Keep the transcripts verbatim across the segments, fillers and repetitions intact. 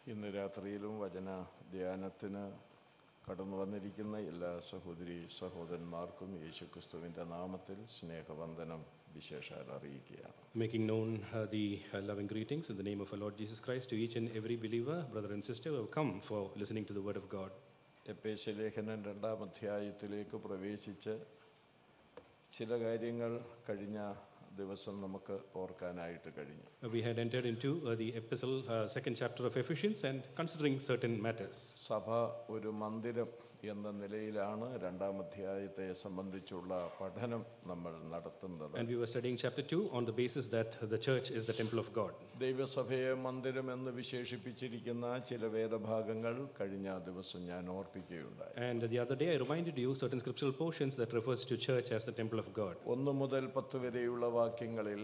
ഇന്ന് രാത്രിയിലും വചന ധ്യാനത്തിന് കടന്നു വന്നിരിക്കുന്ന എല്ലാ സഹോദരി സഹോദരന്മാർക്കും യേശുക്രിസ്തുവിൻ്റെ നാമത്തിൽ സ്നേഹവന്ദനം വിശേഷാൽ അറിയിക്കുകയാണ്. Making known uh, the uh, loving greetings in the name of our Lord Jesus Christ to each and every believer, brother and sister who have come for listening to the word of God. എഫേസ്യ ലേഖനം രണ്ടാം അധ്യായത്തിലേക്ക് പ്രവേശിച്ച് ചില കാര്യങ്ങൾ കഴിഞ്ഞ ദിവസം നമുക്ക് ഓർക്കാനായിട്ട് കഴിഞ്ഞു. Uh, we had entered into uh, the epistle, uh, second chapter of Ephesians, and considering certain matters. സഭ ഒരു മന്ദിരം എന്ന നിലയിലാണ് രണ്ടാം അധ്യായത്തെ സംബന്ധിച്ചുള്ള പഠനം നമ്മൾ നടത്തുന്നത്. And we were studying chapter two on the basis that the church is the temple of God. ദൈവസഭയെ മന്ദിരം എന്ന് വിശേഷിപ്പിച്ചിരിക്കുന്ന ചില വേദഭാഗങ്ങൾ കഴിഞ്ഞ ദിവസം ഞാൻ ഓർപ്പിക്കുകയുണ്ടായി. And the other day I reminded you certain scriptural portions that refers to church as the temple of God. ഒന്ന് മുതൽ പത്ത് വരെയുള്ള വാക്യങ്ങളിൽ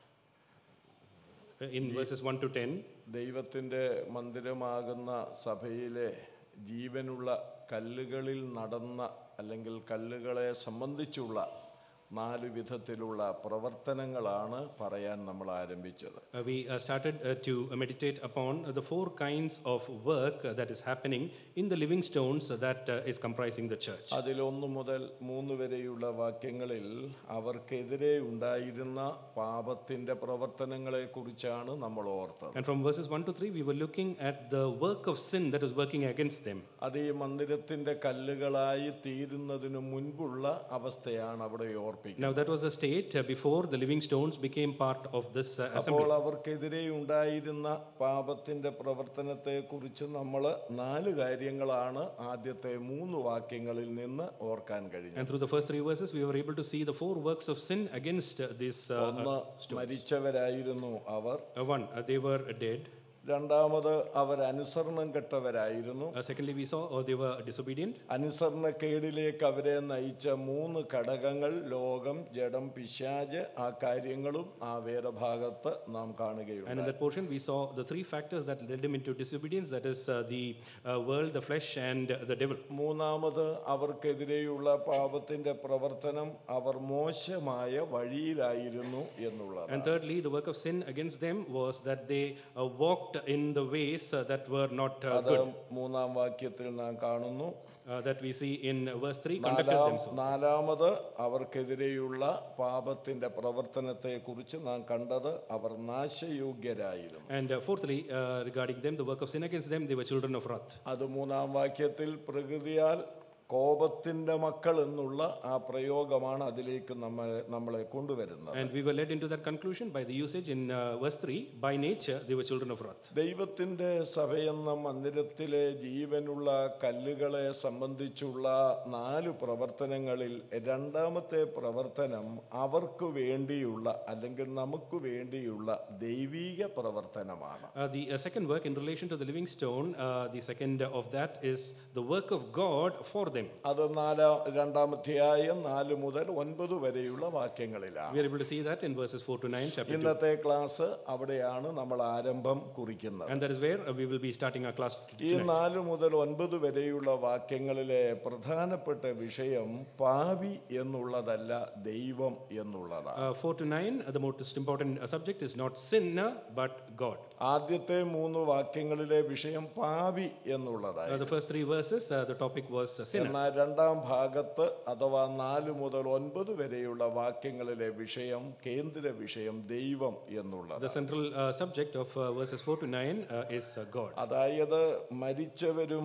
In verses one to ten, ദൈവത്തിൻ്റെ മന്ദിരമാകുന്ന സഭയിലെ ജീവനുള്ള കല്ലുകളിൽ നടന്ന അല്ലെങ്കിൽ കല്ലുകളെ സംബന്ധിച്ചുള്ള നാല് വിധത്തിലുള്ള പ്രവർത്തനങ്ങളാണ് പറയാൻ നമ്മൾ ആരംഭിച്ചത്. Uh, we uh, started uh, to uh, meditate upon uh, the four kinds of work uh, that is happening in the living stones uh, that uh, is comprising the church. അതിൽ ഒന്ന് മുതൽ മൂന്ന് വരെയുള്ള വാക്യങ്ങളിൽ അവർക്കെതിരെ ഉണ്ടായിരുന്ന പാപത്തിന്റെ പ്രവർത്തനങ്ങളെ കുറിച്ചാണ് നമ്മൾ ഓർത്തത്. And from verses one to three we were looking at the work of sin that was working against them. അത് ഈ മന്ദിരത്തിന്റെ കല്ലുകളായി തീരുന്നതിനു മുൻപുള്ള അവസ്ഥയാണ് അവിടെ ഓർപ്പിക്കുന്നത്. Now that was the state uh, before the living stones became part of this uh, assembly. അപ്പോൾ അവർക്കെതിരെ ഉണ്ടായിരുന്ന പാപത്തിന്റെ പ്രവർത്തനത്തെ കുറിച്ച് നമ്മൾ നാല് കാര്യങ്ങളാണ് ആദ്യത്തെ മൂന്ന് വാക്യങ്ങളിൽ നിന്ന് ഓർക്കാൻ കഴിഞ്ഞത്. And through the first three verses we were able to see the four works of sin against uh, these uh, ഒന്ന് മരിച്ചവരായിരുന്നു അവർ. uh, one uh, they were dead. രണ്ടാമത് അവർ അനുസരണം കെട്ടവരായിരുന്നു. Uh, secondly we saw uh, they were disobedient. അനുസരണക്കേടിലേക്ക് അവരെ നയിച്ച മൂന്ന് ഘടകങ്ങൾ ലോകം, ജഡം, പിശാച്, ആ കാര്യങ്ങളും ആ വേദഭാഗത്ത് നാം കാണുകയുണ്ട്. And in that portion we saw the three factors that led them into disobedience, that is uh, the uh, world, the flesh and uh, the devil. മൂന്നാമത് അവർക്കെതിരെയുള്ള പാപത്തിന്റെ പ്രവർത്തനം അവർ മോശമായ വഴിയിലായിരുന്നു എന്നുള്ളത്. And thirdly the work of sin against them was that they uh, walked in the ways uh, that were not uh, good. മൂന്നാം വാക്യത്തിൽ നാം കാണുന്നു. Uh, that we see in verse three, conducted themselves. നാലാമത് അവർക്കെതിരെയുള്ള പാപത്തിന്റെ പ്രവർത്തനത്തെ കുറിച്ച് നാം കണ്ടത് അവർ നാശയോഗ്യരായിരുന്നു. And uh, fourthly uh, regarding them the work of sin against them, they were children of wrath. അത് മൂന്നാം വാക്യത്തിൽ പ്രകൃതിയാൽ കോപത്തിന്റെ മക്കൾ എന്നുള്ള ആ പ്രയോഗമാണ് അതിലേക്ക് നമ്മളെ നമ്മളെ കൊണ്ടുവരുന്നത്. And we were led into that conclusion by the usage in uh, verse three, by nature they were children of wrath. ദൈവത്തിന്റെ സഭയെന്ന മന്ദിരത്തിലെ ജീവനുള്ള കല്ലുകളെ സംബന്ധിച്ചുള്ള നാല് പ്രവർത്തനങ്ങളിൽ രണ്ടാമത്തെ പ്രവർത്തനം അവർക്ക് വേണ്ടിയുള്ള അല്ലെങ്കിൽ നമുക്ക് വേണ്ടിയുള്ള ദൈവീക പ്രവർത്തനമാണ്. Uh, the uh, second work in relation to the living stone, uh, the second of that is the work of God for them. അത് നാലാം രണ്ടാം അധ്യായം നാല് മുതൽ ഒൻപത് വരെയുള്ള വാക്യങ്ങളിലാണ്. We are able to see that in verses four to nine, chapter two. ഇന്നത്തെ ക്ലാസ് അവിടെയാണ് നമ്മൾ ആരംഭം കുറിക്കുന്നത്. And that is where uh, we will be starting our class tonight. ഈ നാല് മുതൽ ഒൻപത് വരെയുള്ള വാക്യങ്ങളിലെ പ്രധാനപ്പെട്ട വിഷയം പാപി എന്നുള്ളതല്ല, ദൈവം എന്നുള്ളതാണ്. Uh, four to nine, uh, the most important uh, subject is not sinner but God. ആദ്യത്തെ മൂന്ന് വാക്യങ്ങളിലെ വിഷയം പാപി എന്നുള്ളതാണ്. Uh, the first three verses, uh, the topic was uh, sinner. എന്നാൽ രണ്ടാം ഭാഗത്ത് അഥവാ നാല് മുതൽ ഒൻപത് വരെയുള്ള വാക്യങ്ങളിലെ വിഷയം, കേന്ദ്ര വിഷയം ദൈവം എന്നുള്ളത്. The central uh, subject of uh, verses four to nine uh, is uh, God. അതായത് മരിച്ചവരും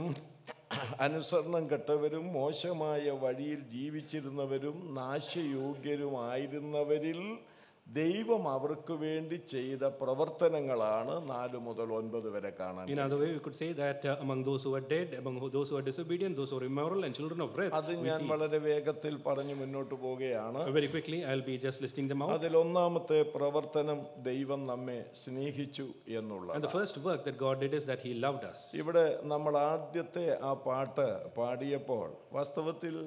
അനുസരണം കെട്ടവരും മോശമായ വഴിയിൽ ജീവിച്ചിരുന്നവരും നാശയോഗ്യരുമായിരുന്നവരിൽ ദൈവം അവർക്ക് വേണ്ടി ചെയ്ത പ്രവർത്തനങ്ങളാണ് നാല് മുതൽ ഒൻപത് വരെ കാണാൻ. In other way we could say that uh, among those who are dead, among who, those who are disobedient, those who are immoral and children of wrath. അത് ഞാൻ വളരെ വേഗത്തിൽ പറഞ്ഞു മുന്നോട്ട് പോവുകയാണ്. Very quickly I'll be just listing them out. അതിൽ ഒന്നാമത്തെ പ്രവർത്തനം ദൈവം നമ്മെ സ്നേഹിച്ചു എന്നുള്ളത്. And the first work that God did is that he loved us. ഇവിടെ നമ്മൾ ആദ്യത്തെ ആ പാട്ട് പാടിയപ്പോൾ വാസ്തവത്തിൽ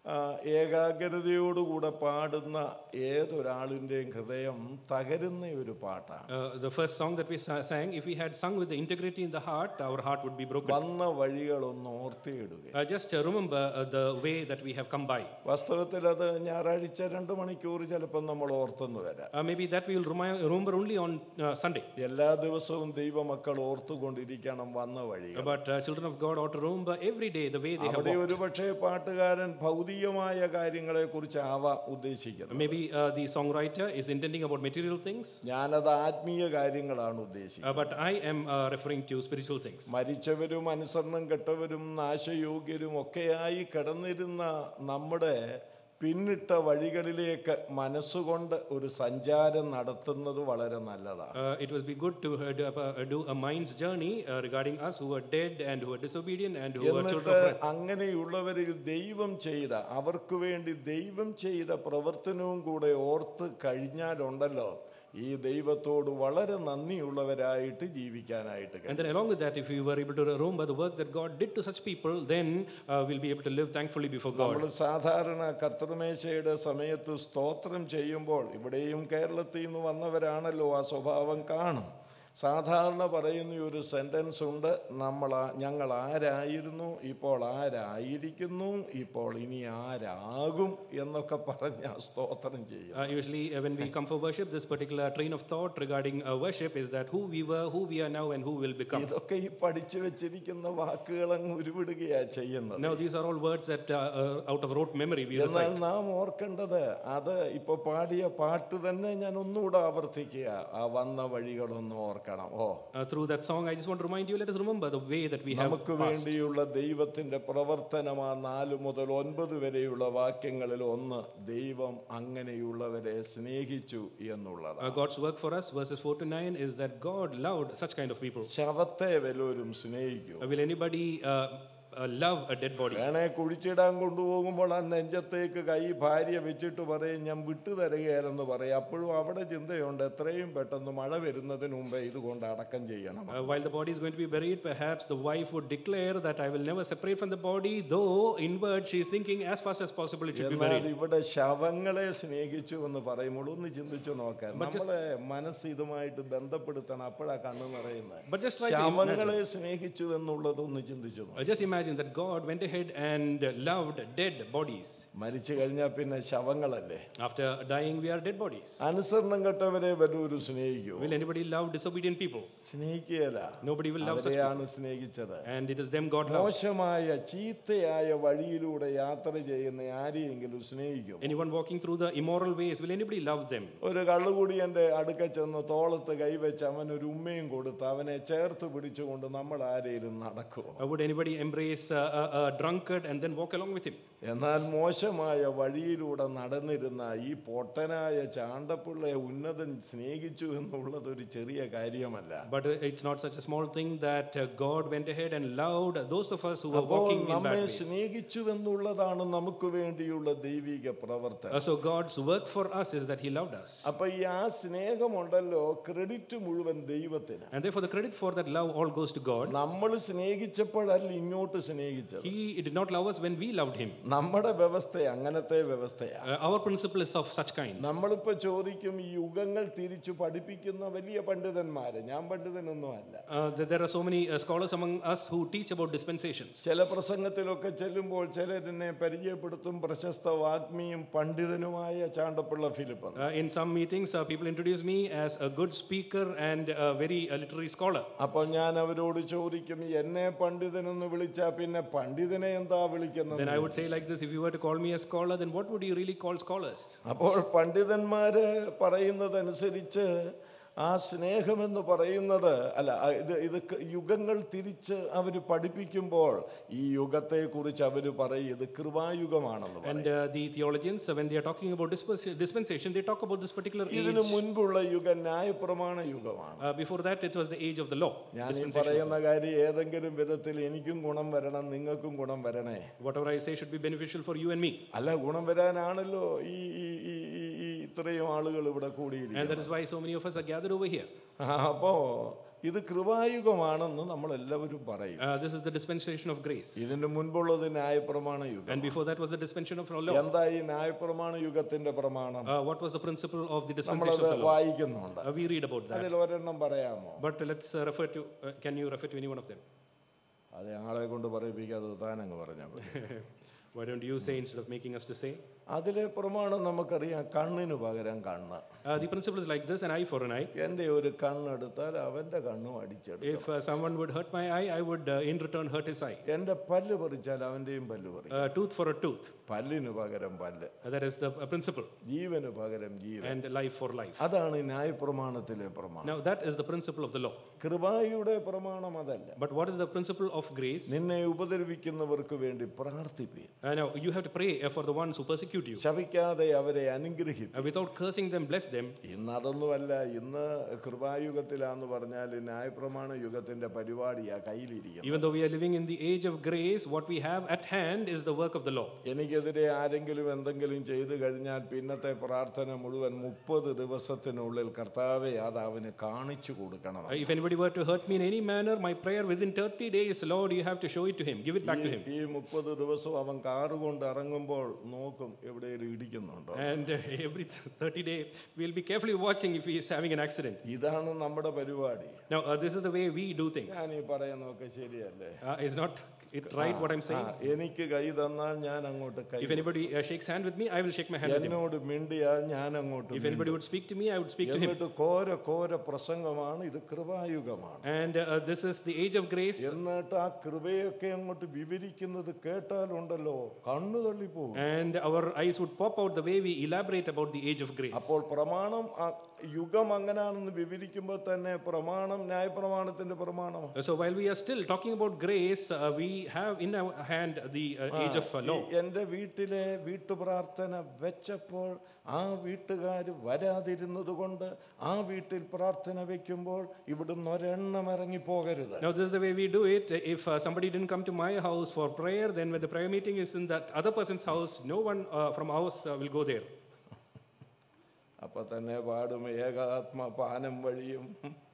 ആ, ഏകാഗ്രതയോടുകൂടെ പാടുന്ന ഏതൊരാളിൻ്റെയും ഹൃദയം തകരുന്ന ഒരു പാട്ടാണ്. Uh, the first song that we sa- sang, if we had sung with the integrity in the heart, our heart would be broken. വന്ന വഴികളൊന്ന് ഓർത്തിയിടുക. Uh, just uh, remember uh, the way that we have come by. വാസ്തവത്തിൽ അത് ഞായറാഴ്ച രണ്ട് മണിക്കൂർ ചിലപ്പോൾ നമ്മൾ ഓർത്തെന്ന് വരാം. Uh, maybe that we will remi- remember only on uh, Sunday. എല്ലാ ദിവസവും ദൈവമക്കൾ ഓർത്തുകൊണ്ടിരിക്കണം വന്ന Uh, വഴികൾ. but uh, children of God ought to remember every day the way they have അവിടെ walked. ഒരുപക്ഷെ പാട്ടുകാരൻ ഭൗതികമായ കാര്യങ്ങളെ കുറിച്ച് ആവാം ഉദ്ദേശിക്കുന്നത്. Maybe uh, the songwriter is intending about material things, ഞാനത് ആത്മീയ കാര്യങ്ങളാണ് uh, ഉദ്ദേശിക്കുന്നത്. but I am uh, referring to spiritual things. മരിച്ചവരും അനുസരണം കെട്ടവരും നാശയോഗ്യരും ഒക്കെയായി കിടന്നിരുന്ന നമ്മുടെ പിന്നിട്ട വഴികളിലേക്ക് മനസ്സുകൊണ്ട് ഒരു സഞ്ചാരം നടത്തുന്നത് വളരെ നല്ലതാണ്. Uh, it would be good to uh, do, uh, do a mind's journey uh, regarding us who are dead and who are disobedient and who are children എന്നിട്ട് of wrath. അങ്ങനെയുള്ളവരിൽ ദൈവം ചെയ്ത അവർക്ക് വേണ്ടി ദൈവം ചെയ്ത പ്രവർത്തനവും കൂടെ ഓർത്ത് കഴിഞ്ഞാലുണ്ടല്ലോ ഈ ദൈവത്തോട് വളരെ നന്ദിയുള്ളവരായിട്ട് ജീവിക്കാനായിട്ട് And then കഴിയും. along with that, if we were able to remember the work that God did to such people, then uh, we'll be able to live thankfully before നമ്മൾ God. സാധാരണ കർത്തൃമേശയുടെ സമയത്ത് സ്തോത്രം ചെയ്യുമ്പോൾ ഇവിടെയും കേരളത്തിൽ നിന്ന് വന്നവരാണല്ലോ ആ സ്വഭാവം കാണും. സാധാരണ പറയുന്ന ഒരു സെന്റൻസ് ഉണ്ട്, നമ്മൾ ഞങ്ങൾ ആരായിരുന്നു, ഇപ്പോൾ ആരായിരിക്കുന്നു, ഇപ്പോൾ ഇനി ആരാകും എന്നൊക്കെ പറഞ്ഞ സ്തോത്രം ചെയ്യും. Uh, usually, uh, when we come for worship, this particular train of thought regarding uh, worship is that who we were, who we are now, and who will become. ഇതൊക്കെ ഈ പഠിച്ചു വെച്ചിരിക്കുന്ന വാക്കുകൾ അങ്ങ് ഉരുവിടുകയാ ചെയ്യുന്നത്. Now, these are all words that uh, uh, out of rote memory we എന്നാൽ recite. നാം ഓർക്കേണ്ടത് അത് ഇപ്പൊ പാടിയ പാട്ട് തന്നെ ഞാൻ ഒന്നുകൂടെ ആവർത്തിക്കുക, ആ വന്ന വഴികളൊന്നും ഓർക്കണം. ഓ Uh, through that song, I just want to remind you, let us remember the way that we have നമുക്ക് passed. വേണ്ടിയുള്ള ദൈവത്തിന്റെ പ്രവർത്തനം ആ നാല് മുതൽ ഒൻപത് വരെയുള്ള വാക്യങ്ങളിൽ ഒന്ന്, ദൈവം അങ്ങനെയുള്ളവരെ സ്നേഹിച്ചു എന്നുള്ളത്. Uh, God's work for us, verses four to nine, is that God loved such kind of people. ശവത്തെ വല്ലവരും സ്നേഹിക്കൂ? Uh, will anybody uh, uh, love a dead body? വേണേ കുഴിച്ചിടാൻ കൊണ്ടുപോകുമ്പോൾ ആ നെഞ്ചത്തേക്ക് കൈ ഭാര്യ വെച്ചിട്ട് പറയും ഞാൻ വിട്ടുതരികയാണെന്ന് പറയും. അപ്പോഴും അവിടെ ചിന്തയുണ്ട് എത്രയും പെട്ടെന്ന് മഴ വരുന്നതിന് മുമ്പേ ഇതുകൊണ്ട് അടക്കം ചെയ്യണം. Uh, while the body is going to be buried, perhaps the wife would declare that I will never separate from the body, though inward she is thinking as fast as possible it should be എന്നാൽ buried. ഇവിടെ ശവങ്ങളെ സ്നേഹിച്ചു എന്ന് പറയുമ്പോൾ ഒന്ന് ചിന്തിച്ചു നോക്കാൻ, നമ്മളെ മനസ്സ് ഇതുമായിട്ട് ബന്ധപ്പെടുത്തണം, അപ്പോഴാ കണ്ണു നിറയുന്നത്. But just try to ശവങ്ങളെ imagine. സ്നേഹിച്ചു എന്നുള്ളത് ഒന്ന് ചിന്തിച്ചു Uh, നോക്കാം. just imagine that God went ahead and loved dead bodies. മരിച്ചു കഴിഞ്ഞാൽ പിന്നെ ശവങ്ങളല്ലേ. After dying, we are dead bodies. അനുസരണം കെട്ടവരെ വല്ലവരും സ്നേഹിക്കൂ? Will anybody love disobedient people? സ്നേഹിക്കുകയല്ല. Nobody will love such അവരെയാണ് people. സ്നേഹിച്ചത്. And it is them God loved. മോശമായ ചീത്തയായ വഴിയിലൂടെ യാത്ര ചെയ്യുന്ന ആരെയെങ്കിലും സ്നേഹിക്കും? Anyone walking through the immoral ways, will anybody love them? ഒരു കള്ളുകുടിയന്റെ അടുക്ക ചെന്ന് തോളത്ത് കൈവച്ച് അവനൊരു ഉമ്മയും കൊടുത്ത് അവനെ ചേർത്ത് പിടിച്ചുകൊണ്ട് നമ്മൾ ആരെയും നടക്കുമോ? Uh, would anybody embrace uh, a, a drunkard and then walk along with him? എന്നാൽ മോശമായ വഴിയിലൂടെ നടന്നിരുന്ന ഈ പൊട്ടനായ ചാണ്ടപ്പിള്ളയെ ഉന്നതൻ സ്നേഹിച്ചു എന്നുള്ളത് ഒരു ചെറിയ കാര്യമല്ല. But uh, it's not such a small thing that uh, God went ahead and loved those of us who were അപ്പോൾ walking in bad നമ്മെ ways. സ്നേഹിച്ചു എന്നുള്ളതാണ് നമുക്ക് വേണ്ടിയുള്ള ദൈവിക പ്രവർത്തനം. Uh, so God's work for us is that He loved us. അപ്പൊ ഈ ആ സ്നേഹമുണ്ടല്ലോ, ക്രെഡിറ്റ് മുഴുവൻ ദൈവത്തിന്. And therefore the credit for that love all goes to God. നമ്മൾ സ്നേഹിച്ചപ്പോഴല്ല ഇങ്ങോട്ട് സ്നേഹിച്ചത്. He did not love us when we loved Him. നമ്മുടെ വ്യവസ്ഥ അങ്ങനത്തെ വ്യവസ്ഥയാ. Uh, our principle is of such kind. നമ്മളിപ്പോ ചോദിക്കും ഈ യുഗങ്ങൾ തിരിച്ചു പഠിപ്പിക്കുന്ന വലിയ പണ്ഡിതന്മാര്, ഞാൻ പണ്ഡിതനൊന്നും അല്ല. Uh, there there are so many uh, scholars among us who teach about dispensations. ചില പ്രസംഗത്തിലൊക്കെ ചെല്ലുമ്പോൾ ചിലരെന്നെ പരിചയപ്പെടുത്തും പ്രശസ്ത വാഗ്മിയും പണ്ഡിതനുമായ Chandapilla Philip. Uh, in some meetings, uh, people introduce me as a good speaker and a very uh, literary scholar. അപ്പോൾ ഞാൻ അവരോട് ചോദിക്കും, എന്നെ പണ്ഡിതനെന്ന് വിളിച്ചാ പിന്നെ പണ്ഡിതനെ എന്താ വിളിക്കുന്നത്? Then I would say like this, if you were to call me a scholar, then what would you really call scholars? അപ്പോൾ പണ്ഡിതന്മാര് പറയുന്നതനുസരിച്ച് ആ സ്നേഹമെന്ന് പറയുന്നത് അല്ല, ഇത് ഇത് യുഗങ്ങൾ തിരിച്ച് അവർ പഠിപ്പിക്കുമ്പോൾ ഈ യുഗത്തെ കുറിച്ച് അവർ പറയും ഇത് കൃപായുഗമാണെന്ന് പറയും. And uh, the theologians, uh, when they are talking about dispens- dispensation, they talk about this particular age. ഇതിനു മുൻപുള്ള യുഗം ന്യായപ്രമാണ യുഗമാണ്. Uh, before that, it was the age of the law. ഞാൻ ഈ dispensation of പറയുന്ന law. കാര്യം ഏതെങ്കിലും വിധത്തിൽ എനിക്കും ഗുണം വരണം, നിങ്ങൾക്കും ഗുണം വരണേ. Whatever I say should be beneficial for you and me. അല്ല, ഗുണം വരാനാണല്ലോ ഈ ഈ ഈ ഈ- ഈ ഇത്രയും ആളുകൾ ഇവിടെ And that കൂടിയിരിക്കുന്നത്. is why so many of us are gathered over here. അപ്പോ ഇത് കൃപായുഗമാണെന്ന് നമ്മൾ എല്ലാവരും പറയും. Uh, this is the dispensation of grace. ഇതിന് മുൻപുള്ളത് ന്യായപ്രമാണ യുഗം. And before that was the dispensation of law. എന്താ ഈ ന്യായപ്രമാണ യുഗത്തിന്റെ പ്രമാണം? Uh, what was the principle of the dispensation നമ്മളത് of the law? വായിക്കുന്നുണ്ട്. Uh, we read about that. അതിൽ ഒരെണ്ണം പറയാമോ? But let's uh, refer to, uh, can you refer to any one of them? അത് ഞങ്ങളെ കൊണ്ട് പറയിപ്പിക്കാതെ താനങ്ങ് പറഞ്ഞാൽ മതി. Why don't you say instead of making us to say? അതിലെ പ്രമാണം നമുക്കറിയാം, കണ്ണിന് പകരം കണ്ണ്. Uh, the principle is like this: an eye for an eye. എൻ്റെ ഒരു കണ്ണെടുത്താൽ അവന്റെ കണ്ണും അടിച്ചെടുക്കും. If uh, someone would hurt my eye, I would uh, in return hurt his eye. എൻ്റെ പല്ല് പറിച്ചാൽ അവന്റെയും പല്ല് പറിക്കും. Uh, tooth for a tooth. പല്ലിന് പകരം പല്ല്. Uh, that is the uh, principle. ജീവന് പകരം ജീവൻ. And life for life. അതാണ് ന്യായപ്രമാണത്തിലെ പ്രമാണം. Now that is the principle of the law. കൃപായുടെ പ്രമാണം അതല്ല. But what is the principle of grace? നിന്നെ ഉപദ്രവിക്കുന്നവർക്ക് വേണ്ടി പ്രാർത്ഥിപ്പീൻ. Uh, now you have to pray uh, for the ones who persecute you. ശപിക്കാതെ അവരെ അനുഗ്രഹിക്കും. Uh, without cursing them, bless them. ഇന്ന് അതൊന്നുമല്ല. ഇന്ന് കൃപായുഗത്തിലാന്ന് പറഞ്ഞാൽ ന്യായപ്രമാണ യുഗത്തിന്റെ പരിപാടിയാ കയ്യിലിരിക്കുന്നത്. Even though we are living in the age of grace, what we have at hand is the work of the law. എനിക്കെതിരെ ആരെങ്കിലും എന്തെങ്കിലും ചെയ്തു കഴിഞ്ഞാൽ പിന്നത്തെ പ്രാർത്ഥന മുഴുവൻ മുപ്പത് ദിവസത്തിനുള്ളിൽ കർത്താവേ അത് അവന് കാണിച്ചു കൊടുക്കണം. Uh, if anybody were to hurt me in any manner, my prayer within thirty days, Lord, you have to show it to him, give it back to him. ഈ മുപ്പത് ദിവസം അവൻ കാറ് കൊണ്ട് ഇറങ്ങുമ്പോൾ നോക്കും എവിടെയെങ്കിലും ഇടിക്കുന്നുണ്ടോ. And uh, every thirty day we'll be carefully watching if he is having an accident. ഇതാണ് നമ്മുടെ പരിപാടി. Now uh, this is the way we do things. ഞാൻ ഈ പറയുന്നതൊക്കെ ശരിയല്ലേ? Uh, is not it right what I'm saying? എനിക്ക് കൈ തന്നാൽ ഞാൻ അങ്ങോട്ട് കൈ. If anybody uh, shakes hand with me, I will shake my hand with him. എന്നോട് മിണ്ടിയാൽ ഞാൻ അങ്ങോട്ട്. If anybody would speak to me, I would speak to him. എന്നിട്ട് കോര കോര പ്രസംഗമാണ്. ഇത് കൃപായുഗമാണ്. And uh, this is the age of grace. എന്നിട്ട് ആ കൃപയൊക്കെ അങ്ങോട്ട് വിവരിക്കുന്നത് കേട്ടാലുണ്ടല്ലോ കണ്ണു തള്ളിപ്പോകും. And our eyes would pop out the way we elaborate about the age of grace. അപ്പോൾ പ്രമാണം യുഗം അങ്ങനെയാണെന്ന് വിവരിക്കുമ്പോൾ തന്നെ പ്രമാണം ന്യായപ്രമാണത്തിന്റെ പ്രമാണം. So while we are still talking about grace, uh, we have in our hand the uh, age of uh, law. എൻ്റെ വീട്ടിലെ വീട്ടുപ്രാർത്ഥന വെച്ചപ്പോൾ ആ വീട്ടുകാർ വരാതിരുന്നത് കൊണ്ട് ആ വീട്ടിൽ പ്രാർത്ഥന വെക്കുമ്പോൾ ഇവിടുന്ന് ഒരെണ്ണം ഇറങ്ങി പോകരുത്. Now this is the way we do it. If uh, somebody didn't come to my house for prayer, then when the prayer meeting is in that other person's house, no one uh, from ours uh, will go there. അപ്പൊ തന്നെ പാടും ഏകാത്മ പാനം വഴിയും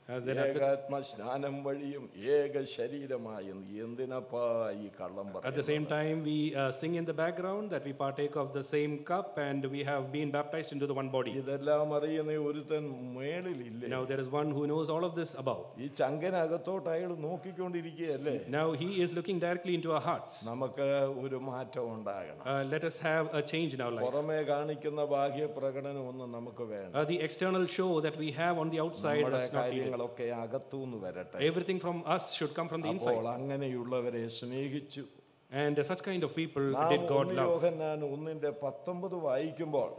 ഏകാത്മ സ്നാനം വഴിയും ഏക ശരീരമായും എന്തിനപ്പാ ഈ കള്ളം പറയുന്നത്. At the same time we uh, sing in the background that we partake of the same cup and we have been baptized into the one body. ഇതെല്ലാം അറിയുന്ന ഒരുത്തൻ മേളിലില്ലേ? Now there is one who knows all of this above. ഈ ചങ്കനകത്തോട്ട് അയാൾ നോക്കിക്കൊണ്ടിരിക്കുകയല്ലേ? Now he is looking directly into our hearts. നമുക്ക് ഒരു മാറ്റം ഉണ്ടാകണം. Uh, let us have a change in our life. പുറമേ കാണിക്കുന്ന ബാഹ്യ പ്രകടനം ഒന്നും നമുക്ക് വേണ്ട. Uh, the external show that we have on the outside is not needed. ഒക്കെ അകത്തുനിന്ന് വരട്ടെ. Everything from us should come from the inside. അപ്പോൾ അങ്ങനെയുള്ളവരെ സ്നേഹിച്ചു. And such kind of people did God love. യോഹന്നാൻ ഒന്നിന്റെ പത്തൊമ്പത് വായിക്കുമ്പോൾ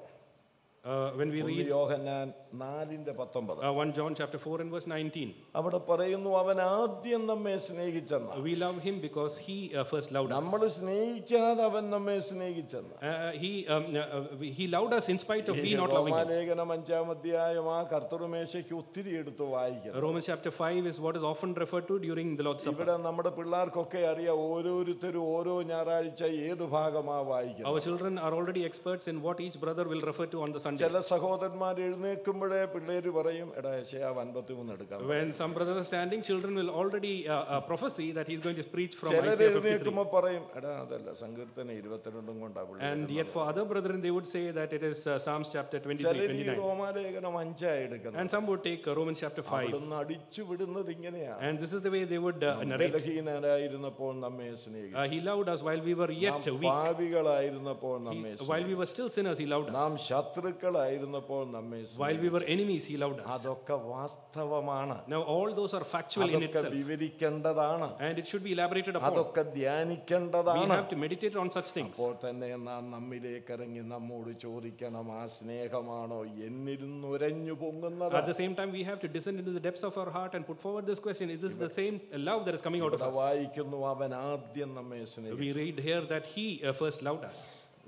Uh, when we read യോഹന്നാൻ നാലിന്റെ പത്തൊമ്പത്, uh, First John chapter four and verse nineteen, അവിടെ പറയുന്നു അവൻ ആദ്യം നമ്മെ സ്നേഹിച്ചെന്ന്. we love him because he uh, first loved us. നമ്മൾ സ്നേഹിക്കാതെ അവൻ നമ്മെ സ്നേഹിച്ചെന്ന്. Uh, he um, uh, he loved us in spite of we not loving him. റോമാലേഖനം അഞ്ചാം അധ്യായം ആ കർത്തൃമേശയ്ക്ക് ഒത്തിരി എടുത്ത് വായിക്കണം. Romans chapter five is what is often referred to during the Lord's Supper. ഇവിടെ നമ്മുടെ പിള്ളേർക്കൊക്കെ അറിയാം ഓരോരുത്തരും ഓരോ ഞായറാഴ്ച ഏത് ഭാഗമാ വായിക്കുന്നത്. Our children are already experts in what each brother will refer to on the Sunday. ചില സഹോദരന്മാർ എഴുന്നേൽക്കുമ്പോഴേ പിള്ളേര് പറയും എടാ യെശയ്യാവ് അൻപത്തിമൂന്ന് എടുക്കാം. When some brothers are standing, children will already uh, uh, prophesy that he is going to preach from ചിലർ Isaiah എഴുന്നേൽക്കുമ്പോൾ fifty-three. പറയും എടാ അതല്ല സങ്കീർത്തനം ഇരുപത്തിരണ്ടും കൊണ്ടാ. And yet for other brethren they would say that it is uh, Psalms chapter twenty-three twenty-nine. റോമാലേഖനം അഞ്ചായി എടുക്കുന്നത്. And some would take uh, Romans chapter five. അവിടുന്ന് അടിച്ചു വിടുന്നത് ഇങ്ങനെയാണ്. And this is the way they would uh, narrate. ബലഹീനരായിരുന്നപ്പോൾ നമ്മെ സ്നേഹിച്ചു. Uh, he loved us while we were yet weak. പാപികളായിരുന്നപ്പോൾ നമ്മെ സ്നേഹിച്ചു. While we were still sinners, he loved us. നാം ശത്രുക്കളായിരുന്നപ്പോൾ നമ്മെ സ്നേഹിച്ചു. While we were enemies, he loved us. അതൊക്കെ വാസ്തവമാണ്. Now all those are factual in itself. അതൊക്കെ വിവരിക്കേണ്ടതാണ്. And it should be elaborated upon. അതൊക്കെ ധ്യാനിക്കേണ്ടതാണ്. We have to meditate on such things. അപ്പോൾ തന്നെ നാം നമ്മിലേക്ക് ഇറങ്ങി നമ്മോട് ചോദിക്കണം ആ സ്നേഹമാണോ എന്നിൽ നുരഞ്ഞു പൊങ്ങുന്നത്. At the same time we have to descend into the depths of our heart and put forward this question: is this the same love that is coming out of us? വായിക്കുന്നു അവൻ ആദ്യം നമ്മെ സ്നേഹിച്ചു. We read here that he uh, first loved us.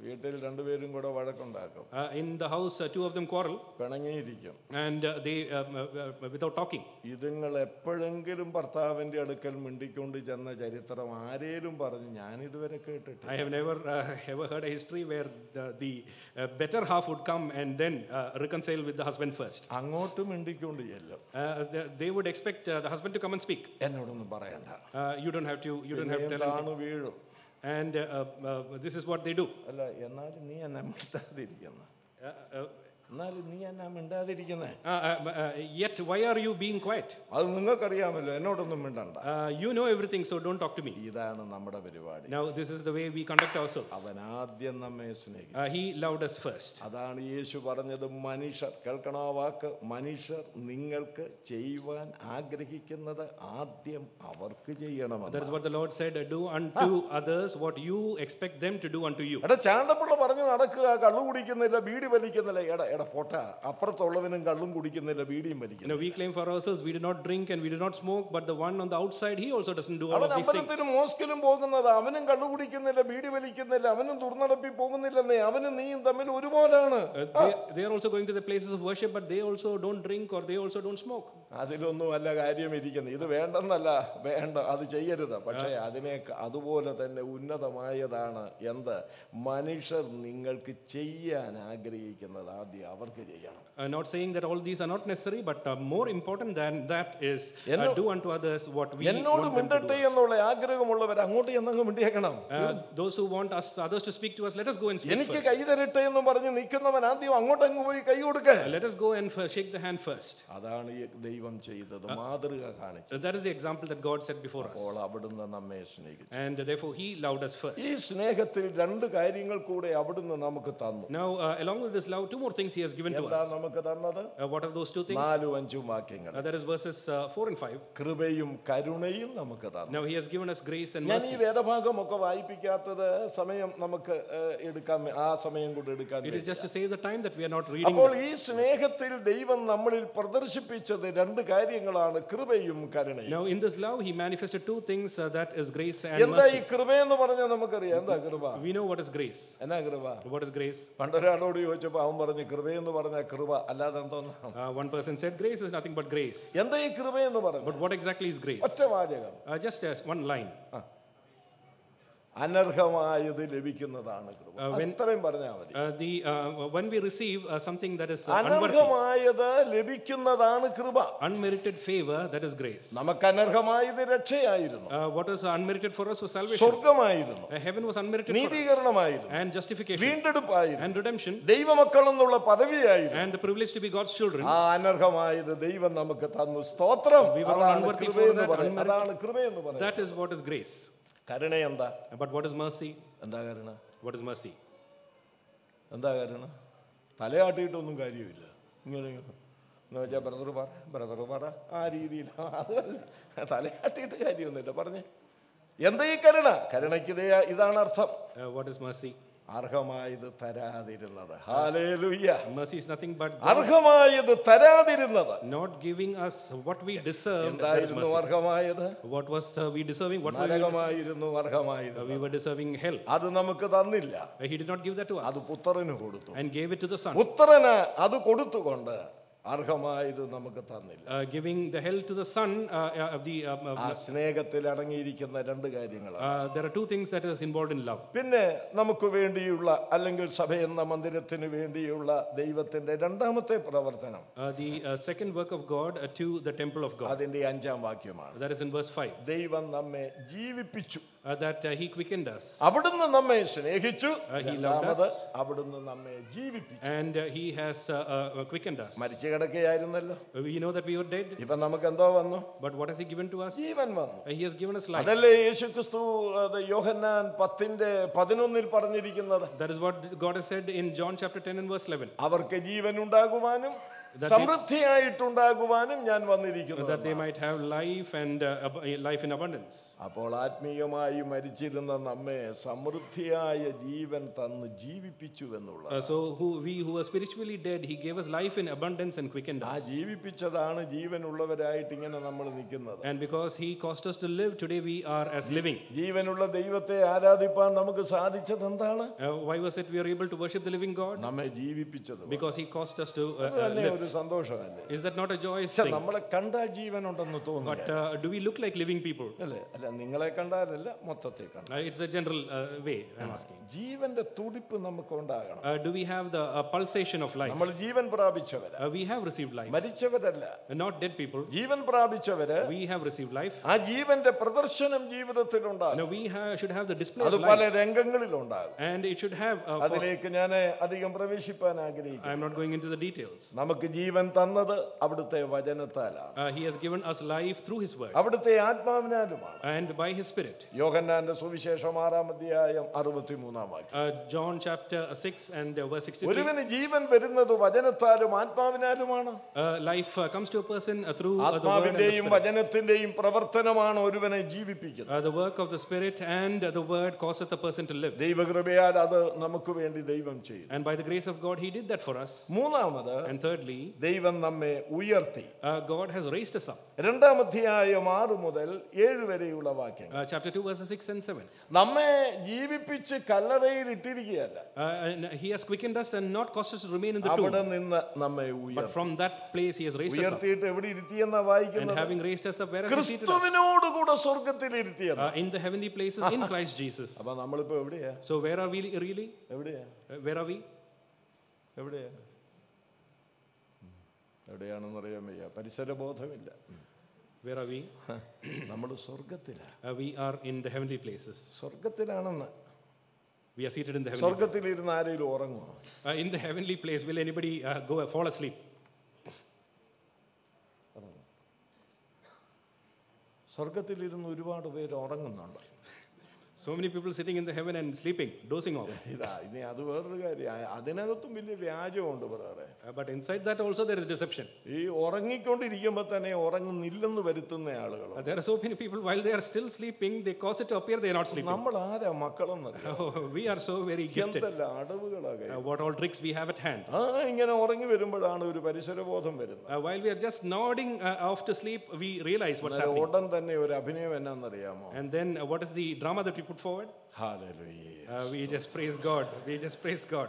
വീട്ടിൽ രണ്ടുപേരും കൂടെ വഴക്കുണ്ടാക്കും. Uh, in the house, uh, two of them quarrel, പിണങ്ങിയിരിക്കും. and uh, they, um, uh, uh, without talking. ഇതുങ്ങൾ എപ്പോഴെങ്കിലും ഭർത്താവിന്റെ അടുക്കൽ മിണ്ടിക്കൊണ്ട് ചെന്ന ചരിത്രം ആരേലും പറഞ്ഞു ഞാൻ ഇതുവരെ കേട്ടിട്ടില്ല. I have never uh, ever heard a history where the, the uh, better half would come and then uh, reconcile with the husband first. അങ്ങോട്ട് മിണ്ടിക്കൊണ്ട് ചെല്ലും. Uh, they, they would expect uh, the husband to come and speak. എന്നോടൊന്നും പറയണ്ട. Uh, you don't have to. You don't have to tell anything. വീഴും. And uh, uh, this is what they do. അല്ല എന്നാലും നീ എന്നെ മിണ്ടാതിരിക്കുന്ന Uh, uh, എന്നാലും നീ എന്നാ മിണ്ടാതിരിക്കുന്നേ? uh, uh, uh, yet, why are you being quiet? അത് നിങ്ങൾക്കറിയാമല്ലോ, എന്നോടൊന്നും മിണ്ടണ്ട. Uh, you know everything, so don't talk to me. ഇതാണ് നമ്മുടെ പരിപാടി. Now, this is the way we conduct ourselves. അവൻ ആദ്യം നമ്മെ സ്നേഹിച്ചു. Uh, he loved us first. അതാണ് യേശു പറഞ്ഞത്. മനുഷ്യർ, കേൾക്കണ ആ വാക്ക്, മനുഷ്യർ നിങ്ങൾക്ക് ചെയ്യുവാൻ ആഗ്രഹിക്കുന്നത് ആദ്യം അവർക്ക് ചെയ്യണമെന്ന്. That is what the Lord said, do unto others what you expect them to do unto you. എടാ ചാണ്ടപ്പിള്ള പറഞ്ഞു നടക്കുക, കള്ളു കുടിക്കുന്നില്ല, ബീഡി വലിക്കുന്നില്ല. എടാ എടാ പോട്ട, അപ്പുറത്തുള്ളവനും കള്ളും കുടിക്കുന്നില്ല, ബീഡിയും You know, വലിക്കുന്നില്ല. we claim for ourselves we do not drink and we do not smoke, but the one on the outside, he also doesn't do all അവൻ of these things. അമ്പലത്തിലും മോസ്കിലും പോകുന്നത്, അവനും കള്ളു കുടിക്കുന്നില്ല, ബീഡി വലിക്കുന്നില്ല, അവനും ദുർനടപ്പി പോകുന്നില്ലെന്നേ. അവനും നീയും തമ്മിൽ ഒരുപോലാണ്. Uh, they, they are also going to the places of worship, but they also don't drink or they also don't smoke. അതിലൊന്നും അല്ല കാര്യം ഇരിക്കുന്നത്. ഇത് വേണ്ടെന്നല്ല, വേണ്ട, അത് ചെയ്യരുത്. പക്ഷേ അതിനെ അതുപോലെ തന്നെ ഉന്നതമായതാണ് എന്ത്? മനുഷ്യർ നിങ്ങൾക്ക് ചെയ്യാൻ ആഗ്രഹിക്കുന്നത് ആദ്യം അവർക്ക് ചെയ്യണം. Uh, not saying that all these are not necessary, but uh, more important than that is uh, do unto others what we എന്നോട് want them to മിണ്ടട്ടെ do us. എന്നുള്ള ആഗ്രഹമുള്ളവർ അങ്ങോട്ട് ചെന്നങ്ങ് മിണ്ടിയേക്കണം. Uh, those who want us others to speak to us, let us go and speak എനിക്ക് first. കൈ തരട്ടെ എന്ന് പറഞ്ഞ് നിൽക്കുന്നവൻ ആദ്യം അങ്ങോട്ട് അങ്ങ് പോയി കൈ കൊടുക്ക. Uh, let us go and f- shake the hand first. അതാണ് ഈ ദൈവം ചെയ്തത്, മാതൃക കാണിച്ചത്. So that is the example that God set before us. അപ്പോൾ അവിടുന്ന് നമ്മെ സ്നേഹിച്ചു. And therefore he loved us first. ഈ സ്നേഹത്തിൽ രണ്ട് കാര്യങ്ങൾ കൂടെ അവിടുന്ന് നമുക്ക് തന്നു. Now uh, along with this love, two more things he has given to എന്താ us. നമുക്ക് തന്നത്? Uh, what are those two things? നാലും അഞ്ചും വാക്യങ്ങൾ. Uh, that is verses uh, four and five. കൃപയും കരുണയും നമുക്ക് തന്നു. Now he has given us grace and ഞാൻ ഈ mercy. വേദഭാഗമൊക്കെ വായിപ്പിക്കാത്തത് സമയം നമുക്ക് ഏഹ്, എടുക്കാൻ ആ സമയം കൊണ്ട് എടുക്കാൻ It is വേണ്ടിയാ. just to save the time that we are not reading. അപ്പോൾ ഈ സ്നേഹത്തിൽ ദൈവം നമ്മളിൽ പ്രദർശിപ്പിച്ചത് രണ്ട് കാര്യങ്ങളാണ്, കൃപയും കരുണയും. Now in this love he manifested two things, uh, that is grace and എന്താ ഈ mercy. കൃപയെന്ന് പറഞ്ഞാൽ നമുക്കറിയാം. എന്താ കൃപ? We know what is grace. എന്നാ കൃപ? What is grace? പണ്ടൊരാളോട് ചോദിച്ചപ്പോ അവൻ പറഞ്ഞു കൃപയെന്ന് പറഞ്ഞ കൃപ അല്ലാതെ എന്തോന്നാ. Uh, one person said grace is nothing but grace. എന്താ ഈ കൃപയെന്ന് പറഞ്ഞു? But what exactly is grace? ഒറ്റ വാചകം, Uh, just as one line. അനർഹമായത് ലഭിക്കുന്നതാണ് കൃപ. Uh, when- അത്രയും പറഞ്ഞാൽ മതി. Uh, the uh, when we receive uh, something that is uh, unworthy, അനർഹമായത് ലഭിക്കുന്നതാണ് കൃപ. unmerited favor, that is grace. നമുക്ക് അനർഹമായത് രക്ഷയായിരുന്നു, Uh, what is unmerited for us was salvation. സ്വർഗമായിരുന്നു, Uh, heaven was unmerited for us. നീതീകരണമായിരുന്നു, And justification വീണ്ടെടുപ്പായിരുന്നു, and redemption ദൈവമക്കൾ എന്നുള്ള പദവിയായിരുന്നു. and the privilege to be God's children. ആ അനർഹമായത് ദൈവം നമുക്ക് തന്നു. സ്തോത്രം. We were അതാണ് unworthy for കൃപയെന്ന് that, പറയുന്നത്. unmerited. അതാണ് കൃപയെന്ന് പറയുന്നത്. That is what is grace. കരുണ എന്താ? But what is mercy? എന്താ കരുണ? What is mercy? എന്താ കരുണ? തലയാട്ടിയിട്ടൊന്നും കാര്യമില്ല. ഇങ്ങനെ എന്ന് വെച്ചാൽ ബ്രദർ പറ ബ്രദർ പറ ആ രീതിയിൽ, അതല്ല, തലയാട്ടിയിട്ട് കാര്യമൊന്നുമില്ല. പറഞ്ഞേ എന്താ ഈ കരുണ? കരുണയ്ക്ക് ഇതേ ഇതാണ് അർത്ഥം. Uh, what is mercy? അർഹമായത് തരാതിരുന്നത്. Hallelujah. Mercy is nothing but God അർഹമായത് തരാതിരുന്നത്. not giving us what we deserved. That is എന്തായിരുന്നു mercy. അർഹമായത്? What was uh, we deserving? What were we deserving? നരകമായിരുന്നു Uh, അർഹമായത്. we were deserving hell. അത് നമുക്ക് തന്നില്ല, Uh, he did not give that to അത് us പുത്രന് കൊടുത്തു. and gave it to the Son. പുത്രന് അത് കൊടുത്തുകൊണ്ട് അർഹമായത് നമുക്ക് തന്നില്ല. Uh, giving the hell to the Son, uh, uh, the, uh, ആ uh, സ്നേഹത്തിൽ അടങ്ങിയിരിക്കുന്ന രണ്ട് കാര്യങ്ങളാണ്. uh, there are two things that is involved in love. പിന്നെ നമുക്ക് വേണ്ടിയുള്ള അല്ലെങ്കിൽ സഭ എന്ന മന്ദിരത്തിന് വേണ്ടിയുള്ള ദൈവത്തിന്റെ രണ്ടാമത്തെ പ്രവർത്തനം Uh, the uh, second work of God uh, to the temple of God. അതിന്റെ അഞ്ചാം വാക്യമാണ്. That is in verse five. ദൈവം നമ്മെ ജീവിപ്പിച്ചു. Uh, that uh, he quickened us. അവിടുന്ന് നമ്മെ സ്നേഹിച്ചു. Uh, he loved രണ്ടാമത് us. അവിടുന്ന് നമ്മെ ജീവിപ്പിച്ചു. And uh, he has uh, uh, quickened us. മരിച്ചു കിടക്കുകയായിരുന്നല്ലോ, Uh, we know that we were dead, ഇപ്പൊ നമുക്ക് എന്തോ വന്നു? but what has he given to us? ജീവൻ വന്നു. Uh, he has given us life. അതല്ലേ യേശുക്രിസ്തു അത് യോഹന്നാൻ പത്തിന്റെ പതിനൊന്നിൽ പറഞ്ഞിരിക്കുന്നത്? That is what God has said in John chapter ten and verse eleven. അവർക്ക് ജീവൻ ഉണ്ടാകുവാനും സമൃദ്ധിയായിട്ടുണ്ടാകുവാനും ഞാൻ വന്നിരിക്കുന്നു, that they might have life and uh, ab- life in abundance. അപ്പോൾ ആത്മീയമായി മരിച്ചിരുന്ന നമ്മെ സമൃദ്ധിയായ ജീവൻ തന്ന് ജീവിപ്പിച്ചു എന്നുള്ള Uh, so who we who were spiritually dead, he gave us life in abundance and quickened ആ us. ജീവിപ്പിച്ചതാണ് ജീവനുള്ളവരായിട്ട് ഇങ്ങനെ നമ്മൾ നിൽക്കുന്നത്. And because he caused us to live, today we are as living. ജീവനുള്ള ദൈവത്തെ ആരാധിപ്പാൻ നമുക്ക് സാധിച്ചത് എന്താണ്? Uh, why was it we are able to worship the living God? നമ്മെ ജീവിപ്പിച്ചത്. Because he caused us to uh, അത് uh, തന്നെ live. ഒരു സന്തോഷമല്ലേ? Is that not a joyous പക്ഷെ thing? നമ്മളെ കണ്ടാൽ ജീവനുണ്ടെന്ന് But തോന്നുന്നു uh, do we look like living people? അല്ലേ? അല്ല, നിങ്ങളെ കണ്ടാലല്ല, മൊത്തത്തിൽ കണ്ടാൽ. Uh, it's a general uh, way I'm asking. ജീവന്റെ തുടിപ്പ് നമുക്ക് ഉണ്ടാകണം. Uh, do we have the uh, pulsation of life? നമ്മൾ ജീവൻ പ്രാപിച്ചവരാ, Uh, we have received life. മരിച്ചവരല്ല. Uh, not dead people. Jeevan പ്രാപിച്ചവര് We have received life. ആ ജീവന്റെ പ്രദർശനം ജീവിതത്തിൽ ഉണ്ടാകും. Now we have, should have the display അത് of പല life. രംഗങ്ങളിലുണ്ടാകും. And it should have. Uh, for, അതിലേക്ക് ഞാൻ അധികം പ്രവേശിപ്പാൻ ആഗ്രഹിക്കുന്നു. I'm not going into the details. നമുക്ക് ജീവൻ തന്നത് അവിടുത്തെ വചനത്താലാണ്, Uh, he has given us life through his word അവിടുത്തെ ആത്മാവിനാലുമാണ്. and by his spirit. യോഹന്നാന്റെ സുവിശേഷം ആറാം അധ്യായം അറുപത്തിമൂന്നാം വാക്യം. Uh, John chapter six and uh, verse sixty-three. ഒരുവന് ജീവൻ വരുന്നത് വചനത്താലും ആത്മാവിനാലുമാണ്. Uh, life uh, comes to a person uh, through uh, the word and the ആത്മാവിന്റെയും spirit. വചനത്തിന്റെയും പ്രവർത്തനമാണ് ഒരുവനെ ജീവിപ്പിക്കുന്നത്. Uh, the work of the spirit and uh, the word causeth a person to live. ദൈവകൃപയാൽ അത് നമുക്ക് വേണ്ടി ദൈവം ചെയ്തു. And by the grace of God, he did that for us. മൂന്നാമത്, And thirdly, ദൈവം നമ്മെ ഉയർത്തി. uh, God has raised us up. രണ്ടാം അധ്യായം ആറ് മുതൽ ഏഴ് വരെയുള്ള വാക്യങ്ങൾ. Uh, chapter two, verses six and seven. നമ്മെ ജീവിപ്പിച്ച് കല്ലറയിൽ ഇട്ടിരിക്കുകയല്ല, Uh, and he has quickened us and not caused us to remain in the അവിടെ tomb. നിന്ന് നമ്മെ But ഉയർത്തി. from that place he has raised us up. ഉയർത്തിയിട്ട് എവിടെ ഇരുത്തിയെന്നാ And വായിക്കുന്നത്? having raised us up, where has he seated us? ക്രിസ്തുവിനോടുകൂടെ സ്വർഗത്തിൽ ഇരുത്തിയെന്ന്. Uh, in the heavenly places in Christ Jesus. അപ്പൊ നമ്മളിപ്പോ എവിടെയാ? So where are we really? എവിടെയാ? Uh, where are we? എവിടെയാ? എവിടെയാണെന്ന് അറിയാൻ വയ്യ, പരിസരബോധമില്ല. Where are we? നമ്മൾ സ്വർഗത്തിലാ. Uh, we are in the heavenly places. സ്വർഗത്തിലാണെന്ന്. We are seated in the heavenly places. സ്വർഗത്തിലിരുന്ന് ആരെങ്കിലും ഉറങ്ങുമോ? Uh, in the heavenly place, will anybody uh, go uh, fall asleep? സ്വർഗത്തിലിരുന്ന് ഒരുപാട് പേര് ഉറങ്ങുന്നുണ്ട്. So many people sitting in the heaven and sleeping, dozing off. ഇതാ ഇനി അത് വേറൊരു കാര്യം, അതിനകത്തും വലിയ വ്യാജമുണ്ട് പറയാറെ. Uh, but inside that also there is deception. ഈ ഉറങ്ങിക്കൊണ്ടിരിക്കുമ്പോ തന്നെ ഉറങ്ങുന്നില്ലെന്ന് വരുത്തുന്ന ആളുകൾ. Uh, there are so many people while they are still sleeping, they cause it to appear they are not sleeping. നമ്മൾ ആരാ മക്കളെന്നറിയാം. Oh, we are so very gifted. എന്തെല്ലാം അടവുകളാകെ. Uh, what all tricks we have at hand. ആ ഇങ്ങനെ ഉറങ്ങി വരുമ്പോഴാണ് ഒരു പരിസരബോധം വരുന്നത്. Uh, while we are just nodding uh, off to sleep, we realize what's happening. ഉടൻ തന്നെ ഒരു അഭിനയം എന്നാന്നറിയാമോ? And then uh, what is the drama that we put forward? Hallelujah. Uh, we just praise God. We just praise God.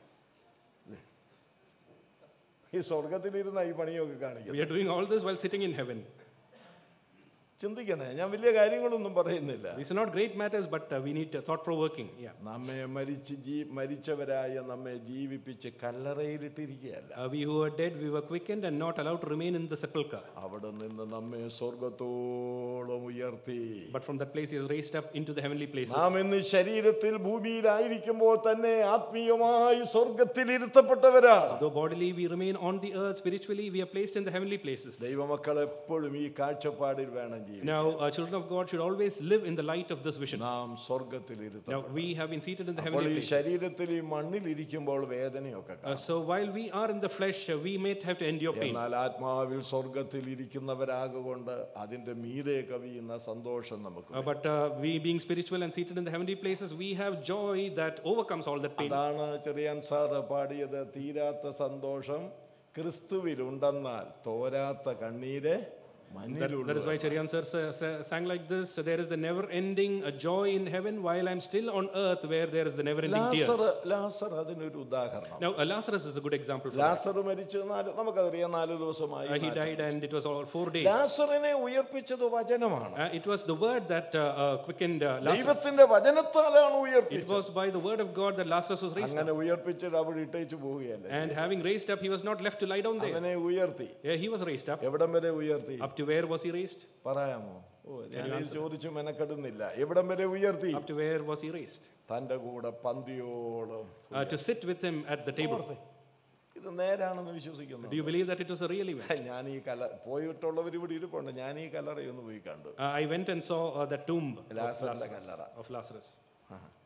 ഈ സ്വർഗത്തിലിരുന്ന ഈ പണിയൊക്കെ കാണിക്കും. We are doing all this while sitting in heaven. ചിന്തിക്കണേ, ഞാൻ വലിയ കാര്യങ്ങളൊന്നും പറയുന്നില്ല. These are not great matters, but uh, we need uh, thought provoking. Yeah. നമ്മെ മരിച്ച് ജീ മരിച്ചവരായ നമ്മെ ജീവിപ്പിച്ച് കല്ലറയിലിട്ടിരിക്കുകയല്ല. Uh, we who are dead, we were quickened and not allowed to remain in the sepulchre. അവിടെ നിന്ന് നമ്മെ സ്വർഗത്തോളം ഉയർത്തി. But from that place he has raised up into the heavenly places. നാം ഇന്ന് ശരീരത്തിൽ ഭൂമിയിലായിരിക്കുമ്പോൾ തന്നെ ആത്മീയമായി സ്വർഗത്തിൽ ഇരുത്തപ്പെട്ടവരാണ്. Though bodily we remain on the earth, spiritually we are placed in the heavenly places. ദൈവമക്കൾ എപ്പോഴും ഈ കാഴ്ചപ്പാടിൽ വേണം ജീവിക്കാൻ. Now, uh, children of God should always live in the light of this vision. നാം സ്വർഗത്തിൽ Now, ഇരുത്തപ്പെട്ടു. we have been seated in the അപ്പോൾ heavenly ഈ places. ശരീരത്തിൽ ഈ മണ്ണിൽ ഇരിക്കുമ്പോൾ വേദനയൊക്കെ Uh, കാണും. so while we are in the flesh, uh, we may have to endure pain. എന്നാൽ ആത്മാവിൽ സ്വർഗത്തിൽ ഇരിക്കുന്നവരാകൊണ്ട് അതിന്റെ മീതെ കവിയുന്ന സന്തോഷം നമുക്ക് Uh, but uh, we being spiritual and seated in the heavenly places, we have joy that overcomes all that pain. അതാണ് Cherian sir പാടിയത്, തീരാത്ത സന്തോഷം ക്രിസ്തുവിലുണ്ടെന്നാൽ തോരാത്ത കണ്ണീര് That, that is why Cherian sir sa- sa- sang like this. There is the never-ending uh, joy in heaven while I'm still on earth where there is the never-ending tears. ലാസർ അതിനൊരു ഉദാഹരണം. Now, uh, Lazarus is a good example for that. ലാസർ മരിച്ചു നാല് നമുക്കറിയാം നാല് ദിവസമായി. Uh, he died and it was all four days. ലാസറിനെ ഉയർപ്പിച്ചത് വചനമാണ്. Uh, it was the word that uh, uh, quickened uh, Lazarus. ദൈവത്തിന്റെ വചനത്താലാണ് It ഉയർപ്പിച്ചത്. was by the word of God that Lazarus was raised അങ്ങനെ up. ഉയർപ്പിച്ചിട്ട് അവിടെ ഇട്ടേച്ചു പോവുകയല്ലേ. And having raised up, he was not left to lie down there. അവനെ ഉയർത്തി. Yeah, he was raised up. എവിടം വരെ ഉയർത്തി? Up to where was he raised? പറയാമോ? ഓ, ഞാൻ ചോദിച്ചു മെനക്കെടുന്നില്ല. എവിടം വരെ ഉയർത്തി? Up to where was he raised? തന്റെ കൂടെ പന്തിയോളം. Uh, to sit with him at the table. ഇത് നേരാണെന്ന് വിശ്വസിക്കുന്നു. Do you believe that it was a real event? ഞാൻ ഈ കല പോയിട്ടുള്ളവർ ഇവിടെ ഇരിപ്പുണ്ട്. ഞാൻ ഈ കല്ലറയൊന്ന് പോയി കണ്ടു. Uh, I went and saw uh, the tomb of ലാസറിന്റെ Lazarus. Kallara. Of Lazarus.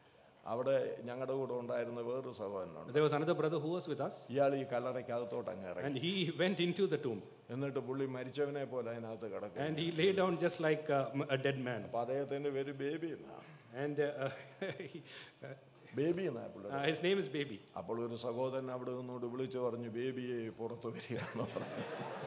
അവിടെ ഞങ്ങളുടെ കൂടെ ഉണ്ടായിരുന്ന വേറൊരു സഹോദരനുണ്ട്. There was another brother who was with us. ഇയാൾ ഈ കല്ലറയ്ക്കകത്തോട്ട് അങ്ങ് ഇറങ്ങി. And he went into the tomb. എന്നിട്ട് പുള്ളി മരിച്ചവനെ പോലെ അതിനകത്ത് കിടക്കും. And he lay down just like uh, a dead man. അപ്പൊ അദ്ദേഹത്തിന്റെ പേര് ബേബി എന്നാണ്. And uh, he, uh, Baby എന്നാണ് പുള്ളി. uh, his name is Baby. അപ്പോൾ ഒരു സഹോദരൻ അവിടെ നിന്നോട് വിളിച്ചു പറഞ്ഞു, ബേബിയെ പുറത്തു വരിക എന്ന് പറഞ്ഞു.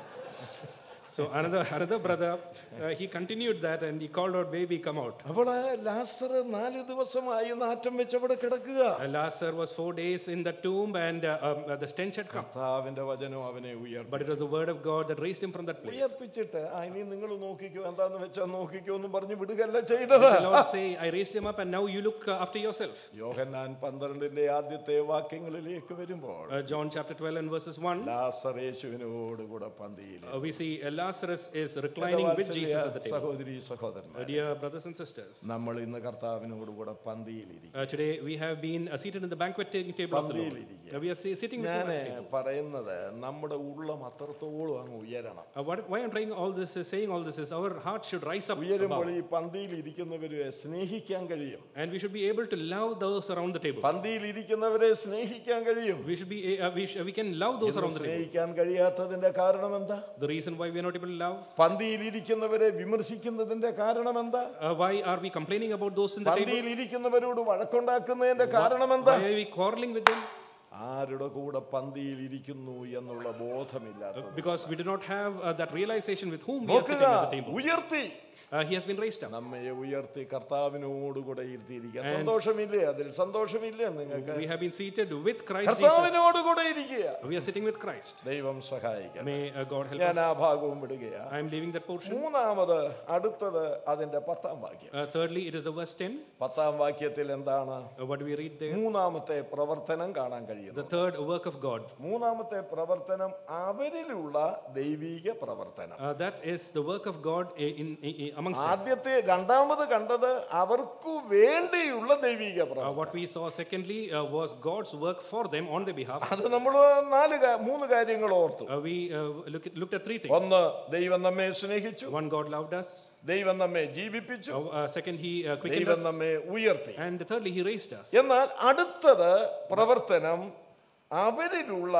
So another another brother, uh, he continued that and he called out, "Baby, come out." അപ്പോൾ ലാസർ നാല് ദിവസമായി നാറ്റം വെച്ച് അവിടെ കിടക്കുക. Lazarus was four days in the tomb and uh, um, uh, the stench had come. കർത്താവിന്റെ വചനം അവനെ ഉയർത്തി. But it was the word of God that raised him from that place. ഉയർപ്പിച്ചിട്ട് ആ ഇനി നിങ്ങൾ നോക്കിക്കോ എന്താന്ന് വെച്ചാൽ നോക്കിക്കോ എന്ന് പറഞ്ഞു വിടുകയല്ല ചെയ്തത്. The Lord say, "I raised him up and now you look uh, after yourself." യോഹന്നാൻ പന്ത്രണ്ടിന്റെ ആദ്യത്തെ വാക്യങ്ങളിലേക്ക് വരുമ്പോൾ uh, John chapter twelve and verses one, ലാസർ യേശുവിനോട് കൂടെ പന്തിയിൽ. uh, we see uh, Lazarus is reclining with Jesus at the table. സഹോദരി സഹോദരന്മാരെ, uh, dear brothers and sisters, നമ്മൾ ഇന്ന് കർത്താവിനോട് കൂടെ പന്തിയിലിരിക്കും. uh, today we have been uh, seated in the banqueting table of the Lord. uh, we are see, sitting with ഞാൻ the പറയുന്നത് നമ്മുടെ ഉള്ളം അത്രത്തോളം അങ്ങ് ഉയരണം. uh, what, why I'm trying all this is saying all this is our heart should rise up ഉയരുമ്പോൾ above. ഈ പന്തിയിൽ ഇരിക്കുന്നവരെ സ്നേഹിക്കാൻ കഴിയും. And we should be able to love those around the table. പന്തിയിൽ ഇരിക്കുന്നവരെ സ്നേഹിക്കാൻ കഴിയും. We should be uh, we, sh- we can love those around the table. സ്നേഹിക്കാൻ കഴിയാത്തതിന്റെ കാരണം എന്താ? The reason why we are not able to love, പന്തിയിൽ ഇരിക്കുന്നവരെ വിമർശിക്കുന്നതിന്റെ കാരണം എന്താ? uh, why are we complaining about those in the table? പന്തിയിൽ ഇരിക്കുന്നവരോട് വഴക്കുണ്ടാക്കുന്നതിന്റെ കാരണം എന്താ? Why are we quarreling with them? ആരുടെ കൂടെ പന്തിയിൽ ഇരിക്കുന്നു എന്നുള്ള ബോധമില്ലാത്തത്. Because we do not have uh, that realization with whom we are sitting at the table. ഉയർത്തി Uh, he has been raised up. നമ്മെ ഉയർത്തി കർത്താവിനോടുകൂടെ ഇരുത്തിയിരിക്കുക. സന്തോഷമില്ലേ? അതിൽ സന്തോഷമില്ലേ നിങ്ങൾക്ക്? We have been seated with Christ Jesus. കർത്താവിനോടുകൂടെ ഇരിക്കുക. We are sitting with Christ. ദൈവം സഹായിക്കട്ടെ. May uh, God help ഞാൻ us. ആ ഭാഗവും വിടുകയാ. I am leaving that portion. മൂന്നാമത് അടുത്തത് അതിന്റെ പത്താം വാക്യം. Uh, thirdly, it is the verse ten. പത്താം വാക്യത്തിൽ എന്താണ്? Uh, what do we read there? മൂന്നാമത്തെ പ്രവർത്തനം കാണാൻ കഴിയുന്നു. The third work of God. മൂന്നാമത്തെ പ്രവർത്തനം അവരിലുള്ള ദൈവിക പ്രവർത്തനം. Uh, that is the work of God in, in, in amongst them. ആദ്യത്തെ രണ്ടാമത് കണ്ടത് അവർക്കു വേണ്ടിയുള്ള ദൈവിക Uh, പ്രവർത്തനം. what we saw secondly uh, was God's work for them on their behalf. അത് നമ്മൾ നാല് കാ- മൂന്ന് കാര്യങ്ങൾ ഓർത്തു. Uh, we uh, look at, looked at three things. ഒന്ന്, ദൈവം നമ്മെ സ്നേഹിച്ചു. One, God loved us. ദൈവം നമ്മെ ജീവിപ്പിച്ചു. Uh, uh, second, He uh, quickened ദൈവം us. നമ്മെ ഉയർത്തി. And thirdly, He raised us. എന്നാൽ അടുത്തത് പ്രവർത്തനം അവരിലുള്ള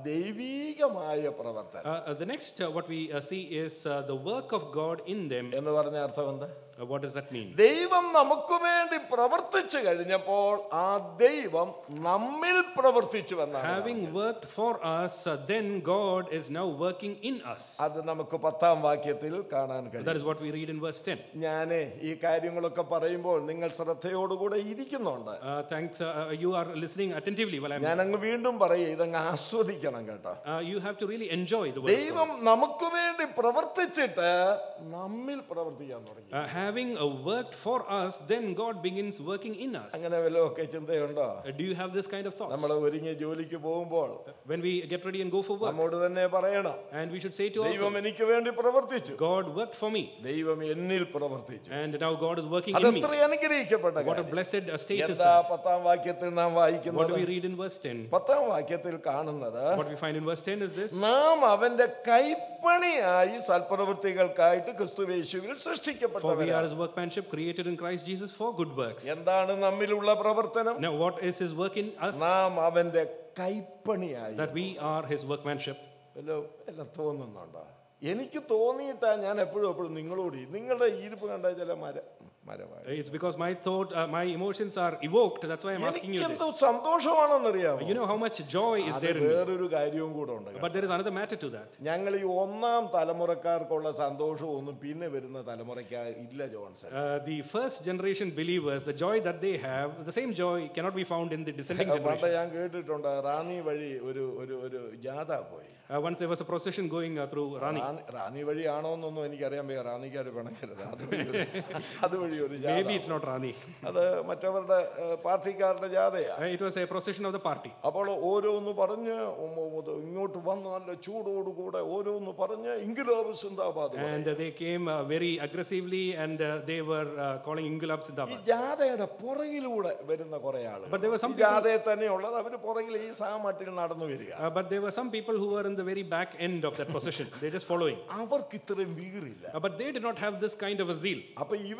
ദൈവീകമായ പ്രവർത്തനം. Uh, uh, the next uh, what we uh, see is uh, the work of God in them. എന്ന് പറഞ്ഞ അർത്ഥം എന്താ? Uh, what does that mean? ദൈവം നമുക്ക് വേണ്ടി പ്രവർത്തിച്ചു കഴിഞ്ഞപ്പോൾ ആ ദൈവം നമ്മിൽ പ്രവർത്തിച്ചു എന്നാണ്. Having worked for us, uh, then God is now working in us. അത് നമുക്ക് പത്താം വാക്യത്തിൽ കാണാൻ That കഴിയും. is what we read in verse ten. ഞാനേ ഈ കാര്യങ്ങളൊക്കെ പറയുമ്പോൾ നിങ്ങൾ ശ്രദ്ധയോടുകൂടെ ഇരിക്കുന്നുണ്ട്. Uh, thanks. Uh, uh, you are listening attentively while I'm. ഞാൻ അങ്ങ് വീണ്ടും പറയേ, ഇതങ്ങ് ആസ്വദിക്കണം കേട്ടോ. Uh, you have to really enjoy the word of ദൈവം God. നമുക്ക് വേണ്ടി പ്രവർത്തിച്ചിട്ട് നമ്മിൽ പ്രവർത്തിക്കാൻ തുടങ്ങി. Uh, having uh, worked for us, then God begins working in us. അങ്ങനെ വല്ലതൊക്കെ ചിന്തയുണ്ടോ? Uh, do you have this kind of thoughts? നമ്മൾ ഒരുങ്ങി ജോലിക്ക് പോകുമ്പോൾ When we get ready and go for work, നമ്മോട് തന്നെ പറയണം, and we should say to ദൈവം ourselves, എനിക്ക് വേണ്ടി പ്രവർത്തിച്ചു, God worked for me, ദൈവം എന്നിൽ പ്രവർത്തിച്ചു. and now God is working അത് in me. എത്ര അനുഗ്രഹിക്കപ്പെട്ട What a കാര്യം. blessed uh, state is എന്താ that. പത്താം വാക്യത്തിൽ നാം What do വായിക്കുന്നത്? we read in verse ten? പത്താം വാക്യത്തിൽ കാണുന്നത്, What we find in verse ten is this: നാം അവന്റെ കൈപ്പണിയായി സൽപ്രവൃത്തികൾക്കായിട്ട് ക്രിസ്തുയേശുവിൽ For we are സൃഷ്ടിക്കപ്പെട്ടവരാണ്. His workmanship, created in Christ Jesus for good works. എന്താണ് നമ്മിലുള്ള പ്രവർത്തനം? Now, what is His work in us? നാം അവന്റെ കൈപ്പണിയായി. That we are His workmanship. വല്ലോ എല്ലാം തോന്നുന്നുണ്ടോ? എനിക്ക് തോന്നിയിട്ടാ ഞാൻ എപ്പോഴും എപ്പോഴും നിങ്ങളോട് ഈ- നിങ്ങളുടെ ഈർപ്പ് കണ്ടാൽ ചില മര മരമായി. It's because my thought, uh, my emotions are evoked. That's why I'm asking you എനിക്കെന്തോ this. സന്തോഷമാണെന്നറിയാമോ? You know how much joy is അത് there in me. വേറൊരു കാര്യവും കൂടെ ഉണ്ട്. But there is another matter to that. ഞങ്ങൾ ഈ ഒന്നാം തലമുറക്കാർക്കുള്ള സന്തോഷവും ഒന്നും പിന്നെ വരുന്ന തലമുറയ്ക്ക് ഇല്ല Johnson. Uh, the first generation believers, the joy that they have, the same joy cannot be found in the descending പണ്ട് generation. ഞാൻ കേട്ടിട്ടുണ്ട്, റാന്നി വഴി ഒരു ഒരു ഒരു ജാഥ പോയി. Uh, once there was a procession going uh, through Rani. Ranni- Ranni വഴിയാണോ എന്നൊന്നും എനിക്കറിയാൻ വയ്യ. റാന്നിക്കാർ പിണങ്ങരുത്. അതുവഴി ഒരു- അതുവഴി ഒരു ജാഥ. Maybe it's not Rani. അത് മറ്റവരുടെ ഏഹ്, പാർട്ടിക്കാരുടെ ജാഥയാ. Uh, it was a procession of the party. അപ്പോൾ ഓരോന്ന് പറഞ്ഞ് ഉം ഉം ഇങ്ങോട്ട് വന്ന് നല്ല ചൂടോടുകൂടെ ഓരോന്ന് പറഞ്ഞ് ഇൻക്വിലാബ് സിന്ദാബാദ് And പറയും. uh, they came uh, very aggressively and uh, they were uh, calling Ingulab ഈ Sindabad. ജാഥയുടെ പുറകിലൂടെ വരുന്ന കുറെ ആളുകൾ. But there were some ഈ ജാഥയെ തന്നെയുള്ളത് അവര് പുറകിൽ ഈ സാമട്ടിൽ നടന്നു വരിക. Uh, but there were some people who were in the very back end of that procession. They're just following. അവർക്ക് ഇത്രയും വീറില്ല. Uh, but they did not have this kind of a zeal. അപ്പൊ ഇവര്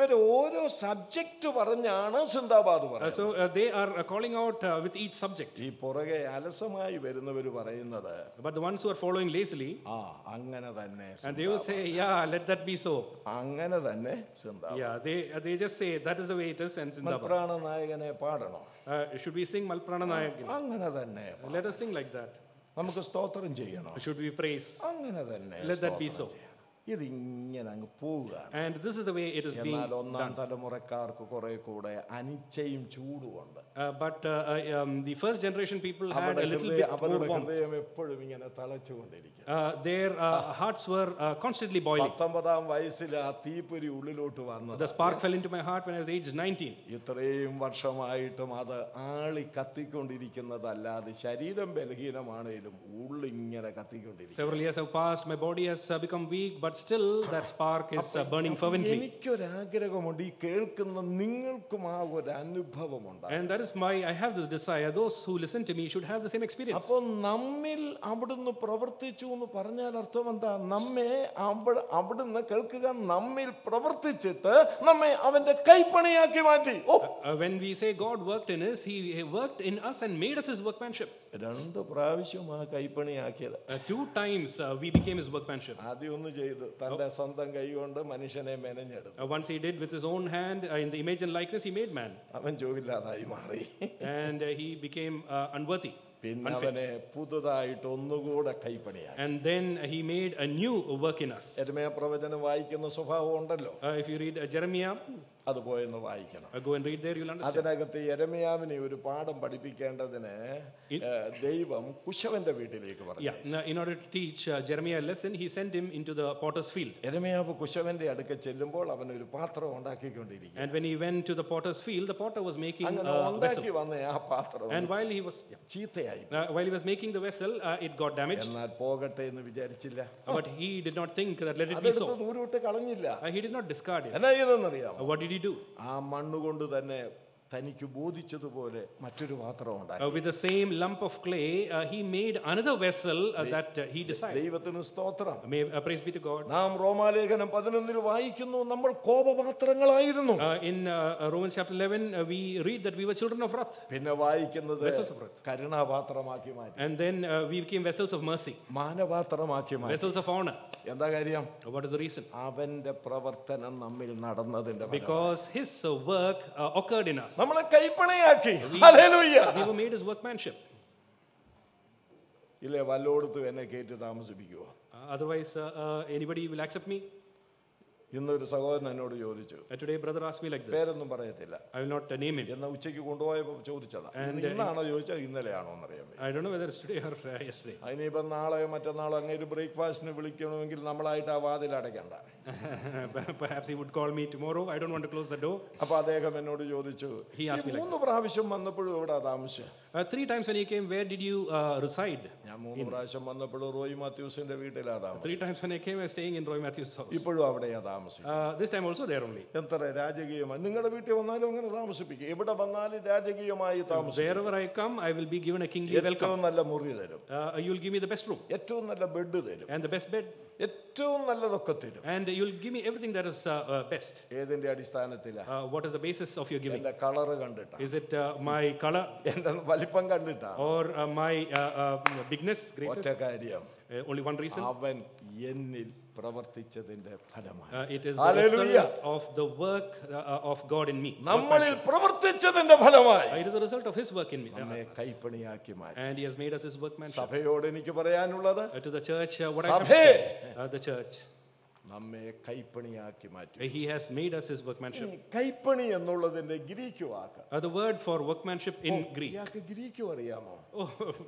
ഓരോ സബ്ജക്റ്റ് പറഞ്ഞാണ് സിന്ദാബാദ് Uh, പറയുന്നത്. so uh, they are uh, calling out uh, with each subject. ഈ പുറകെ അലസമായി വരുന്നവർ പറയുന്നത് But the ones who are following lazily, ആ അങ്ങനെ തന്നെ and they will say, yeah, let that be so. അങ്ങനെ തന്നെ സിന്ദാബാദ്. Yeah, they uh, they just say that is the way it is and Zindabad. പ്രാണ നായകനെ പാടണോ? Uh, should we sing Malprana Nayakin? അങ്ങനെ തന്നെ. Let us sing like that. നമുക്ക് സ്തോത്രം ചെയ്യണോ? Should we praise? അങ്ങനെ തന്നെ. Let that be so. ഇതിങ്ങനെ അങ്ങ് പോവുകയാണ്. And this is the way it is being എന്നാൽ ഒന്നാം done. തലമുറക്കാർക്ക് കുറെ കൂടെ അനിച്ചയും ചൂടുമുണ്ട്. Uh, but uh, uh, um, the first generation people had അവരുടെ a little ഹൃദയം bit more അവരുടെ warmth. ഹൃദയം എപ്പോഴും ഇങ്ങനെ തളച്ചുകൊണ്ടിരിക്കും. Uh, their uh, hearts were uh, constantly boiling. പത്തൊമ്പതാം വയസ്സിൽ ആ തീപ്പൊരി ഉള്ളിലോട്ട് വന്നത്. The spark fell into my heart when I was aged nineteen. ഇത്രയും വർഷമായിട്ടും അത് ആളി കത്തിക്കൊണ്ടിരിക്കുന്നതല്ലാതെ ശരീരം ബലഹീനമാണേലും ഉള്ളിങ്ങനെ കത്തിക്കൊണ്ടിരിക്കും. Several years have passed, my body has uh, become weak, but still that spark is uh, burning fervently. എനിക്കൊരാഗ്രഹമുണ്ട്, ഈ കേൾക്കുന്ന നിങ്ങൾക്കും ആ ഒരു അനുഭവമുണ്ട്. And that is why I have this desire. Those who listen to me should have the same experience. അപ്പോൾ നമ്മിൽ അവിടുന്ന് പ്രവർത്തിച്ചു എന്ന് പറഞ്ഞാൽ അർത്ഥം എന്താ? നമ്മെ അവ- അവിടുന്ന് കേൾക്കുക, നമ്മിൽ പ്രവർത്തിച്ചിട്ട് നമ്മെ അവന്റെ കൈപ്പണിയാക്കി മാറ്റി. ഓ, Uh, when we say God worked in us, He he worked in us and made us His workmanship. രണ്ട് പ്രാവശ്യം ആ കൈപ്പണിയാക്കിയത്. Uh, two times uh, we became His workmanship. ആദ്യം ഒന്ന് ചെയ്തു, തന്റെ സ്വന്തം കൈ കൊണ്ട് മനുഷ്യനെ മെനഞ്ഞെടുത്തു. Uh, once He did with His own hand, uh, in the image and likeness, He made man. അവൻ ജോലിയില്ലാതായി മാറി. And uh, he became uh, unworthy. പിന്നെ അവനെ പുതുതായിട്ട് ഒന്നുകൂടെ കൈപ്പണിയാക്കി. And then uh, He made a new work in us. യെരമ്യാ പ്രവചനം വായിക്കുന്ന സ്വഭാവം ഉണ്ടല്ലോ, Uh, if you read uh, Jeremiah, അത് പോയെന്ന് വായിക്കണം. uh, go and read there, you'll understand. അതിനകത്ത് യെരമ്യാവിനെ ഒരു പാഠം പഠിപ്പിക്കേണ്ടതിന് In- ഏഹ്, ദൈവം കുശവന്റെ വീട്ടിലേക്ക് പറഞ്ഞു. Yeah, now, in order to teach uh, Jeremiah a lesson, He sent him into the potter's field. യെരമ്യാവ് കുശവന്റെ അടുക്ക ചെല്ലുമ്പോൾ അവൻ ഒരു പാത്രം ഉണ്ടാക്കിക്കൊണ്ടിരിക്കും. And when he went to the potter's field, the potter was making അങ്ങനെ a ഉണ്ടാക്കി vessel. വന്ന ആ പാത്രം And while he was yeah, ചീത്തയായി. uh, while he was making the vessel, uh, it got damaged. എന്നാൽ പോകട്ടെ എന്ന് വിചാരിച്ചില്ല. Uh, but he did not think that let it be അതെടുത്ത് so. ദൂരോട്ട് കളഞ്ഞില്ല. Uh, he did not discard it. എന്നാ ചെയ്തെന്നറിയാം? Uh, what did he do? ആ മണ്ണുകൊണ്ട് തന്നെ തനിക്ക് ബോധിച്ചതുപോലെ മറ്റൊരു പാത്രം Uh, ഉണ്ടാക്കി. with the same lump of clay, uh, he made another vessel uh, that uh, he decided. ദൈവത്തിന് സ്തോത്രം. May uh, praise be to God. നാം റോമാലേഖനം പതിനൊന്നിൽ വായിക്കുന്നു, നമ്മൾ കോപപാത്രങ്ങളായിരുന്നു. Uh, in uh, uh, Romans chapter eleven, uh, we read that we were children of wrath, പിന്നെ വായിക്കുന്നത് vessels of wrath. കരുണാപാത്രമാക്കി മാറ്റി, And then uh, we became vessels of mercy, മാനപാത്രമാക്കി മാറ്റി. vessels of honor. എന്താ കാര്യം? Uh, What is the reason? അവന്റെ പ്രവർത്തനം നമ്മിൽ നടന്നതിന്റെ ഫലമായി. Because his uh, work uh, occurred in us. നമ്മളെ കൈപ്പണിയാക്കി. We, hallelujah. we were made his workmanship. ഇല്ലേ, വല്ലോടത്തും എന്നെ കയറ്റി താമസിപ്പിക്കുവോ? Uh, otherwise, uh, uh, anybody will accept me? ഇന്നൊരു സഹോദരൻ എന്നോട് ചോദിച്ചു, Uh, today, brother asked me like this. പേരൊന്നും പറയത്തില്ല, I will not uh, name him. എന്നാ ഉച്ചയ്ക്ക് കൊണ്ടുപോയപ്പോ ചോദിച്ചതാ. And, ഇത് ഇന്നാണോ ചോദിച്ചത് ഇന്നലെയാണോ എന്നറിയാൻ വയ്യ. I don't know whether it's today or uh, yesterday. അതിനിപ്പം നാളെയോ മറ്റന്നാളോ അങ്ങനെ ബ്രേക്ക്ഫാസ്റ്റിന് വിളിക്കണമെങ്കിൽ നമ്മളായിട്ട് ആ വാതിൽ അടയ്ക്കണ്ട. Perhaps he would call me tomorrow. I don't want to close the door. അപ്പൊ അദ്ദേഹം എന്നോട് ചോദിച്ചു, He asked me "ഈ like മൂന്ന് പ്രാവശ്യം വന്നപ്പോഴും ഇവിടെ താമസിച്ചു?" Uh, three times when he came, where did you uh, reside? ഞാൻ മൂന്ന് പ്രാവശ്യം വന്നപ്പോഴും റോയ് മാത്യൂസിന്റെ വീട്ടിലാ താമസം, Three times when I came, I was staying in Roy Matthew's house. ഇപ്പോഴും അവിടെയാ താമസിക്കും. Uh, this time also there only. എത്ര രാജകീയമായി നിങ്ങളുടെ വീട്ടിൽ വന്നാലും അങ്ങനെ താമസിപ്പിക്കും. എവിടെ വന്നാലും രാജകീയമായി താമസിക്കും. Wherever I come, I will be given a kingly welcome. ഏറ്റവും നല്ല മുറി തരും, Uh, you'll give me the best room ഏറ്റവും നല്ല ബെഡ് തരും, and the best bed, ഏറ്റവും നല്ലതൊക്കെ തരും. and you'll give me everything that is uh, uh, best. ഏതിന്റെ അടിസ്ഥാനത്തിലാ? Uh, what is the basis of your giving? എന്റെ കളറ് കണ്ടിട്ടാ, Is it uh, my color എന്റെ വലിപ്പം കണ്ടിട്ടാ? or uh, my uh, uh, bigness, ഒറ്റ greatness? കാര്യം, Uh, only one reason. അവൻ എന്നിൽ പ്രവർത്തിച്ചതിന്റെ ഫലമായി. Uh, it is the Hallelujah. result of the work uh, of God in me. നമ്മളിൽ പ്രവർത്തിച്ചതിന്റെ ഫലമായി Uh, it is the result of His work in me. നമ്മെ Uh, കൈപ്പണിയാക്കി മാറ്റി. and He has made us His workmanship. സഭയോട് എനിക്ക് പറയാനുള്ളത്, Uh, to the church, uh, what I have to സഭേ, say, uh, the church, നമ്മെ കൈപ്പണിയാക്കി മാറ്റി. uh, He has made us His workmanship. ഇനി കൈപ്പണി എന്നുള്ളതിന്റെ ഗ്രീക്ക് വാക്ക്, Uh, the word for workmanship in Greek. ഇയാൾക്ക് ഗ്രീക്കും അറിയാമോ? Oh,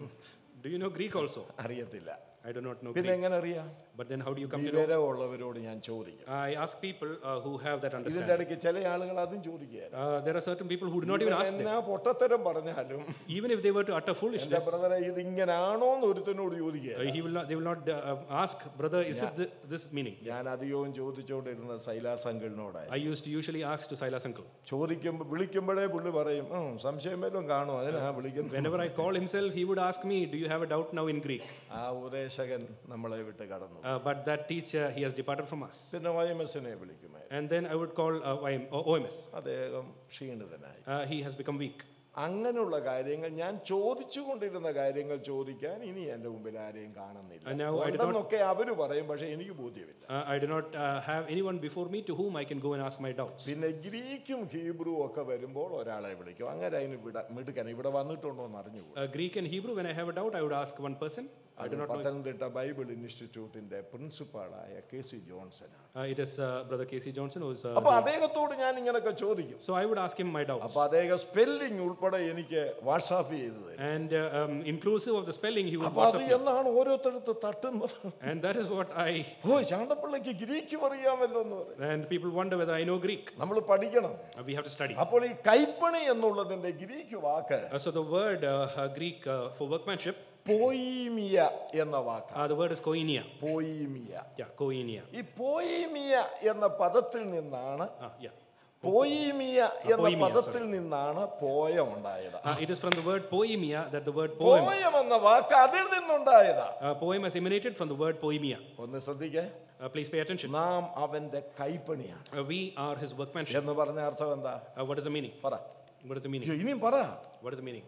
do you know Greek also? അറിയത്തില്ല. I do not know പിന്നെ Greek. എങ്ങനെ അറിയാം? But then how do you come to know? വിവരമുള്ളവരോട് ഞാൻ ചോദിക്കും. I ask people uh, who have that ഇതിന്റെ understanding. ഇടയ്ക്ക് ചില ആളുകൾ അതും ചോദിക്കുകയാണ്. Uh, there are certain people who do not even ask them. എന്നാ പൊട്ടത്തരം പറഞ്ഞാലും Even if they were to utter എന്റെ foolishness, ബ്രദറെ ഇത് ഇങ്ങനാണോ എന്ന് ഒരുത്തനോട് uh, ചോദിക്കുക. he will not, they will not uh, ask, brother, is it th- this meaning? ഞാൻ അധികവും ചോദിച്ചുകൊണ്ടിരുന്ന സൈലാസ് അങ്കിളിനോടായി. I used to usually ask to Silas uncle. ചോദിക്കുമ്പോ വിളിക്കുമ്പോഴേ പുള്ളി പറയും, "ഉം, സംശയം വല്ലതും കാണുമോ അതിനാ വിളിക്കുന്നത്." Whenever I call himself, he would ask me, do you have a doubt now in Greek? ആ ഉപദേശം ഉപദേശകൻ നമ്മളെ വിട്ട് കടന്നു. Uh, but that teacher, he has departed from us. പിന്നെ വൈ എം എസിനെ വിളിക്കുമായിരുന്നു. And then I would call uh, Y M, O M S. അദ്ദേഹം ക്ഷീണിതനായി. Uh, he has become weak. അങ്ങനെയുള്ള കാര്യങ്ങൾ ഞാൻ ചോദിച്ചു കൊണ്ടിരുന്ന കാര്യങ്ങൾ ചോദിക്കാൻ ഇനി എൻ്റെ മുമ്പിൽ ആരെയും കാണുന്നില്ല. ഉണ്ടെന്നൊക്കെ അവര് പറയും, പക്ഷെ എനിക്ക് ബോധ്യമില്ല. Uh, I do not uh, have anyone before me to whom I can go and ask my doubts. പിന്നെ ഗ്രീക്കും ഹീബ്രുവും ഒക്കെ വരുമ്പോൾ ഒരാളെ വിളിക്കും. അങ്ങനെ അതിന് മിടുക്കൻ ഇവിടെ വന്നിട്ടുണ്ടോ എന്ന് അറിഞ്ഞു. Greek and Hebrew, when I have a doubt, I would ask one person. I do not know. Pathanamthitta Bible ഇൻസ്റ്റിറ്റ്യൂട്ടിന്റെ പ്രിൻസിപ്പാളായ K C Johnson. It is uh, brother K C Johnson who is. Uh, അപ്പോൾ അദ്ദേഹത്തോട് ഞാൻ ഇങ്ങനെയൊക്കെ ചോദിക്കും. So I would ask him my doubts. അപ്പോൾ അദ്ദേഹം spelling ഉൾപ്പെടെ എനിക്ക് വാട്സാപ്പ് ചെയ്തു തരും. And uh, um, inclusive of the spelling he would WhatsApp. അപ്പോൾ അത് എന്നാണ് ഓരോരുത്തരത്ത് തട്ടുന്നത്. And that is what I. ഓ ചാണ്ടപ്പിള്ളയ്ക്ക് ഗ്രീക്ക് അറിയാമല്ലോ എന്ന് പറയും. And people wonder whether I know Greek. നമ്മൾ പഠിക്കണം. Uh, we have to study. അപ്പോൾ ഈ കൈപ്പണി എന്നുള്ളതിന്റെ ഗ്രീക്ക് വാക്ക്. Uh, so the word uh, uh, Greek uh, for workmanship. പോയിമിയ എന്ന വാക്കാണ്. Uh, the word is koinia. പോയിമിയ. Yeah, koinia. ഈ പോയിമിയ എന്ന പദത്തിൽ നിന്നാണ്. Ah, yeah. പോയിമിയ എന്ന പദത്തിൽ നിന്നാണ് പോയം ഉണ്ടായത്. It is from the word poemia that the word poem. Poem എന്ന വാക്ക് അതിൽ നിന്നുണ്ടായതാ. Poem has emanated from the word poemia. ഒന്ന് ശ്രദ്ധിക്കേ. Uh, please pay attention. നാം അവന്റെ കൈപ്പണിയാണ്. Uh, we are his workmanship. എന്ന് പറഞ്ഞ അർത്ഥം എന്താ? Uh, what is the meaning? പറ. What is the meaning? ഇനിയും പറ. What is the meaning?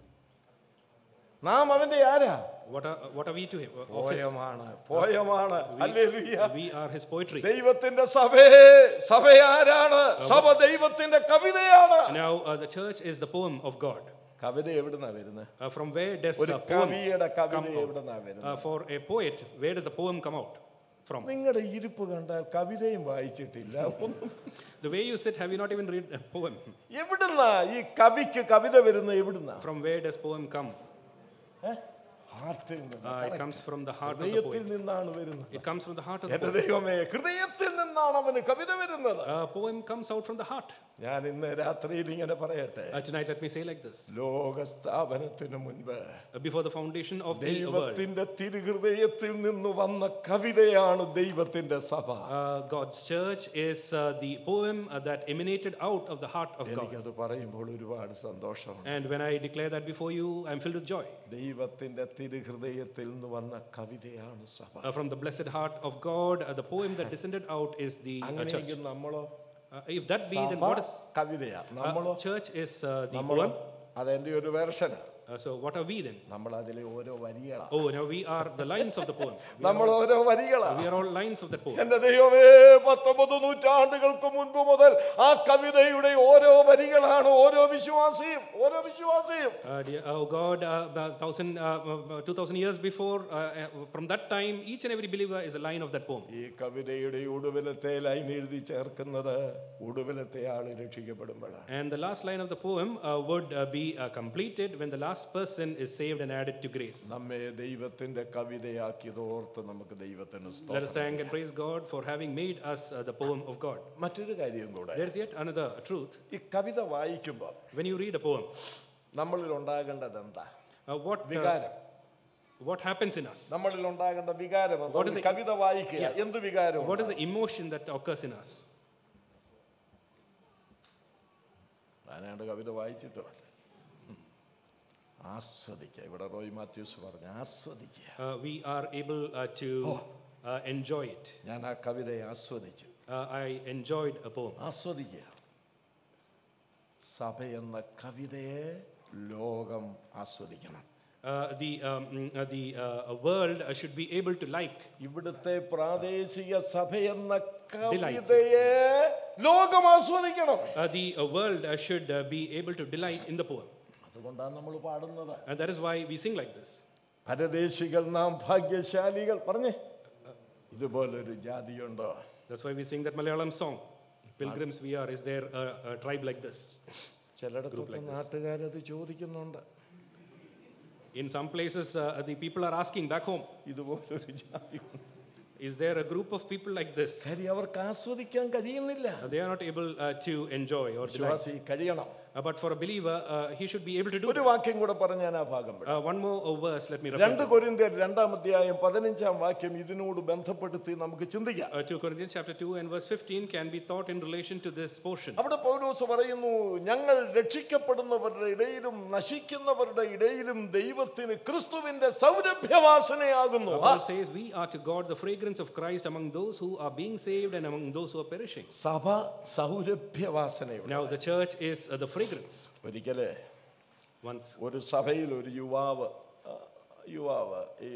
നാം അവന്റെ ആരാ? What are what are we to him? പോയമാണ്. പോയമാണ്. Hallelujah. We are his poetry. ദൈവത്തിന്റെ സഭേ, സഭ ആരാണ്? സഭ ദൈവത്തിന്റെ കവിതയാണ്. Now uh, the church is the poem of God. കവിത എവിടുന്നാ വരുന്നത്? Uh, from where does ഒരു കവിയുടെ കവിത എവിടുന്നാ വരുന്നത്? Uh, for a poet, where does the poem come out from? നിങ്ങളുടെ ഇരിപ്പ് കണ്ടാൽ കവിതയും വായിച്ചിട്ടില്ല. The way you sit, have you not even read a poem? എവിടുന്നാ ഈ കവിക്ക് കവിത വരുന്നത്? എവിടുന്നാ? From where does poem come? ഹാർട്ടിൽ നിന്ന്. Uh, it comes from the heart of the ഹൃദയത്തിൽ poet. നിന്നാണ് വരുന്നത്. It comes from the heart of the എൻ്റെ poet. ദൈവമേ, ഹൃദയത്തിൽ നിന്നാണ് അവന് കവിത വരുന്നത്. A poem comes out from the heart. ഞാൻ ഇന്ന് രാത്രിയിൽ ഇങ്ങനെ പറയട്ടെ. Uh, tonight let me say like this. ലോകസ്ഥാപനത്തിന് മുൻപ് Uh, before the foundation of the world, ദൈവത്തിന്റെ തിരുഹൃദയത്തിൽ നിന്ന് വന്ന കവിതയാണ് ദൈവത്തിന്റെ സഭ. uh, God's church is uh, the poem uh, that emanated out of the heart of God. എനിക്കത് പറയുമ്പോൾ ഒരുപാട് സന്തോഷമുണ്ട്. And when I declare that before you, I am filled with joy. ദൈവത്തിന്റെ തിരുഹൃദയത്തിൽ നിന്ന് വന്ന കവിതയാണ് സഭ. Uh, from the blessed heart of God, uh, the poem that descended out is the uh, church. അങ്ങനെയെങ്കിൽ നമ്മളോ? Uh, if that be, then what is കവിതയാ? നമ്മളോ? uh, church is uh, the നമ്മളോ? poem. അതെന്റെ ഒരു version. Uh, so what are we then? നമ്മൾ അതിലെ ഓരോ വരികളാണ്. Oh, now we are the lines of the poem. നമ്മൾ ഓരോ വരികളാണ്. We are all lines of that poem. എൻ്റെ ദൈവമേ, പത്തൊമ്പത് നൂറ്റാണ്ടുകൾക്ക് മുൻപ് മുതൽ ആ കവിതയുടെ ഓരോ വരികളാണ് ഓരോ വിശ്വാസിയും ഓരോ വിശ്വാസിയും. Uh, dear, oh God, uh, thousand, uh, uh, two thousand years before, uh, uh, from that time, each and every believer is a line of that poem. ഈ കവിതയുടെ ഒടുവിലത്തെ ലൈൻ എഴുതി ചേർക്കുന്നത് ഒടുവിലത്തെ ആൾ രക്ഷിക്കപ്പെടുമ്പോഴാണ്. And the last line of the poem uh, would uh, be uh, completed when the last person is saved and added to grace. നമ്മെ ദൈവത്തിന്റെ കവിതയാക്കിയതോർത്ത് നമുക്ക് ദൈവത്തിന് സ്തോത്രം. Let us thank and praise God for having made us uh, the poem of God. മറ്റൊരു കാര്യം കൂടെ. There is yet another truth. ഈ കവിത വായിക്കുമ്പോൾ when you read a poem, നമ്മളിൽ ഉണ്ടാകേണ്ടത് എന്താ? uh, what വികാരം. uh, what happens in us? നമ്മളിൽ ഉണ്ടാകേണ്ട വികാരം എന്താ? കവിത വായിക്കുക എന്ത് വികാരം? What is the emotion that occurs in us? ഞാനാണ്ട് കവിത വായിച്ചിട്ടോ ആസ്വദിക്കുക. ഇവിടെ റോയ് മാത്യൂസ് പറഞ്ഞു ആസ്വദിക്കുക. Uh, we are able uh, to uh, enjoy it. ഞാൻ ആ കവിതയെ ആസ്വദിച്ചു. Uh, I enjoyed a poem. ആസ്വദിക്കുക. സഭ എന്ന കവിതയെ ലോകം ആസ്വദിക്കണം. Uh, the um, uh, the uh, world uh, should be able to like. ഇവിടുത്തെ പ്രാദേശിക സഭ എന്ന കവിതയെ ലോകം ആസ്വദിക്കണം. Uh, the uh, world uh, should uh, be able to delight in the poem. അതുകൊണ്ടാണ് നമ്മൾ പാടുന്നത്. And that is why we sing like this. പരദേശികൾ നാം ഭാഗ്യശാലികൾ. പറഞ്ഞേ, ഇതുപോലൊരു ജാതിയുണ്ടോ? That's why we sing that Malayalam song. Pilgrims we are. Is there a, a tribe like this? ചിലയിടത്തൊക്കെ നാട്ടുകാരത് ചോദിക്കുന്നുണ്ട്. In some places uh, the people are asking back home. ഇതുപോലൊരു ജാതി. Is there a group of people like this? കാര്യം അവർക്ക് ആസ്വദിക്കാൻ കഴിയുന്നില്ല. Uh, They are not able uh, to enjoy or delight. വിശ്വാസി കഴിയണം. Uh, But for a believer, uh, he should be able to do ഒരു that. വാക്യം കൂടെ പറഞ്ഞ് ഞാൻ ആ ഭാഗം വിടാം. Uh, One more uh, verse, let me refer രണ്ട് to. കൊരിന്ത്യർ രണ്ടാം അധ്യായം പതിനഞ്ചാം വാക്യം ഇതിനോട് ബന്ധപ്പെടുത്തി നമുക്ക് ചിന്തിക്കാം. Uh, two Corinthians chapter two and verse fifteen can be thought in relation to this portion. അവിടെ പൗലോസ് പറയുന്നു, ഞങ്ങൾ രക്ഷിക്കപ്പെടുന്നവരുടെ ഇടയിലും നശിക്കുന്നവരുടെ ഇടയിലും ദൈവത്തിന് ക്രിസ്തുവിന്റെ സൗരഭ്യവാസനയാകുന്നു. Uh, Paul says, we are to God the fragrance of Christ among those who are being saved and among those who are perishing. സഭ സൗരഭ്യവാസനയുണ്ട്. Now the church is uh, the fragrance. ഒരിക്കലേ Once ഒരു സഭയിൽ ഒരു യുവാവ് ആ, യുവാവ് ഈ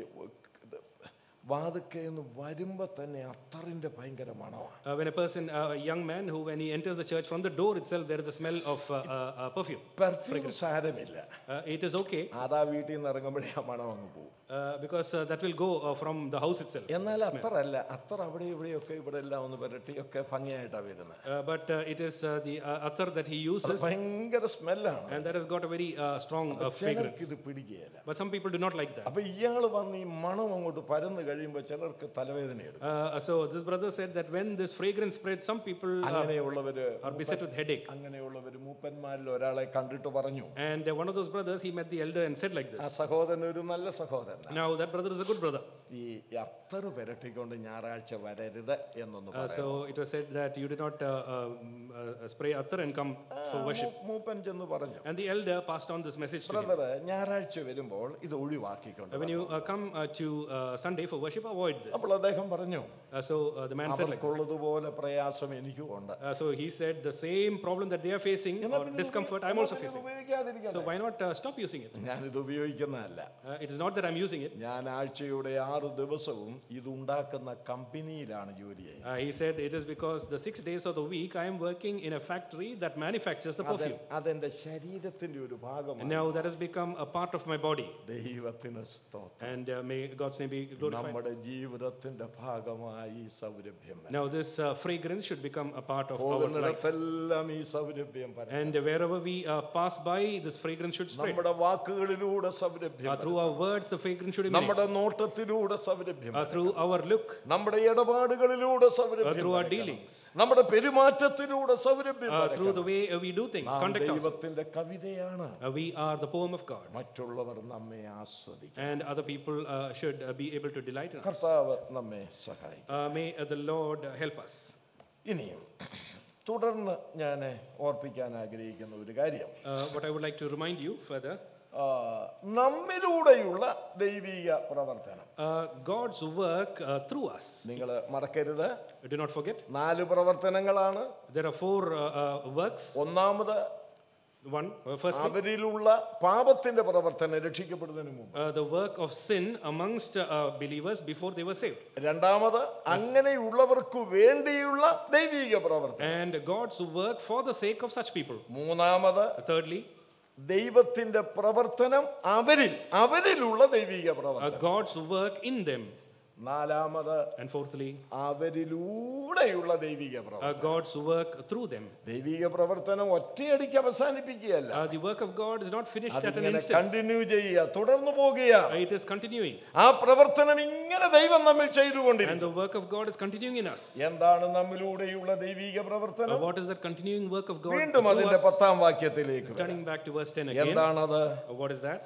വാതുക്കയെന്ന് വരുമ്പോ തന്നെ അത്തറിന്റെ ഭയങ്കര മണമാണ്. Uh, when a person, uh, a young man who when he enters the church, from the door itself there is a smell of uh, uh, uh, perfume. Perfume സാരമില്ല, Uh, it is okay അതാ വീട്ടിൽ നിന്ന് ഇറങ്ങുമ്പോഴേ ആ മണം അങ്ങ് പോകും. uh, because uh, that will go uh, from the house itself. എന്നാൽ അത്തറല്ല, അത്തർ അവിടെ ഇവിടെയൊക്കെ ഇവിടെ എല്ലാം ഒന്ന് പുരട്ടിയൊക്കെ ഭംഗിയായിട്ടാ വരുന്നത്. Uh, but uh, it is uh, the uh, attar that he uses, ഭയങ്കര സ്മെല്ലാണ്, and that has got a very uh, strong uh, fragrance. ചിലർക്ക് ഇത് പിടിക്കുകയില്ല. But some people do not like that. അപ്പൊ ഇയാള് വന്ന് ഈ മണം അങ്ങോട്ട് പരന്നു കഴിയുമ്പോ ചിലർക്ക് തലവേദന എടുക്കും. Uh, so this brother said that when this fragrance spreads, some people uh, അങ്ങനെയുള്ളവര് are beset with headache. അങ്ങനെയുള്ളവര് മൂപ്പന്മാരിൽ ഒരാളെ കണ്ടിട്ട് പറഞ്ഞു, And uh, one of those brothers, he met the elder and said like ആ this. സഹോദരൻ ഒരു നല്ല സഹോദരൻ, Now that brother is a good brother. ഈ അത്തറ് പുരട്ടിക്കൊണ്ട് ഞായറാഴ്ച വരരുത് എന്നൊന്ന് Uh, പറയാം. so it was said that you did not uh, um, uh, spray attar and come for worship. മൂപ്പൻ ചെന്ന് പറഞ്ഞു, And the elder passed on this message to him. Brother ഞായറാഴ്ച വരുമ്പോൾ ഇത് ഒഴിവാക്കിക്കൊണ്ട് Uh, when you uh, come uh, to uh, Sunday for worship, avoid this. അപ്പോൾ അദ്ദേഹം പറഞ്ഞു, Uh, so uh, the man said like this. അവർക്കുള്ളതുപോലെ പ്രയാസം എനിക്കും ഉണ്ട്. Uh, so he said the same problem that they are facing or discomfort I'm also facing. So why not uh, stop using it? ഞാനിത് ഉപയോഗിക്കുന്നതല്ല. Uh, it is not that I'm using it. ഞാൻ ആഴ്ചയുടെ ആറ് ദിവസവും ഇത് ഉണ്ടാക്കുന്ന കമ്പനിയിലാണ് ജോലി ചെയ്യുന്നത്. Uh, he said it is because the six days of the week I am working in a factory that manufactures the perfume. അതെന്റെ ശരീരത്തിന്റെ ഒരു ഭാഗമാണ്. And now that has become a part of my body. ദൈവത്തിന് സ്തോത്രം. And uh, may God's name be glorified. നമ്മുടെ ജീവിതത്തിന്റെ ഭാഗമായി ഈ സൗരഭ്യം. Now this uh, fragrance should become a part of our life. പോകുന്നിടത്തെല്ലാം ഈ സൗരഭ്യം പരക്കും. And wherever we uh, pass by, this fragrance should spread. നമ്മുടെ വാക്കുകളിലൂടെ സൗരഭ്യം. Uh, through our words, the fragrance should emanate. നമ്മുടെ നോട്ടത്തിലൂടെ സൗരഭ്യം. Uh, through our look. നമ്മുടെ ഇടപാടുകളിലൂടെ Uh, സൗരഭ്യം. through our dealings. നമ്മുടെ പെരുമാറ്റത്തിലൂടെ സൗരഭ്യം. Uh, through the way uh, we do things, conduct ourselves. ദൈവത്തിന്റെ കവിതയാണ്. Uh, we are the poem of God. മറ്റുള്ളവർ നമ്മെ ആസ്വദിക്കും. And other people uh, should uh, be able to delight in us. കർത്താവ് നമ്മെ സഹായിക്കും. Uh, may uh, the Lord uh, help us. ഇനിയും തുടർന്ന് ഞാൻ ഓർപ്പിക്കാൻ ആഗ്രഹിക്കുന്ന ഒരു കാര്യം, Uh, what I would like to remind you further, ആ, നമ്മിലൂടെയുള്ള ദൈവിക പ്രവർത്തനം. uh, God's work uh, through us. നിങ്ങൾ മറക്കരുത്, Do not forget, നാല് പ്രവർത്തനങ്ങളാണ്. there are four uh, uh, works. ഒന്നാമത് One, uh, firstly, അവരിലുള്ള പാപത്തിന്റെ പ്രവർത്തനം രക്ഷിക്കപ്പെടുന്നതിന് മുമ്പ്. uh, the work of sin amongst uh, believers before they were saved. രണ്ടാമത് അങ്ങനെയുള്ളവർക്ക് വേണ്ടിയുള്ള ദൈവിക പ്രവർത്തനം. And God's work for the sake of such people. മൂന്നാമത് Thirdly, ദൈവത്തിന്റെ പ്രവർത്തനം അവരിൽ അവരിലുള്ള ദൈവിക uh, പ്രവർത്തനം. God's work in them. നാലാമത് And fourthly, അവരിലൂടെയുള്ള ദൈവിക uh, പ്രവർത്തനം. God's work through them. ദൈവിക പ്രവർത്തനം ഒറ്റയടിക്ക് അവസാനിപ്പിക്കുകയല്ല, Uh, the work of God is not finished at an അതിങ്ങനെ instant. കണ്ടിന്യൂ ചെയ്യുക, തുടർന്നു പോകുക. Uh, it is continuing. ആ പ്രവർത്തനം ഇങ്ങനെ ദൈവം നമ്മിൽ And ചെയ്തുകൊണ്ടിരിക്കും. the work of God is continuing in us. എന്താണ് നമ്മിലൂടെയുള്ള ദൈവിക Uh, പ്രവർത്തനം? what is that continuing work of God വീണ്ടും through അതിന്റെ us? പത്താം വാക്യത്തിലേക്ക് വരാം. Turning back to verse ten again. എന്താണത്? Uh, what is that?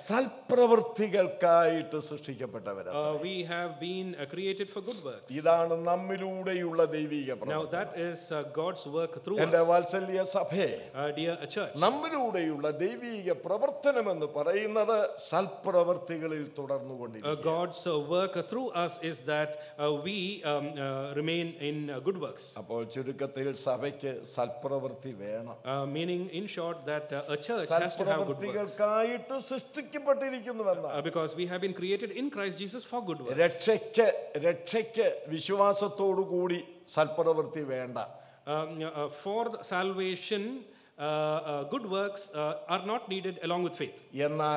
സൽപ്രവൃത്തികൾക്കായിട്ട് സൃഷ്ടിക്കപ്പെട്ടവരാണ്. Uh, we have been uh, created for good works. ഇതാണ് നമ്മിലൂടെയുള്ള ദൈവിക Now പ്രവർത്തനം. that is uh, God's work through എന്റെ us. വാത്സല്യ സഭയെ, Uh, dear uh, church, നമ്മിലൂടെയുള്ള ദൈവിക പ്രവർത്തനം എന്ന് പറയുന്നത് സൽപ്രവർത്തികളിൽ uh, തുടർന്നുകൊണ്ടിരിക്കും. God's uh, work uh, through us is that uh, we um, uh, remain in uh, good works. അപ്പോൾ ചുരുക്കത്തിൽ സഭയ്ക്ക് സൽപ്രവൃത്തി വേണം. Uh, meaning, in short, that uh, a church has to have good works. സൽപ്രവൃത്തികൾക്കായിട്ട് സൃഷ്ടിക്കപ്പെട്ടിരിക്കുന്നുവെന്നാണ്. Uh, because we have been created in Christ Jesus for good works. രക്ഷയ്ക്ക് രക്ഷയ്ക്ക് വിശ്വാസത്തോടു കൂടി സൽപ്രവൃത്തി വേണ്ട. Um, uh, for the salvation, uh, uh, good works uh, are not needed along with faith. എന്നാൽ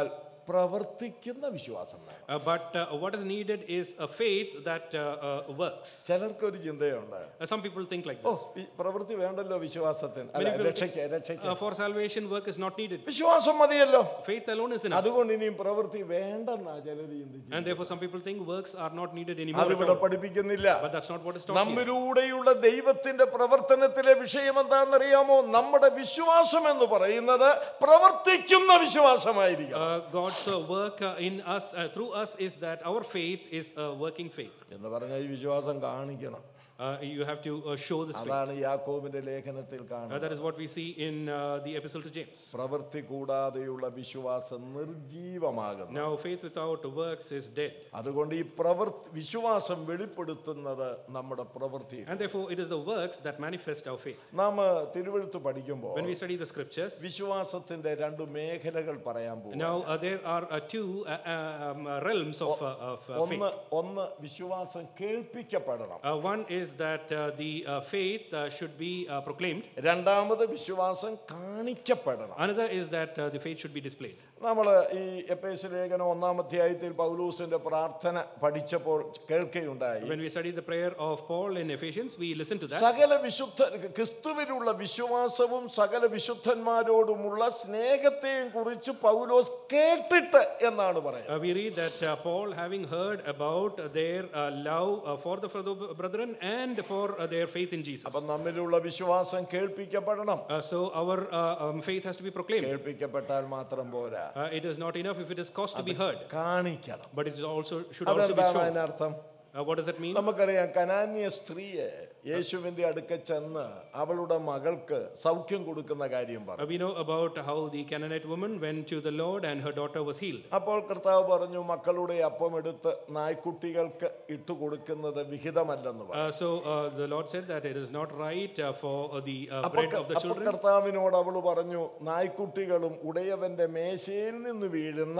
പ്രവർത്തിക്കുന്ന വിശ്വാസം വേണം. Uh, but uh, what is needed is a faith that uh, uh, works. ചിലർക്കൊരു ചിന്തയുണ്ട്, Uh, some people think like oh this. ഈ പ്രവൃത്തി വേണ്ടല്ലോ വിശ്വാസത്തിന്, Many അല്ല people രക്ഷയ്ക്ക് രക്ഷയ്ക്ക് Uh, for salvation, work is not needed. വിശ്വാസം മതിയല്ലോ, Faith alone is enough. അതുകൊണ്ട് ഇനിയും പ്രവൃത്തി വേണ്ടെന്നാ ചിലർ ചിന്തിച്ചു. And therefore, some people think works are not needed anymore. At അതിവിടെ all. പഠിപ്പിക്കുന്നില്ല. But that's not what is taught here. നമ്മിലൂടെയുള്ള ദൈവത്തിന്റെ പ്രവർത്തനത്തിലെ വിഷയം എന്താണെന്നറിയാമോ? നമ്മുടെ വിശ്വാസം എന്ന് പറയുന്നത് പ്രവർത്തിക്കുന്ന വിശ്വാസമായിരിക്കും. Uh, God's uh, work uh, in us, uh, through us, is that our faith is a working faith. എന്ന് പറഞ്ഞാൽ ഈ വിശ്വാസം കാണിക്കണം. Uh, you have to uh, show this faith. അതാണ് യാക്കോബിന്റെ ലേഖനത്തിൽ Uh, കാണുന്നത്. that is what we see in uh, the epistle to James. പ്രവൃത്തി കൂടാതെയുള്ള വിശ്വാസം നിർജീവമാകുന്നു. Now, faith without works is dead. അതുകൊണ്ട് ഈ പ്രവൃത്തി വിശ്വാസം വെളിപ്പെടുത്തുന്നത് നമ്മുടെ പ്രവൃത്തിയാണ്. And therefore, it is the works that manifest our faith. നാം തിരുവെഴുത്ത് പഠിക്കുമ്പോൾ When we study the scriptures, വിശ്വാസത്തിന്റെ രണ്ട് മേഖലകൾ പറയാൻ പോകും. now uh, there are uh, two uh, um, uh, realms of, uh, of uh, ഒന്ന് faith. ഒന്ന് വിശ്വാസം കേൾപ്പിക്കപ്പെടണം. Uh, one is that uh, the uh, faith uh, should be uh, proclaimed. രണ്ടാമത് വിശ്വാസം കാണിക്കപ്പെടണം. Another is that uh, the faith should be displayed. നമ്മൾ ഈ എഫേസ്യ ലേഖനം ഒന്നാം അധ്യായത്തിൽ പൗലോസിന്റെ പ്രാർത്ഥന പഠിച്ചപ്പോൾ കേൾക്കുകയുണ്ടായി. When we study the prayer of Paul in Ephesians, we listen to that. സകല വിശുദ്ധ ക്രിസ്തുവിലുള്ള വിശ്വാസവും സകല വിശുദ്ധന്മാരോടുമുള്ള സ്നേഹത്തെയും കുറിച്ച് പൗലോസ് കേട്ടിട്ട് എന്നാണ് പറയുന്നത്. Uh, we read that uh, Paul, having heard about their uh, love uh, for the fellow brethren and for uh, their faith in Jesus. അപ്പം നമ്മിലുള്ള വിശ്വാസം കേൾപ്പിക്കപ്പെടണം. Uh, so our uh, um, faith has to be proclaimed. കേൾപ്പിക്കപ്പെട്ടാൽ മാത്രം പോരാ, Uh, it is not enough if it is caused to be heard, കാണിക്കണം. but it is also should also be അതെന്താണ് shown. അതിനർത്ഥം? Uh, what does that mean? നമുക്കറിയാം, കനാന്യ സ്ത്രീയെ യേശുവിന്റെ അടുക്കൽ ചെന്ന് അവളുടെ മകൾക്ക് സൗഖ്യം കൊടുക്കുന്ന കാര്യം Uh, പറഞ്ഞു. we know about how the Canaanite woman went to the Lord and her daughter was healed. അപ്പോൾ കർത്താവ് പറഞ്ഞു, മക്കളുടെ അപ്പം എടുത്ത് നായ്ക്കുട്ടികൾക്ക് ഇട്ടു കൊടുക്കുന്നത് വിഹിതമല്ലെന്ന് പറഞ്ഞു. Uh, so uh, the Lord said that it is not right uh, for uh, the uh, അപ്പൊ bread of the അപ്പൊ children. കർത്താവിനോട് അവള് പറഞ്ഞു, നായ്ക്കുട്ടികളും ഉടയവന്റെ മേശയിൽ നിന്ന് വീഴുന്ന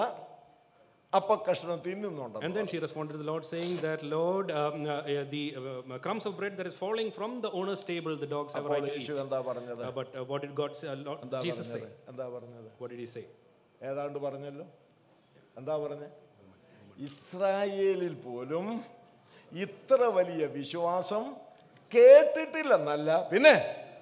അപ്പക്കഷ്ണം തിന്നുന്നുണ്ട്. And then she responded to the Lord saying that, Lord, um, uh, the uh, crumbs of bread that is falling from the owner's table, the dogs have a right to eat. യേശു എന്താ പറഞ്ഞത്? Uh, but uh, what did God say? Uh, Lord, എന്താ Jesus say? പറഞ്ഞത്? എന്താ പറഞ്ഞത്? What did he say? ഏതാണ്ട് പറഞ്ഞല്ലോ. എന്താ പറഞ്ഞ? ഇസ്രായേലിൽ പോലും ഇത്ര വലിയ വിശ്വാസം കേട്ടിട്ടില്ലെന്നല്ല, പിന്നെ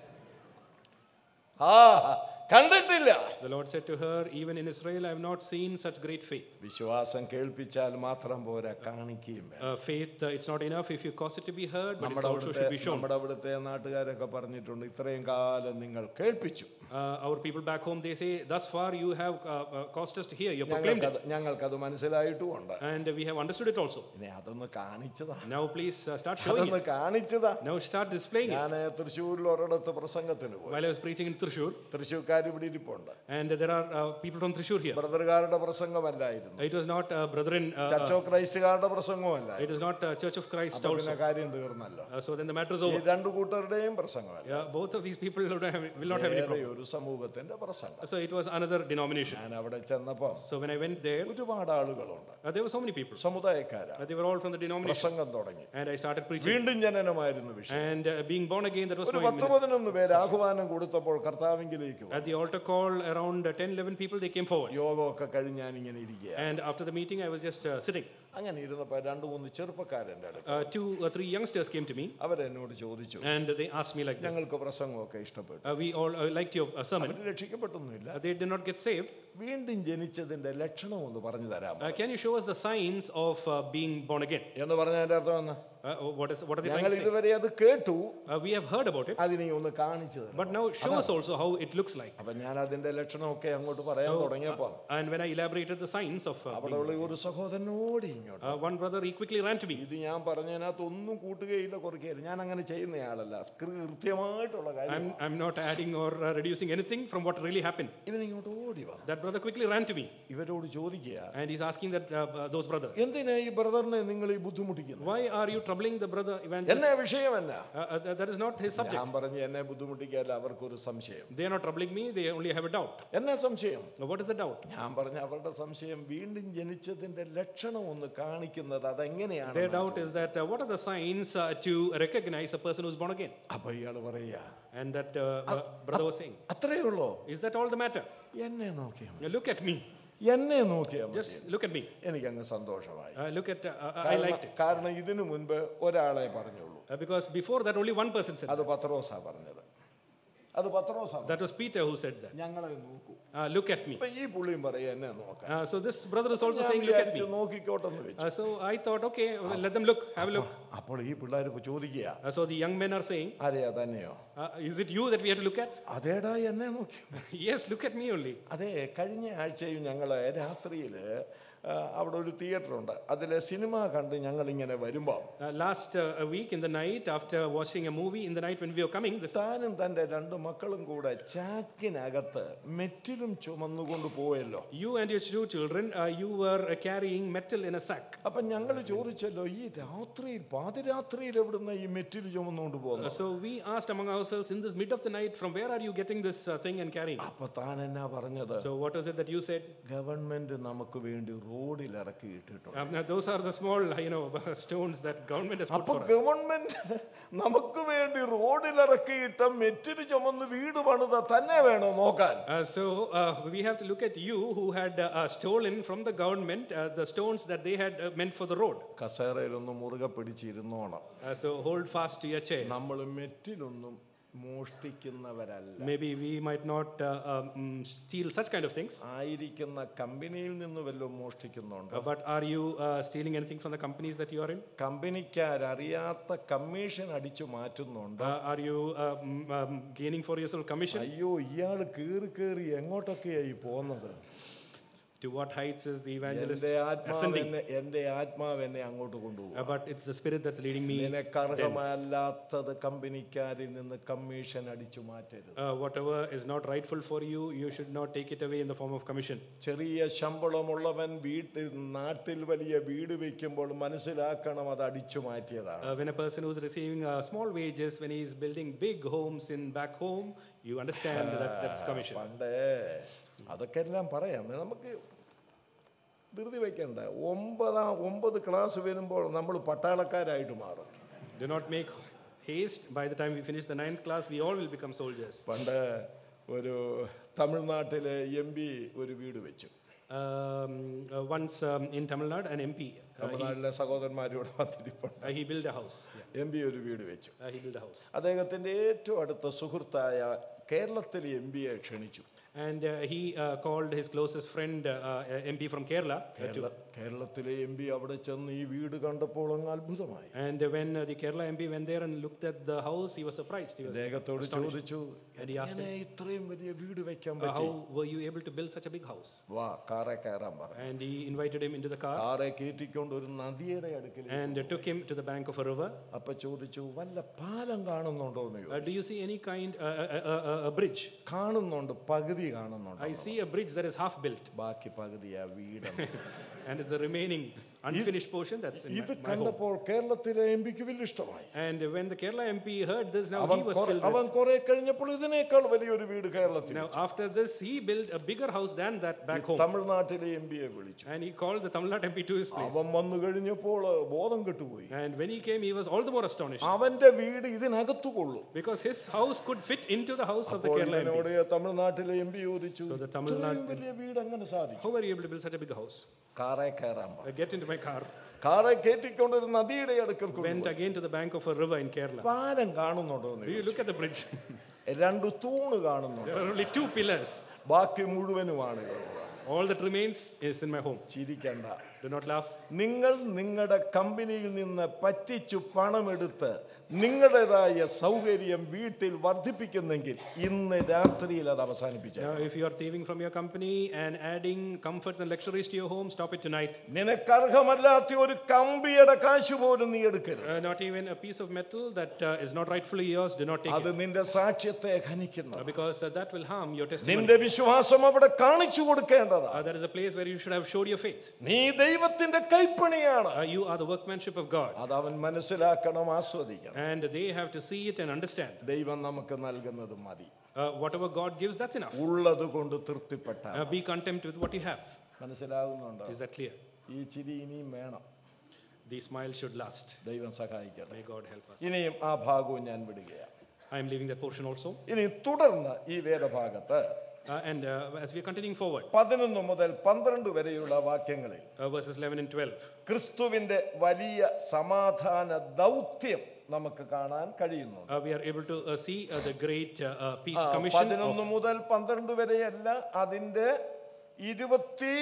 ആ കണ്ടിട്ടില്ല. The Lord said to her, even in Israel I have not seen such great faith. വിശ്വാസം കേൾപ്പിച്ചാൽ മാത്രം പോരാ, കാണിക്കുകയും വേണം. Uh, faith, uh, it's not enough if you cause it to be heard, but it നമ്മുടെ also should be shown. നമ്മുടെ അവിടുത്തെ നാട്ടുകാരൊക്കെ പറഞ്ഞിട്ടുണ്ട്, ഇത്രയും കാലം നിങ്ങൾ കേൾപ്പിച്ചു. Uh, our people back home, they say, thus far you have uh, uh, caused us to hear, you proclaimed it. ഞങ്ങൾക്കത് മനസ്സിലായിട്ടുമുണ്ട്. And we have understood it also. ഇനി അതൊന്ന് കാണിച്ചതാ. Now please uh, start showing അതൊന്ന് it. കാണിച്ചതാ. Now start displaying it. ഞാൻ തൃശ്ശൂരിൽ ഒരിടത്ത് പ്രസംഗത്തിന് പോയി. While I was preaching in Thrissur, തൃശ്ശൂർക്കാർ ഇവിടെ ഇരിപ്പുണ്ട്. and there are uh, people from Thrissur here. ബ്രദറുകാരുടെ പ്രസംഗമല്ലായിരുന്നു. It was not uh, brethren, uh, church of ക്രൈസ്റ്റുകാരുടെ പ്രസംഗമല്ല. it was not uh, Church of Christ അപ്പൊ പിന്നെ also. കാര്യം തീർന്നല്ലോ. Uh, so then the matter is ഈ over. രണ്ടു കൂട്ടരുടെയും പ്രസംഗമല്ല. Yeah, both of these people will not have, will not have any വേറെ problem. ഒരു സമൂഹത്തിന്റെ പ്രസംഗം. So it was another denomination. ഞാൻ അവിടെ ചെന്നപ്പോ So when I went there, ഒരുപാട് ആളുകളുണ്ട്, uh, there were so many people. സമുദായക്കാരാ. Uh, they were all from the denomination. പ്രസംഗം തുടങ്ങി. And I started preaching. വീണ്ടും ജനനമായിരുന്നു വിഷയം. And uh, being born again, that was ഒരു my പത്ത് ministry. പതിനൊന്ന് പേര് ആഹ്വാനം കൊടുത്തപ്പോൾ കർത്താവിങ്കിലേക്ക് At the altar call, around uh, ten eleven people, they came forward. യോഗമൊക്കെ കഴിഞ്ഞ് ഞാൻ ഇങ്ങനെ ഇരിക്കുക. And after the meeting, I was just uh, sitting. അങ്ങനെ ഇരുന്നപ്പോ രണ്ടു മൂന്ന് ചെറുപ്പക്കാരൻ്റെ അടുത്ത് Uh, two or three youngsters came to me, അവരെന്നോട് ചോദിച്ചു, and they asked me like this. ഞങ്ങൾക്ക് പ്രസംഗമൊക്കെ ഇഷ്ടപ്പെട്ടു. Uh, we all uh, liked your uh, sermon. അവര് രക്ഷിക്കപ്പെട്ടൊന്നുമില്ല. Uh, they did not get saved. വീണ്ടും ജനിച്ചതിന്റെ ലക്ഷണം ഒന്ന് പറഞ്ഞു തരാമോ Uh, can you show us the signs of uh, being born again? എന്ന് പറഞ്ഞതിന്റെ അർത്ഥം എന്നാ, Uh, what is what are they trying ഞങ്ങൾ to say? ഇതുവരെ അത് കേട്ടു, Uh, we have heard about it, അതിനെ ഒന്ന് കാണിച്ചു തരാം. but now show us also how it looks like. അപ്പൊ ഞാൻ അതിന്റെ ലക്ഷണമൊക്കെ അങ്ങോട്ട് പറയാൻ തുടങ്ങിയപ്പോ And when I elaborated the signs of uh, അവിടെ ഉള്ള ഒരു സഹോദരനോട് ഇങ്ങോട്ട്, uh, one brother, he quickly ran to me. ഇത് ഞാൻ പറഞ്ഞതിനകത്ത് ഒന്നും കൂട്ടുകയില്ല കുറയ്ക്കുകയില്ല, ഞാൻ അങ്ങനെ ചെയ്യുന്നയാളല്ല, കൃത്യമായിട്ടുള്ള കാര്യം. I'm I'm not adding or uh, reducing anything from what really happened. ഇവൻ ഇങ്ങോട്ട് ഓടി വന്നു. That brother quickly ran to me, ഇവരോട് ചോദിക്കുക, and he's asking that uh, uh, those brothers, എന്തിനാ ഈ ബ്രദറിനെ നിങ്ങൾ ഈ ബുദ്ധിമുട്ടിക്കുന്നത്? why are you troubling the brother evangelist? എന്നെ വിഷയം എന്നാ? Uh, uh, that- that is not his subject. ഞാൻ പറഞ്ഞു, എന്നെ ബുദ്ധിമുട്ടിക്കല്ല, അവർക്കൊരു സംശയം. They are not troubling me, they only have a doubt. എന്നെ സംശയം? Now, what is the doubt? ഞാൻ പറഞ്ഞ അവരുടെ സംശയം വീണ്ടും ജനിച്ചതിന്റെ ലക്ഷണം ഒന്ന് കാണിക്കുന്നത് അതെങ്ങനെയാണ്? Their doubt is that uh, what are the signs uh, to recognize a person who is born again? അപ്പൊ ഇയാള് പറയാ, And that uh, uh, brother was saying, അത്രേ ഉള്ളോ? is that all the matter? എന്നെ നോക്കിയാ Now look at me. എന്നെ നോക്കിയാൽ മതി. Just look at me. എനിക്ക് അങ്ങ് സന്തോഷമായി. Uh, look at, uh, uh, I liked it. കാരണം ഇതിനു മുൻപ് ഒരാളെ പറഞ്ഞുള്ളൂ. Uh, because before that only one person said അത് പത്രോസാ പറഞ്ഞത്. അത് പത്രോസാ. That was Peter who said that. ഞങ്ങളെ നോക്കൂ. Uh, look at me. ഇപ്പോ ഈ പുള്ളിയും പറയാ എന്നെ നോക്കാൻ. Uh, so this brother is also saying look at me. നോക്കിക്കോട്ടെന്ന് വെച്ചു. Uh, so I thought okay, well, let them look, have a look. അപ്പോൾ ഈ പിള്ളേർ ചോദിക്കുക. Uh, so the young men are saying, ആരെയാ തന്നെയോ? uh, is it you that we have to look at? അതേടാ എന്നെ നോക്കി. Yes, look at me only. അതെ, കഴിഞ്ഞ ആഴ്ചയും ഞങ്ങള് രാത്രിയില് അവിടെ ഒരു തിയേറ്റർ ഉണ്ട്. അതിലെ സിനിമ കണ്ട് ഞങ്ങൾ ഇങ്ങനെ വരുമ്പോൾ last week in the night after watching a movie in the night when we are coming താനും തന്റെ രണ്ട് മക്കളും കൂടെ ചാക്കിനകത്ത് മെറ്റലും ചുമന്നുകൊണ്ട് പോയല്ലോ. You and your two children you were carrying metal in a sack. അപ്പൊ ഞങ്ങൾ ചോദിച്ചല്ലോ, ഈ രാത്രിയിൽ പാതിരാത്രിയിൽ എവിടുന്ന ഈ മെറ്റൽ ചുമന്നുകൊണ്ട് പോകുന്നത്? So we asked among ourselves in this mid of the night, from where are you getting this uh, thing and carrying? അപ്പൊ താൻ എന്നാ പറഞ്ഞത്? So what was it that you said? Government നമുക്ക് വേണ്ടി റോഡിൽ ഇറക്കി ഇട്ടിട്ടുണ്ട്. Um, those are the small, you know, stones that government has put for us. അപ്പൊ ഗവൺമെന്റ് നമുക്ക് വേണ്ടി റോഡിൽ ഇറക്കിയിട്ട മെറ്റൽ ചുമന്ന് വീട് പണിത തന്നെ വേണോ നോക്കാൻ? Uh, so uh, we have to look at you who had uh, uh, stolen from the government uh, the stones that they had uh, meant for the road. കസേരയിലൊന്നും മുറുകെ പിടിച്ചിരുന്നോണം. Uh, so hold fast to your chairs. നമ്മൾ മെറ്റിലൊന്നും മോഷ്ടിക്കുന്നവരല്ല. Maybe we might not uh, um, steal such kind of things. ആയിരിക്കുന്ന കമ്പനിയിൽ നിന്ന് വല്ലതും മോഷ്ടിക്കുന്നുണ്ടോ? Uh, but are you uh, stealing anything from the companies that you are in? കമ്പനിക്കാർ അറിയാത്ത commission അടിച്ചു മാറ്റുന്നുണ്ടോ? Uh, are you uh, um, gaining for yourself commission? അയ്യോ, ഇയാൾ കേറി കേറി എങ്ങോട്ടൊക്കെയായി പോകുന്നത്? To what heights is the evangelist ascending? എൻ്റെ ആത്മാവ് എന്നെ അങ്ങോട്ട് കൊണ്ടുപോകും. Uh, but it's the spirit that's leading me. നിനക്കർഹമല്ലാത്തത് കമ്പനിക്കാരിൽ നിന്ന് കമ്മീഷൻ അടിച്ചു മാറ്റരുത്. Uh, whatever is not rightful for you, you should not take it away in the form of commission. ചെറിയ ശമ്പളമുള്ളവൻ വീട്ടിൽ നാട്ടിൽ വലിയ വീട് വെക്കുമ്പോൾ മനസ്സിലാക്കണം അത് അടിച്ചു മാറ്റിയതാണ്. Uh, when a person who is receiving uh, small wages, when he is building big homes in back home, you understand that that's commission. പണ്ടേ അതൊക്കെ എല്ലാം പറയാം, നമുക്ക് ധൃതി വയ്ക്കണ്ട. ഒമ്പതാം ഒമ്പത് ക്ലാസ് വരുമ്പോൾ നമ്മൾ പട്ടാളക്കാരായിട്ട് മാറും. Do not make haste. By the time we finish the ninth class, we all will become soldiers. പണ്ട് ഒരു തമിഴ്നാട്ടിലെ എം പി ഒരു വീട് വെച്ചു. Um, uh, once um, in Tamil Nadu, an M P. തമിഴ്നാട്ടിലെ സഹോദരന്മാരോട് വന്നിരിപ്പുണ്ട്. He built a house. M P ഒരു വീട് വെച്ചു. Uh, he built a house. അദ്ദേഹത്തിന്റെ ഏറ്റവും അടുത്ത സുഹൃത്തായ കേരളത്തിലെ എം പിയെ ക്ഷണിച്ചു. And uh, he uh, called his closest friend, uh, uh, M P from Kerala. കേരളത്തിലെ എം പി അവിടെ ചെന്ന് ഈ വീട് കണ്ടപ്പോൾ അങ്ങ് അത്ഭുതമായി. And when uh, the Kerala M P went there and looked at the house, he was surprised. He was അദ്ദേഹത്തോട് ചോദിച്ചു, and he asked him, ഇത്രയും വലിയ വീട് വെക്കാൻ uh, how were you able to build such a big house? വാ, കാറേ കയറാൻ പറഞ്ഞു. And he invited him into the car. കാറേ കയറ്റിക്കൊണ്ട് ഒരു നദിയുടെ അടുക്കൽ and uh, took him to the bank of a river. അപ്പൊ ചോദിച്ചു, വല്ല പാലം കാണുന്നുണ്ടോ എന്ന് ചോദിച്ചു. Uh, do you see any kind uh, uh, uh, uh, a bridge? കാണുന്നുണ്ട്, പകുതി കാണുന്നുണ്ട്. I see a bridge that is half built. ബാക്കി പകുതിയാ വീട്. And it's the remaining unfinished portion that's in ഇത് my, my കണ്ടപ്പോൾ കേരളത്തിലെ എംപിക്ക് വലിയ ഇഷ്ടമായി. And when the Kerala M P heard this, now he was filled അവൻ കുറെ കഴിഞ്ഞപ്പോൾ ഇതിനേക്കാൾ വലിയൊരു വീട് കേരളത്തിൽ. Now after this he built a bigger house than that back home. തമിഴ്നാട്ടിലെ എംപിയെ വിളിച്ചു. And he called the Tamil Nadu M P to his place. അവൻ വന്നു കഴിഞ്ഞപ്പോൾ ബോധം കെട്ടുപോയി. And when he came, he was all the more astonished. അവന്റെ വീട് ഇതിനകത്തു കൊള്ളു. Because his house could fit into the house of the Kerala M P. തമിഴ്നാട്ടിലെ MP ചോദിച്ചു, So the Tamil Nadu വലിയ വീട് എങ്ങനെ സാധിച്ചു? How were you able to build such a big house? കാറേ കയറാൻ I get into my car. കാറേ കയറ്റിക്കൊണ്ട് ഒരു നദിയുടെ അടുക്കൽ Went again to the bank of a river in Kerala. പാലം കാണുന്നുണ്ടോ? Do you look at the bridge? രണ്ട് തൂണ് കാണുന്നുണ്ട്. There are only two pillars. ബാക്കി മുഴുവനുമാണ്. All that remains is in my home. ചിരിക്കണ്ട. Do not laugh. നിങ്ങൾ നിങ്ങളുടെ കമ്പനിയിൽ നിന്ന് പറ്റിച്ചു പണമെടുത്ത് നിങ്ങളുടേതായ സൗകര്യം വീട്ടിൽ വർദ്ധിപ്പിക്കുന്നെങ്കിൽ ഇന്ന് രാത്രിയിൽ അത് അവസാനിപ്പിച്ചു. Now if you are thieving from your company and adding comforts and luxuries to your home, stop it tonight. നിനക്കർഹമല്ലാത്ത ഒരു കമ്പിയുടെ കാശ് പോലും നീ എടുക്കരുത്. Uh, not even a piece of metal that uh, is not rightfully yours, do not take അത് it. നിന്റെ സാക്ഷ്യത്തെ ഖനിക്കുന്നു. Uh, because uh, that will harm your testimony. നിന്റെ വിശ്വാസം അവിടെ കാണിച്ചു കൊടുക്കേണ്ടതാണ്. Uh, that is a place where you should have showed your faith. നീ ദൈവത്തിന്റെ കൈപ്പണിയാണ്. Uh, you are the workmanship of God. അത് അവൻ മനസ്സിലാക്കണം, ആസ്വദിക്കണം. And they have to see it and understand. ദൈവം നമുക്ക് നൽകുന്നത് മതി. Uh, whatever God gives, that's enough. ഉള്ളത് കൊണ്ട് തൃപ്തിപ്പെട്ടാൽ. Uh, be content with what you have. മനസ്സിലാകുന്നുണ്ടോ? Is that clear? ഈ ചിരി ഇനിയും വേണം. The smile should last. ദൈവം സഹായിക്കട്ടെ. May God help us. ഇനിയും ആ ഭാഗവും ഞാൻ വിടുകയാണ്. I am leaving that portion also. ഇനി തുടർന്ന് ഈ വേദഭാഗത്ത് Uh, and uh, as we are continuing forward, പതിനൊന്ന് മുതൽ പന്ത്രണ്ട് വരെയുള്ള വാക്യങ്ങളിൽ uh, verses eleven and twelve, ക്രിസ്തുവിന്റെ വലിയ സമാധാന ദൗത്യം നമുക്ക് കാണാൻ കഴിയുന്നു. uh, we are able to uh, see uh, the great uh, uh, peace commission. പതിനൊന്ന് മുതൽ പന്ത്രണ്ട് വരെയല്ല, അതിന്റെ ഇരുപത്തി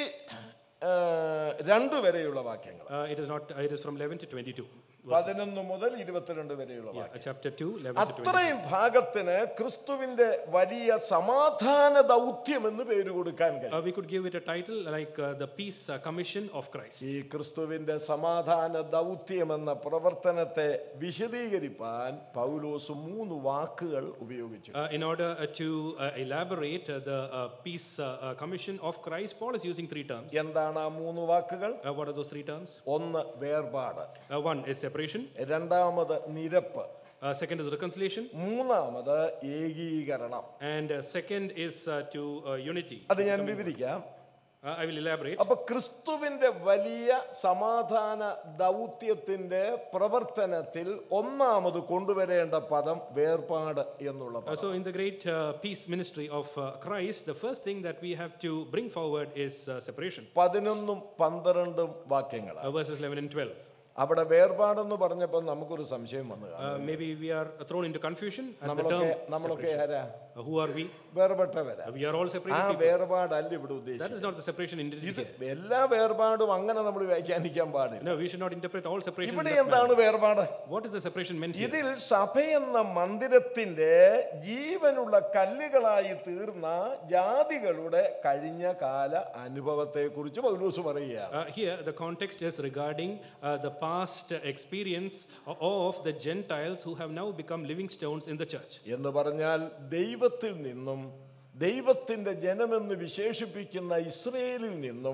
രണ്ട് വരെയുള്ള വാക്യങ്ങൾ. Uh, it is not. Uh, it is from eleven to twenty-two. പതിനൊന്ന് മുതൽ ഇരുപത്തിരണ്ട് വരെയുള്ള വാക്യം. Chapter two, eleven to twenty-two. അത്രയും ഭാഗത്തിന് ക്രിസ്തുവിന്റെ വലിയ സമാധാന ദൗത്യം എന്ന് പേര് കൊടുക്കാൻ കഴിയും. Uh, we could give it a title like uh, the Peace uh, Commission of Christ. ഈ ക്രിസ്തുവിന്റെ സമാധാന ദൗത്യം എന്ന പ്രവർത്തനത്തെ വിശദീകരിക്കാൻ പൗലോസ് മൂന്ന് വാക്കുകൾ ഉപയോഗിച്ചു. Uh, in order uh, to uh, elaborate uh, the uh, Peace uh, uh, Commission of Christ, Paul is using three terms. എന്താണ് ആ മൂന്ന് വാക്കുകൾ? Uh, what are those three terms? ഒന്ന് വേർപാട്, Uh, one is separation. രണ്ടാമത് നിരപ്പ്, Uh, second is reconciliation. മൂന്നാമത് ഏകീകരണം. And uh, second is uh, to uh, unity. അത് ഞാൻ വിവരിക്കാം. Uh, I will elaborate. അപ്പൊ ക്രിസ്തുവിന്റെ വലിയ സമാധാന ദൗത്യത്തിന്റെ പ്രവർത്തനത്തിൽ ഒന്നാമത് കൊണ്ടുവരേണ്ട പദം വേർപാട് എന്നുള്ള Uh, പദം. so in the great uh, peace ministry of uh, Christ, the first thing that we have to bring forward is uh, separation. പതിനൊന്നും പന്ത്രണ്ടും വാക്യങ്ങൾ. Uh, verses eleven and twelve. അവിടെ വേർപാടെന്ന് പറഞ്ഞപ്പോൾ നമുക്കൊരു സംശയം വന്നു. Uh, maybe we are thrown into confusion at the നമ്മളൊക്കെ term നമ്മളൊക്കെ separation. ആരാ? Uh, who are we? വേർപെട്ടവരാ. Uh, we are all ആ separated people. വേർപാടല്ല ഇവിടെ That is ഉദ്ദേശിച്ചത്. not the separation intended ഇത് here. എല്ലാ വേർപാടും അങ്ങനെ നമ്മൾ വ്യാഖ്യാനിക്കാൻ പാടില്ല. No, we should not interpret all separation in ഇവിടെ that എന്താണ് manner. വേർപാട്? What is the separation meant here? ഇതിൽ സഭയെന്ന മന്ദിരത്തിന്റെ ജീവനുള്ള കല്ലുകളായി തീർന്ന ജാതികളുടെ കഴിഞ്ഞ കാല അനുഭവത്തെ കുറിച്ച് പൗലോസ് പറയുകയാണ്. Uh, here the context is regarding uh, the past uh, experience of the Gentiles who have now become living stones in the church. എന്ന് പറഞ്ഞാൽ ദൈവത്തിൽ നിന്നും ദൈവത്തിന്റെ ജനമെന്ന് വിശേഷിപ്പിക്കുന്ന ഇസ്രയേലിൽ നിന്നും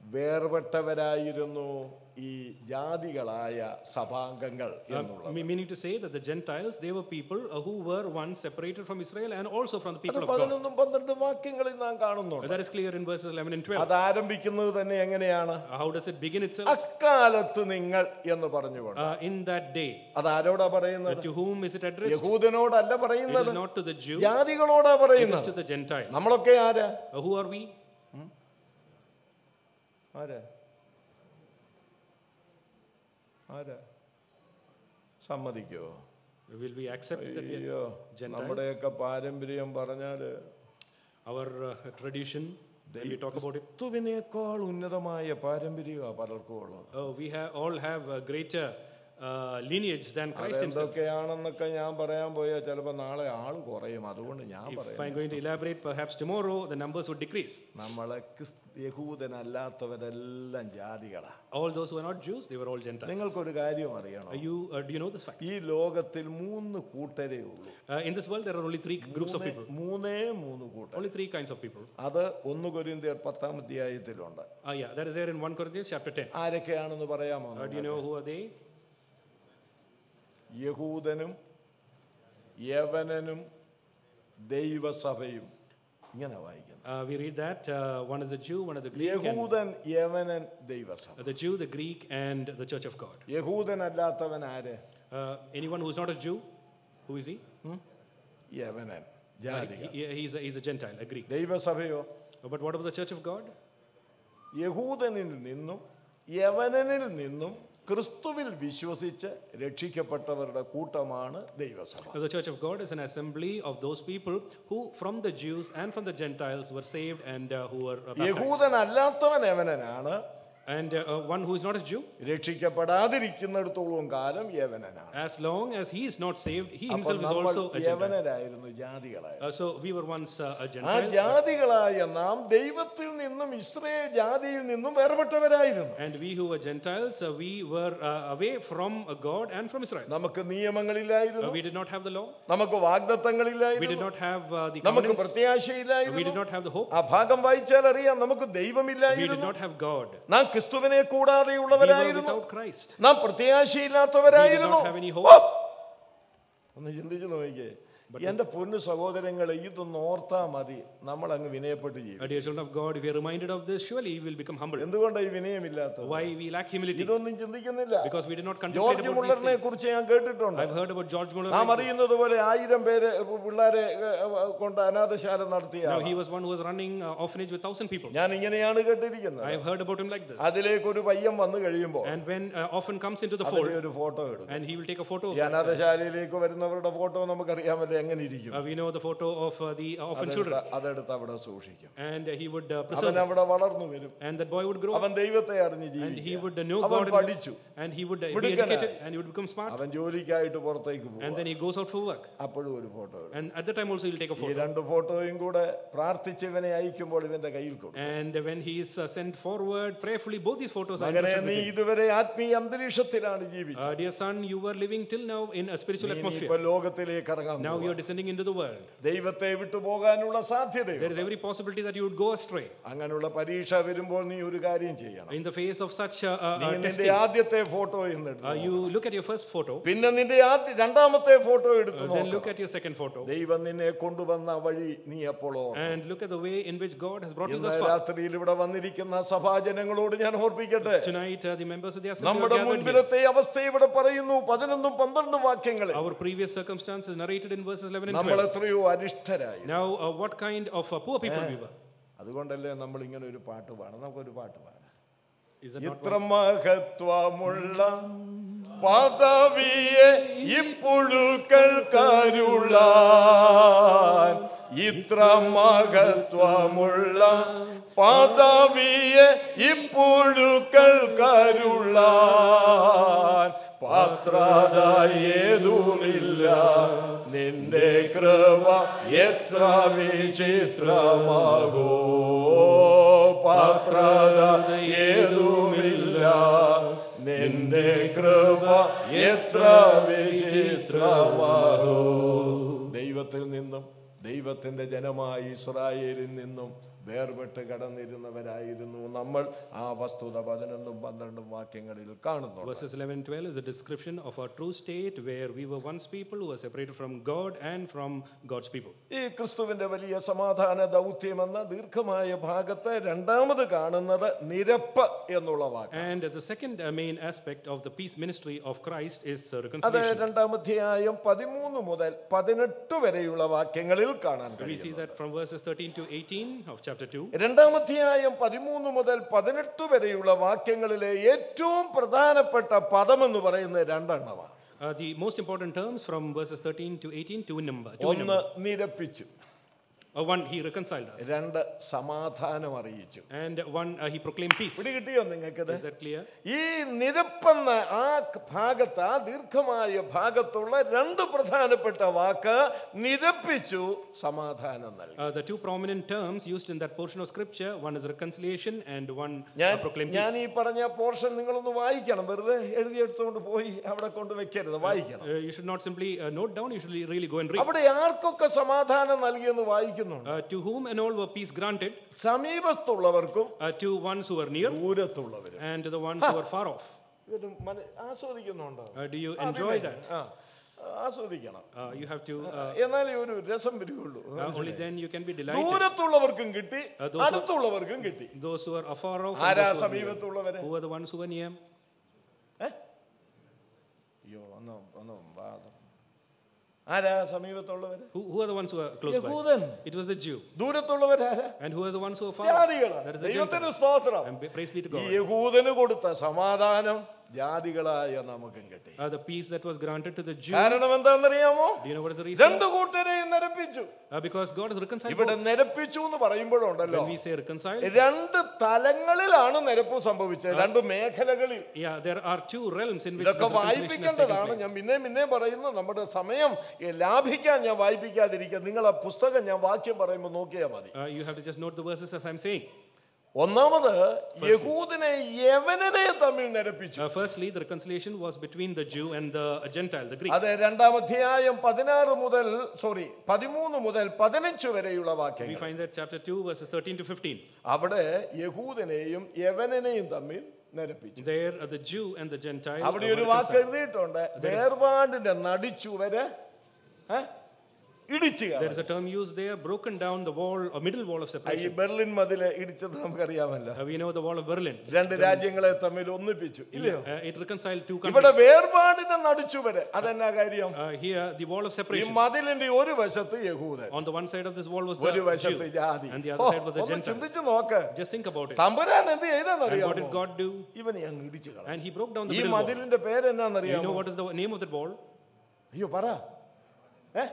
വേർപെട്ടവരായിരുന്നു ഈ ജാതികളായ സഭാംഗങ്ങൾ എന്നുള്ളത്. Uh, meaning to say that the Gentiles, they were people uh, who were once separated from Israel and also from the അത് people of God. പതിനൊന്നും പന്ത്രണ്ടും വാക്യങ്ങളിൽ നാം കാണുന്നുണ്ട്. That is clear in verses eleven and twelve. അത് ആരംഭിക്കുന്നത് തന്നെ എങ്ങനെയാണ്? Uh, how does it begin itself? അക്കാലത്ത് നിങ്ങൾ എന്ന് പറഞ്ഞുകൊണ്ട്. Uh, in that day. അത് ആരോടാ Uh, പറയുന്നത്? to whom is it addressed? യഹൂദനോടല്ല It പറയുന്നത്, is not to the Jew. ജാതികളോടാ It is പറയുന്നത്. to the Gentile. നമ്മളൊക്കെ ആരാ? Uh, who are we? ആരാ? ആരാ? സമ്മതിക്കോ? Will we accept that we അയ്യോ, are Gentiles? നമ്മുടെയൊക്കെ പാരമ്പര്യം പറഞ്ഞാല് Our uh, tradition, when we talk about it, ക്രിസ്തുവിനേക്കാൾ ഉന്നതമായ പാരമ്പര്യമാണ് പലർക്കും ഉള്ളത്. uh, we have all have a greater uh, lineage than Christ himself. അതെന്തൊക്കെയാണെന്നൊക്കെ ഞാൻ പറയാൻ പോയാൽ ചിലപ്പോൾ നാളെ ആള് കുറയും. അതുകൊണ്ട് ഞാൻ If പറയാം, I'm going to elaborate, perhaps tomorrow the numbers would decrease. നമ്മളെ ക്രിസ്തു യഹൂദനല്ലാത്തവരെല്ലാം ജാതികളാ. All those who are not Jews, they were all Gentiles. നിങ്ങൾക്കൊരു കാര്യം അറിയണം. Uh, you uh, do you know this fact? ഈ ലോകത്തിൽ മൂന്ന് കൂട്ടരേ ഉള്ളൂ. Uh, in this world, there are only three groups of people. മൂന്നേ മൂന്ന് കൂട്ടർ. Only three kinds of people. അത് ഒന്ന് കൊരിന്ത്യർ പത്താം അധ്യായത്തിലുണ്ട്. Ah, yeah, that is there in First Corinthians chapter ten. ആരൊക്കെയാണെന്ന് പറയാമോ? Uh, do you know who are they? യഹൂദനും യവനനും ദൈവസഭയും. ഇങ്ങനെ വായിക്കുന്നു. Uh, we read that uh, one is the Jew, one is the Greek. യഹൂദൻ യവനൻ ദൈവസഭ. And, uh, the Jew, the Greek, and the Church of God. യഹൂദനല്ലാത്തവൻ ആര്? Uh, anyone who is not a Jew, who is he? യവനൻ, Uh, ജാതികൾ. he, he's, a, he's a Gentile, a Greek. ദൈവസഭയോ? Uh, but what about the Church of God? യഹൂദനിൽ നിന്നും യവനനിൽ നിന്നും ക്രിസ്തുവിൽ വിശ്വസിച്ച് രക്ഷിക്കപ്പെട്ടവരുടെ കൂട്ടമാണ് ദൈവസഭ. The Church of God is an assembly of those people who from the Jews and from the Gentiles were saved and uh, who were uh, baptized. യഹൂദനല്ലാത്തവൻ യവനനാണ്. And uh, one who is not a Jew, രക്ഷിക്കപ്പെടാതിരിക്കുന്നിടത്തോളം കാലം യവനനാണ്. as long as he is not saved, he അപ്പോൾ himself is നമ്മൾ also a Gentile. യവനരായിരുന്നു, ജാതികളായിരുന്നു. Uh, so we were once uh, a ആ Gentiles, ജാതികളായ നാം ദൈവത്തിൽ നിന്നും Israel ജാതിയിൽ നിന്നും വേർപെട്ടവരായിരുന്നു. and we who were Gentiles, uh, we were uh, away from uh, God and from Israel. നമുക്ക് Uh, നിയമങ്ങളില്ലായിരുന്നു, we did not have the law, നമുക്ക് we did വാഗ്ദത്തങ്ങളില്ലായിരുന്നു, not have uh, the നമുക്ക് covenants, uh, we പ്രത്യാശയില്ലായിരുന്നു. did not have the hope, ആ ഭാഗം വായിച്ചാൽ അറിയാം, നമുക്ക് we did ദൈവമില്ലായിരുന്നു. not have God, നാം ക്രിസ്തുവിനെ we were കൂടാതെയുള്ളവരായിരുന്നു. without Christ, നാം we did പ്രത്യാശയില്ലാത്തവരായിരുന്നു. not have any hope. ഓ! ഒന്ന് ചിന്തിച്ചു നോക്കിയേ, എന്റെ പൊന്നു സഹോദരങ്ങളെ, ഇതൊന്ന് ഓർത്താ മതി, നമ്മൾ അങ്ങ് വിനയപ്പെട്ട് Uh, ജീവിക്കും. dear children of God, if we are reminded of this, surely we will become humble. എന്തുകൊണ്ടാണ് ഈ വിനയമില്ലാത്തത്? Why we lack humility? ഇതൊന്നും ചിന്തിക്കുന്നില്ല. Because we did not contemplate George about these മുള്ളറിനെ things. കുറിച്ച് ഞാൻ കേട്ടിട്ടുണ്ട്. I've heard about George Muller. നാം Like this. അറിയുന്നത് പോലെ ആയിരം പേര് പിള്ളേരെ ഏഹ്, കൊണ്ട് അനാഥശാല നടത്തിയ Now he was one who was running uh, orphanage with thousand people. ഞാൻ ഇങ്ങനെയാണ് കേട്ടിരിക്കുന്നത്. I have heard about him like this. അതിലേക്ക് ഒരു പയ്യൻ വന്നു കഴിയുമ്പോൾ And when uh, orphan comes into the അതിലെ fold, ഒരു ഫോട്ടോ എടുക്കും. and he will take a photo of ഈ that child. അനാഥശാലയിലേക്ക് വരുന്നവരുടെ ഫോട്ടോ നമുക്കറിയാമല്ലോ എങ്ങനെ ഇരിക്കും. Uh, we know the photo of uh, the uh, orphan അതെടുത്ത് children. അതെടുത്ത് അവിടെ സൂക്ഷിക്കും. And uh, he would uh, അവൻ preserve. അവിടെ വളർന്നു വരും. And that boy would grow. അവൻ ദൈവത്തെ അറിഞ്ഞ് And he would ജീവിക്കും. uh, know അവൻ God. And, പഠിച്ചു. and he would uh, be മിടുക്കനായി. educated. And he would become smart. അവൻ ജോലിക്കായിട്ട് പുറത്തേക്ക് പോകും. And then he goes out for work. അപ്പോഴും ഒരു ഫോട്ടോ എടുക്കും. And at the time also he'll take a ഈ photo. രണ്ട് ഫോട്ടോയും കൂടെ പ്രാർത്ഥിച്ച് ഇവനെ അയക്കുമ്പോൾ ഇവന്റെ കയ്യിൽ കൊടുക്കും. And when he is uh, sent forward prayerfully, both these photos are മകനെ, entrusted നീ with him. ഇതുവരെ ആത്മീയ അന്തരീക്ഷത്തിലാണ് ജീവിച്ചത്. Uh, dear son, you were living till now in a spiritual നീ atmosphere. ഇപ്പൊ ലോകത്തിലേക്ക് ഇറങ്ങാൻ Now you പോവാ. are descending into the world. ദൈവത്തെ വിട്ടുപോകാനുള്ള സാധ്യതയുണ്ട്. There is every possibility that you would go astray. അങ്ങനെയുള്ള പരീക്ഷ വരുമ്പോൾ നീ ഒരു കാര്യം ചെയ്യണം. In the face of such uh, uh, നീ uh, നിന്റെ testing, ആദ്യത്തെ ഫോട്ടോ എന്ന് uh, എടുത്തു. you look at your first photo, പിന്നെ നിന്റെ ആദ്യ രണ്ടാമത്തെ ഫോട്ടോ എടുത്തു uh, then look നോക്കണം. at your second photo, ദൈവം നിന്നെ കൊണ്ടുവന്ന വഴി നീ എപ്പോൾ ഓർക്കണം. and look at the way in which God has brought you ഇന്ന് thus far. രാത്രിയിൽ ഇവിടെ വന്നിരിക്കുന്ന സഭാജനങ്ങളോട് ഞാൻ ഓർപ്പിക്കട്ടെ, Tonight, uh, the members of the assembly are നമ്മുടെ gathered here. മുൻപിലത്തെ അവസ്ഥ ഇവിടെ പറയുന്നു പതിനൊന്നും പന്ത്രണ്ടും വാക്യങ്ങളിൽ. Our previous circumstances narrated in verses eleven and നമ്മൾ twelve. എത്രയോ അരിഷ്ടരായി. Now, uh, what kind of uh, poor people we were? അതുകൊണ്ടല്ലേ നമ്മൾ ഇങ്ങനെ ഒരു പാട്ട് പാടാം. നമുക്കൊരു പാട്ട് പാടാം. Is it not ഇത്ര മഹത്വമുള്ള പദവിയെ ഇപ്പുഴുക്കൾക്കരുളാൻ, ഇത്ര മഹത്വമുള്ള പദവിയെ ഇപ്പുഴുക്കൾക്കരുളാൻ പാത്രത ഏതുമില്ല, നിന്റെ കൃപ എത്ര വിചിത്രമാകോ. പാത്രത ഏതുമില്ല, നിന്റെ കൃപ എത്ര വിചിത്രമാകോ. ദൈവത്തിൽ നിന്നും ദൈവത്തിന്റെ ജനമായി ഇസ്രായേലിൽ നിന്നും വേർപെട്ട് കടന്നിരുന്നവരായിരുന്നു നമ്മൾ. ആ വസ്തുത പതിനൊന്നും പന്ത്രണ്ടും വാക്യങ്ങളിൽ കാണുന്നു. Verses eleven and twelve is a description of our true state where we were once people who were separated from God and from God's people. ഈ ക്രിസ്തുവിന്റെ വലിയ സമാധാന ദൗത്യം എന്ന ദീർഘമായ ഭാഗത്ത് രണ്ടാമത് കാണുന്നത് നിരപ്പ് എന്നുള്ള വാക്ക്. And the second uh, main aspect of the peace ministry of Christ is uh, അത് reconciliation. രണ്ടാം അധ്യായം പതിമൂന്ന് മുതൽ പതിനെട്ട് വരെയുള്ള വാക്യങ്ങളിൽ കാണാൻ We see കഴിയും. that from verses thirteen to eighteen of chapter two. രണ്ടാം അധ്യായം പതിമൂന്ന് മുതൽ പതിനെട്ട് വരെയുള്ള വാക്യങ്ങളിലെ ഏറ്റവും പ്രധാനപ്പെട്ട പദം എന്ന് പറയുന്നത് രണ്ടെണ്ണമാണ്. Uh, the most important terms from verses thirteen to eighteen, two in number. Two in ഒന്ന് number. നിരപ്പിച്ചു, Uh, one, he reconciled us. രണ്ട് സമാധാനം അറിയിച്ചു. And one, uh, he proclaimed peace. പിടികിട്ടിയോ നിങ്ങൾക്കത്? Is that clear? ഈ നിരപ്പെന്ന ആ ഭാഗത്ത്, ആ ദീർഘമായ ഭാഗത്തുള്ള രണ്ട് പ്രധാനപ്പെട്ട വാക്ക് നിരപ്പിച്ചു, സമാധാനം നൽകി. Uh, the two prominent terms used in that portion of scripture, one is reconciliation and one uh, ഞാൻ proclaimed ഞാൻ ഈ peace. പറഞ്ഞ പോർഷൻ നിങ്ങളൊന്ന് വായിക്കണം. വെറുതെ എഴുതിയെടുത്തുകൊണ്ട് പോയി അവിടെ കൊണ്ട് വെക്കരുത്, വായിക്കണം. Uh, you should not simply uh, note down, you should really go and read. അവിടെ ആർക്കൊക്കെ സമാധാനം നൽകിയെന്ന് വായിക്കുന്നുണ്ട്. Uh, to whom and all were peace granted, സമീപത്തുള്ളവർക്കും uh, to ones who were near ദൂരത്തുള്ളവരും. and to the ones who were far off. ഇത് മന- ആസ്വദിക്കുന്നുണ്ടോ? Uh, do you ആ, enjoy പിന്നെ, that? ആ, ആസ്വദിക്കണം. Uh, you have to, uh, എന്നാലേ ഒരു രസം വരികയുള്ളൂ. uh, only then you can be delighted. ദൂരത്തുള്ളവർക്കും കിട്ടി, Uh, those who- അടുത്തുള്ളവർക്കും കിട്ടി. Those who are afar off, and ആരാ those who are near. സമീപത്തുള്ളവരെ? Who are the ones who were near? ഏ? അയ്യോ, ഒന്ന് ഒന്ന് വാദം. ആരാ സമീപത്തുള്ളവര്? Who, who are the ones who are close by? യഹൂദൻ. It was the Jew. ദൂരത്തുള്ളവരാരാ? And who are the ones who are far off? ജാതികളാ. That is the ദൈവത്തിന് Gentiles. സ്തോത്രം. And be- praise be to ഈ God. യഹൂദന് കൊടുത്ത സമാധാനം ജാതികളായ നമുക്കും കിട്ടി. Uh, the peace that was granted to the Jews. കാരണം എന്താണെന്നറിയാമോ? Do you know what is the reason? രണ്ടു കൂട്ടരെയും നിരപ്പിച്ചു. Uh, because God has reconciled ഇവിടെ both. നിരപ്പിച്ചു എന്ന് പറയുമ്പോഴുണ്ടല്ലോ, When we say reconciled, രണ്ട് തലങ്ങളിലാണ് നിരപ്പ് സംഭവിച്ചത്, രണ്ട് മേഖലകളിൽ. yeah, there are two realms in which ഇതൊക്കെ this reconciliation has taken വായിപ്പിക്കേണ്ടതാണ്. place. ഞാൻ പിന്നെ പിന്നെ പറയുന്നു, നമ്മുടെ സമയം ഏ, ലാഭിക്കാൻ ഞാൻ വായിപ്പിക്കാതിരിക്കുക. നിങ്ങൾ ആ പുസ്തകം ഞാൻ വാക്യം പറയുമ്പോൾ നോക്കിയാൽ മതി. Uh, you have to just note the verses as I'm saying. ഒന്നാമത് യഹൂദനെ യവനനെ തമ്മിൽ നിരപ്പിച്ചു. Uh, firstly, the reconciliation was between the Jew and the Gentile, the Greek. അത് രണ്ടാം അധ്യായം പതിനാറ് മുതൽ സോറി പതിമൂന്ന് മുതൽ പതിനഞ്ച് വരെയുള്ള We വാക്യങ്ങൾ. find that chapter two, verses thirteen to fifteen. അവിടെ യഹൂദനെയും യവനനെയും തമ്മിൽ നിരപ്പിച്ചു. There, uh, the Jew and the Gentile അവിടെ were ഒരു വാക്ക് reconciled. എഴുതിയിട്ടുണ്ട്, വേർപാടിന്റെ നടിച്ചുവര്. ഇടിച്ചു There is a term used there, broken down the wall or middle wall of ഈ separation. Berlin മതില് ഇടിച്ചത് നമുക്കറിയാമല്ലോ. Uh, we know the wall of Berlin. രണ്ട് രാജ്യങ്ങളെ തമ്മിൽ ഒന്നിപ്പിച്ചു ഇല്ലയോ? Uh, it reconciled two ഇവിടെ countries. വേർപാടിനെ നടിച്ചു വരെ അതെന്നാ കാര്യം? Uh, here the wall of ഈ separation. മതിലിന്റെ ഒരു വശത്ത് യഹൂദൻ, On the one side of this wall was ഒരു the വശത്ത് Jew, ജാതി. and the other side was the ഒന്ന് Gentile. ചിന്തിച്ചു നോക്ക്. Just think about it. തമ്പുരാൻ എന്ത് And what ചെയ്തെന്നറിയാമോ? did God do? ഇവനെ അങ്ങ് ഇടിച്ചു കളഞ്ഞു. And he broke down the ഈ middle wall. മതിലിന്റെ Do you പേരെന്നാന്നറിയാമോ? know what is the name of that wall? അയ്യോ പറ. ഏ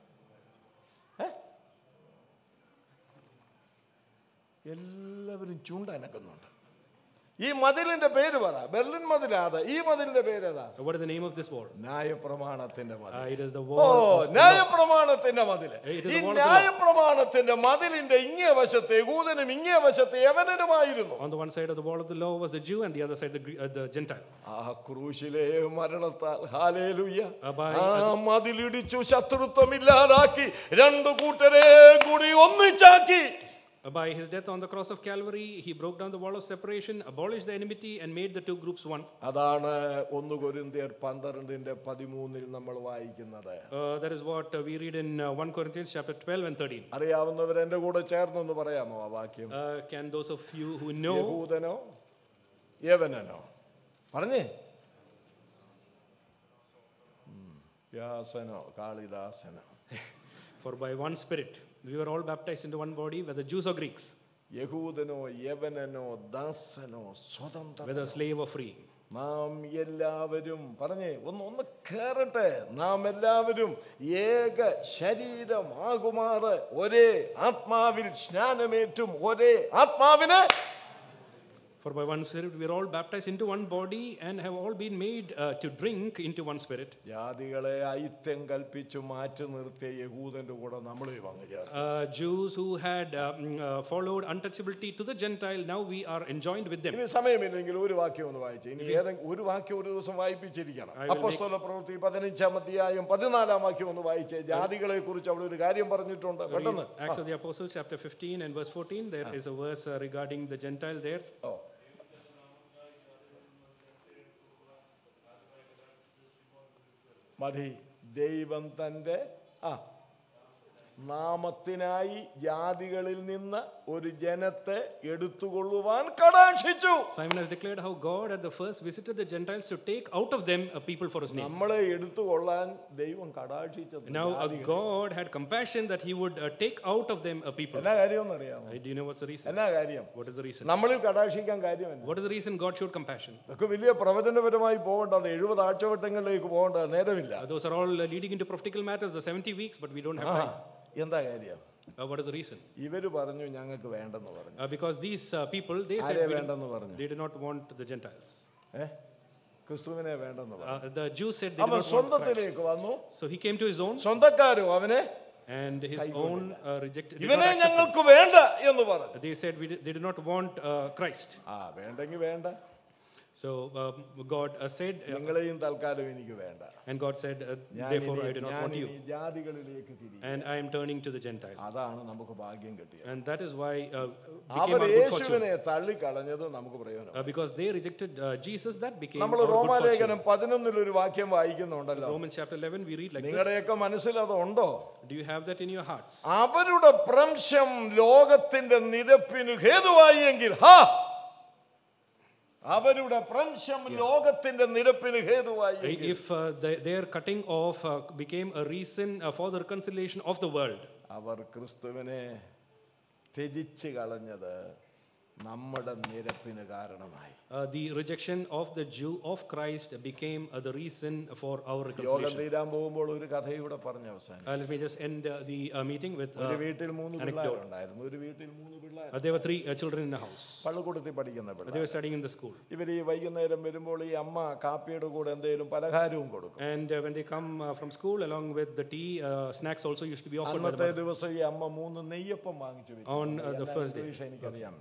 എല്ലാവരും ചൂണ്ടനക്കുന്നുണ്ട്. ഈ മതിലിന്റെ പേര് പറ. ബെർലിൻ മതിലാതെ ഈ മതിലിന്റെ പേരേതാ? What is the name of this wall? ന്യായപ്രമാണത്തിന്റെ മതിൽ. Uh, it is the oh wall of the law. ന്യായപ്രമാണത്തിന്റെ മതിൽ. It is ഈ the wall of the law. ന്യായപ്രമാണത്തിന്റെ മതിലിന്റെ ഇങ്ങേ വശത്ത് യഹൂദനും ഇങ്ങേ വശത്ത് യവനനുമായിരുന്നു. On the one side of the wall of the law was the Jew, and the other side the, Gre- uh, the Gentile. ആ ക്രൂശിലെ മരണത്താൽ ഹല്ലേലൂയ Uh, by, ആ uh, മതിലിടിച്ചു ശത്രുത്വമില്ലാതാക്കി രണ്ടു കൂട്ടരെ കൂടി ഒന്നിച്ചാക്കി. Uh, by his death on the cross of Calvary, he broke down the wall of separation, abolished the enmity, and made the two groups one. അതാണ് ഒന്ന് കൊരിന്ത്യർ പന്ത്രണ്ടിന്റെ പതിമൂന്നിൽ നമ്മൾ വായിക്കുന്നത്. Uh, that is what uh, we read in uh, First Corinthians chapter twelve and thirteen. അറിയാവുന്നവർ എന്റെ കൂടെ ചേർന്നൊന്ന് പറയാമോ ആ വാക്യം? Uh, can those of you who know, യഹൂദനോ യവനനോ പറഞ്ഞേ? വ്യാസനോ കാളിദാസനോ? for by one Spirit we were all baptized into one body, whether Jews or Greeks, യഹൂദനോ യവനനോ ദാസനോ സ്വതന്ത്രനോ, whether slave or free. നാം എല്ലാവരും പറഞ്ഞേ ഒന്ന് ഒന്ന് കേറട്ടെ. നാം എല്ലാവരും ഏക ശരീരമാകുമാറ് ഒരേ ആത്മാവിൽ സ്നാനമേറ്റും ഒരേ ആത്മാവിനെ. For by one Spirit we are all baptized into one body and have all been made uh, to drink into one Spirit. ജാതികളെ ഐത്യം കൽപ്പിച്ചു മാറ്റി നിർത്തിയ യഹൂദന്റെ കൂടെ നമ്മൾ പങ്കുചേർന്നു. Uh, Jews who had um, uh, followed untouchability to the Gentile, now we are enjoined with them. ഇനി സമയമില്ലെങ്കിൽ ഒരു വാക്യം ഒന്ന് വായിച്ചു. ഇനി ഏതെങ്കിലും ഒരു വാക്യം ഒരു ദിവസം വായിപ്പിച്ചിരിക്കണം. അപ്പോസ്തല പ്രവൃത്തി പതിനഞ്ചാം അധ്യായം പതിനാലാം വാക്യം ഒന്ന് വായിച്ചേ. ജാതികളെ കുറിച്ച് അവിടെ ഒരു കാര്യം പറഞ്ഞിട്ടുണ്ട്. പെട്ടെന്ന്. Acts of the Apostles chapter fifteen and verse fourteen, there is a verse uh, regarding the Gentile there. ഓ മതി. ദൈവം തന്റെ ആ നാമത്തിനായി ജാതികളിൽ നിന്ന് ഒരു ജനത്തെ എടുത്തുകൊള്ളുവാൻ കടാക്ഷിച്ചു. Simon has declared how God at the first visited the Gentiles to take out of them a people for his name. നമ്മളെ എടുത്തുകൊള്ളാൻ ദൈവം കടാക്ഷിച്ചത്. Now uh, God had compassion that he would uh, take out of them a people. എന്നാ കാര്യമെന്ന് അറിയാമോ? Uh, do you know what's the reason? എന്നാ കാര്യം? What is the reason? നമ്മളിൽ കടാക്ഷിക്കാൻ കാര്യമല്ല. What is the reason God showed compassion? ഇതൊക്കെ വലിയ പ്രവചനപരമായി പോകേണ്ടത്, എഴുപത് ആഴ്ചവട്ടങ്ങളിലേക്ക് പോകേണ്ടത് നേരമില്ല. Uh, those are all uh, leading into prophetical matters, the seventy weeks, but we don't have time. എന്താ കാര്യം? Uh, what is the reason? ഇവര് പറഞ്ഞു ഞങ്ങൾക്ക് വേണ്ടെന്ന് പറഞ്ഞു. Uh, because these uh, people, they said ആരെ we വേണ്ടെന്ന് പറഞ്ഞു? they did not want the Gentiles. ഏ ക്രിസ്തുവിനെ വേണ്ടെന്ന് പറഞ്ഞു. Uh, the Jews said they did അവൻ not want Christ. സ്വന്തത്തിലേക്ക് വന്നു. So he came to his own, സ്വന്തക്കാരോ അവനെ and his own uh, rejected. did ഇവനെ not accept him. ഞങ്ങൾക്ക് വേണ്ട എന്ന് പറഞ്ഞു. They said we did, they did not want uh, Christ. ആ വേണ്ടെങ്കിൽ വേണ്ട. So uh, God uh, said, uh, നിങ്ങളെയും തൽക്കാലം എനിക്ക് വേണ്ട. and God said, uh, therefore I do not want you, ജാതികളിലേക്ക് തിരിയും. and I am turning to the Gentile. അതാണ് നമുക്ക് ഭാഗ്യം കിട്ടിയത്. And that is why uh, became our our good fortune. യേശുവിനെ തള്ളിക്കളഞ്ഞത് നമുക്ക് പ്രയോജനം. Uh, because they rejected uh, Jesus, that became നമ്മൾ our good fortune. റോമാലേഖനം പതിനൊന്നിൽ ഒരു വാക്യം വായിക്കുന്നുണ്ടല്ലോ. Romans chapter eleven, we read like this. നിങ്ങളുടെയൊക്കെ മനസ്സിൽ അത് ഉണ്ടോ? Do you have that in your hearts? അവരുടെ പ്രംശം ലോകത്തിന്റെ നിരപ്പിന് ഹേതുവായി എങ്കിൽ ഹാ അവരുടെ പ്രംശം ലോകത്തിന്റെ നിരപ്പിന് ഹേതുവായി എങ്കിൽ. If uh, they, their cutting off uh, became a reason uh, for the reconciliation of the world. അവർ ക്രിസ്തുവിനെ ത്യജിച്ച് കളഞ്ഞത് നമ്മുടെ നിരപ്പിന് കാരണമായി. Uh, the rejection of the Jew of Christ became uh, the reason for our യോഗം reconciliation. തീരാൻ പോകുമ്പോൾ ഒരു കഥയൂടെ പറഞ്ഞ അവസാനം. Uh, let me just end uh, the uh, meeting with uh, ഒരു വീട്ടിൽ മൂന്ന് anecdote. പിള്ളേരുണ്ടായിരുന്നു. ഒരു വീട്ടിൽ മൂന്ന് പിള്ളേർ. Uh, there were three uh, children in the house. പള്ളിക്കൂടത്തിൽ പഠിക്കുന്ന Uh, they പിള്ളേർ. were studying in the school. ഇവർ ഈ വൈകുന്നേരം വരുമ്പോൾ ഈ അമ്മ കാപ്പിയുടെ കൂടെ എന്തെങ്കിലും പലഹാരവും കൊടുക്കും. And uh, when they come uh, from school, along with the tea, uh, snacks also used to be offered by the അന്നത്തെ mother. ദിവസം ഈ അമ്മ മൂന്ന് നെയ്യപ്പം വാങ്ങിച്ചു വെച്ചു. On uh, the first day. എനിക്കറിയാൻ വയ്യ. Uh,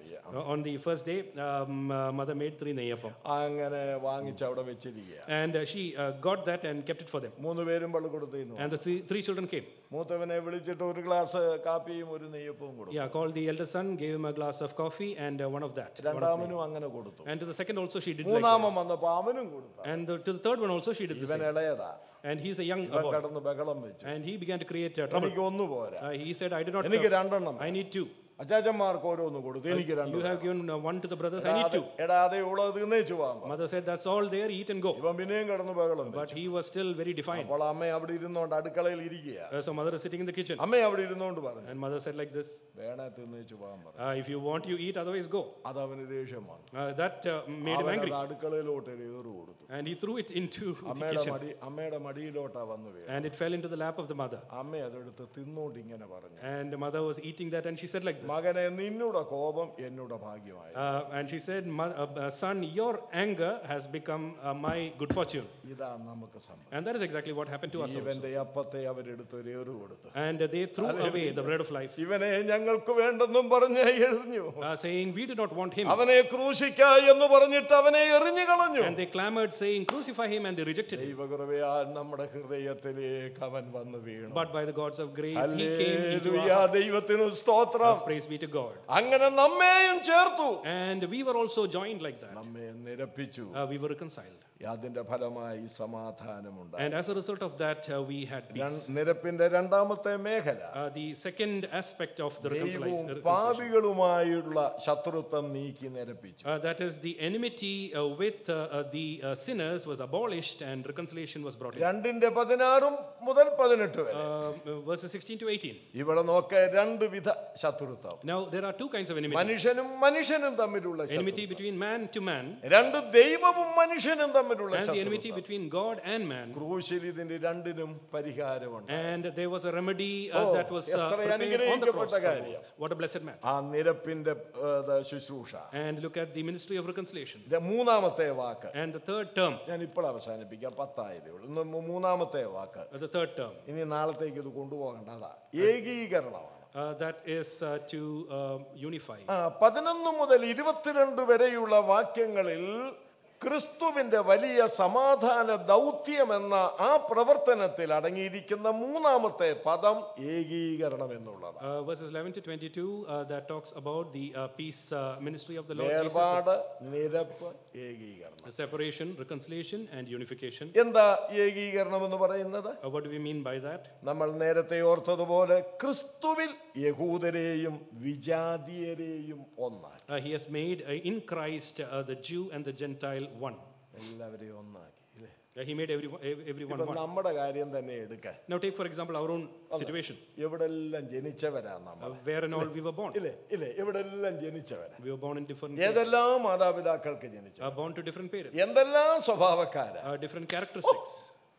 on the first day, um, uh, mother made three neyyapam. അങ്ങനെ വാങ്ങിച്ച് അവിടെ വെച്ചിരിക്കുക. And uh, she uh, got that and kept it for them. മൂന്ന് പേരും പള്ളിക്കൂടത്തിരുന്നു. And the three, three children came. മൂത്തവനെ വിളിച്ചിട്ട് ഒരു ഗ്ലാസ് കാപ്പിയും ഒരു നെയ്യപ്പവും കൊടുത്തു. Yeah, called the elder son, gave him a glass of coffee and uh, one of that. രണ്ടാമനും അങ്ങനെ കൊടുത്തു. And to the second also she did like മൂന്നാമൻ this. വന്നപ്പോൾ അവനും കൊടുത്തു. And the, to the third one also she did the ഇവൻ same. ഇളയതാ. And he's a young ഇവൻ boy. കടന്ന് ബഹളം വെച്ചു. And he began to create uh, trouble. എനിക്ക് ഒന്നു പോരാ. Uh, he said, I did not. എനിക്ക് രണ്ടെണ്ണം. I need two. അച്ചാച്ചന്മാർക്ക് ഓരോന്ന് കൊടുത്തു, എനിക്ക് You രണ്ടു. have given uh, one to the brothers. I need two. എടാ അതേ ഉള്ളത് തിന്നേച്ചു പോകാം. Mother said, that's all there. Eat and go. ഇവൻ പിന്നെയും കടന്ന് ബഹളം. But he was still very defiant. അപ്പോൾ അമ്മ അവിടെ ഇരുന്നോണ്ട് അടുക്കളയിൽ ഇരിക്കുക. Uh, so mother is sitting in the kitchen. അമ്മ അവിടെ ഇരുന്നോണ്ട് പറഞ്ഞു. And mother said like this. വേണേ തിന്നേച്ചു പോകാൻ പറഞ്ഞു. Uh, if you want, you eat. Otherwise, go. അത് അവന് ദേഷ്യം വന്നു. Uh, that uh, made him angry. അടുക്കളയിലോട്ട് ഏറ് കൊടുത്തു. And he threw it into the അമ്മയുടെ kitchen. മടി അമ്മയുടെ മടിയിലോട്ടാ വന്നു വീണു. And it fell into the lap of the mother. അമ്മ അതെടുത്ത് തിന്നോണ്ട് ഇങ്ങനെ പറഞ്ഞു. And the mother was eating that and she said like this. മകനെ നിന്നോട് കോപം എന്നോട് ഭാഗ്യമായി. Uh, and she said, uh, son, your anger has become uh, my good fortune. ഇതാ നമുക്ക് സംഭവിച്ചത്. And that is exactly what happened to us also. ഇവന്റെ അപ്പത്തെ അവരെടുത്ത് ഒരു ഏറ് കൊടുത്തു. And uh, they threw away the bread of life. ഇവനെ ഞങ്ങൾക്ക് വേണ്ടെന്നും പറഞ്ഞ് എറിഞ്ഞു. Uh, saying, we do not want him. അവനെ ക്രൂശിക്ക എന്ന് പറഞ്ഞിട്ട് അവനെ എറിഞ്ഞു കളഞ്ഞു. And they clamored saying, crucify him, and they rejected him. ദൈവകൃപയാൽ നമ്മുടെ ഹൃദയത്തിലേക്ക് അവൻ വന്നു വീണു. But by the gods of grace he came into our hearts. ദൈവത്തിനു സ്തോത്രം. Uh, praise be to God. അങ്ങനെ നമ്മെയും ചേർത്തു. And we were also joined like that. നമ്മെ നിരപ്പിച്ചു. Uh, we were reconciled. അതിന്റെ ഫലമായി സമാധാനമുണ്ടായി. And as a result of that, uh, we had peace. നിരപ്പിന്റെ രണ്ടാമത്തെ മേഖല, Uh, the second aspect of the reconciliation, ദൈവവും പാപികളുമായുള്ള ശത്രുത്വം നീക്കി നിരപ്പിച്ചു. uh, that is the enmity uh, with uh, uh, the uh, sinners was abolished and reconciliation was brought in. രണ്ടിന്റെ പതിനാറും മുതൽ പതിനെട്ട് വരെ. Uh, verses sixteen to eighteen. ഇവിടെ നോക്ക രണ്ട് വിധ ശത്രുത്വം. Now there are two kinds of enmity. മനുഷ്യനും മനുഷ്യനും തമ്മിലുള്ള Enmity between man to man. രണ്ട് ദൈവവും മനുഷ്യനും തമ്മിലുള്ള And the enmity between God and man. ക്രൂശിൽ ഇതിന്റെ രണ്ടിനും പരിഹാരമുണ്ട്. And there was a remedy uh, Oh, that was uh, എത്ര prepared on the cross. അനുഗ്രഹിക്കപ്പെട്ട കാര്യം. What a blessed man. ആ നിരപ്പിന്റെ ശുശ്രൂഷ. And look at the ministry of reconciliation. മൂന്നാമത്തെ വാക്ക്. And the third term. ഞാൻ ഇപ്പോൾ അവസാനിപ്പിക്കാം, പത്തായതേ ഉള്ളൂ. മൂന്നാമത്തെ വാക്ക്. The third term. ഇനി നാളത്തേക്ക് ഇത് കൊണ്ടുപോകേണ്ടതാ, ഏകീകരണമാണ്. Uh, that is uh, to uh, unify. പതിനൊന്ന് മുതൽ ഇരുപത്തിരണ്ട് വരെയുള്ള വാക്യങ്ങളിൽ ക്രിസ്തുവിന്റെ വലിയ സമാധാന ദൗത്യം എന്ന ആ പ്രവർത്തനത്തിൽ അടങ്ങിയിരിക്കുന്ന മൂന്നാമത്തെ പദം ഏകീകരണം എന്നുള്ളതാണ്. Uh, verses eleven to twenty-two uh, that talks about the uh, peace uh, ministry of the Lord Jesus. വേർപാട്, നിരപ്പ്, ഏകീകരണം. Separation, reconciliation and unification. എന്താ ഏകീകരണം എന്ന് പറയുന്നത്? Uh, what do we mean by that? നമ്മൾ നേരത്തെ ഓർത്തതുപോലെ ക്രിസ്തുവിൽ യഹൂദരെയും വിജാതീയരെയും ഒന്നാക്കി. Uh, he has made uh, in Christ uh, the Jew and the Gentile one. എല്ലാവരെയും ഒന്നാക്കി. Uh, he made everyone everyone one. നമ്മുടെ കാര്യം തന്നെ എടുക്ക. Now take for example our own situation. എവിടെല്ലാം ജനിച്ചവരാ നമ്മൾ. Uh, where and all we were born. ഇല്ലേ ഇല്ലേ എവിടെല്ലാം ജനിച്ചവരാ. We were born in different. ഏതെല്ലാം മാതാപിതാക്കൾക്ക് ജനിച്ചു. Uh, born to different parents. എന്തെല്ലാം സ്വഭാവക്കാരാ. Uh, different characteristics.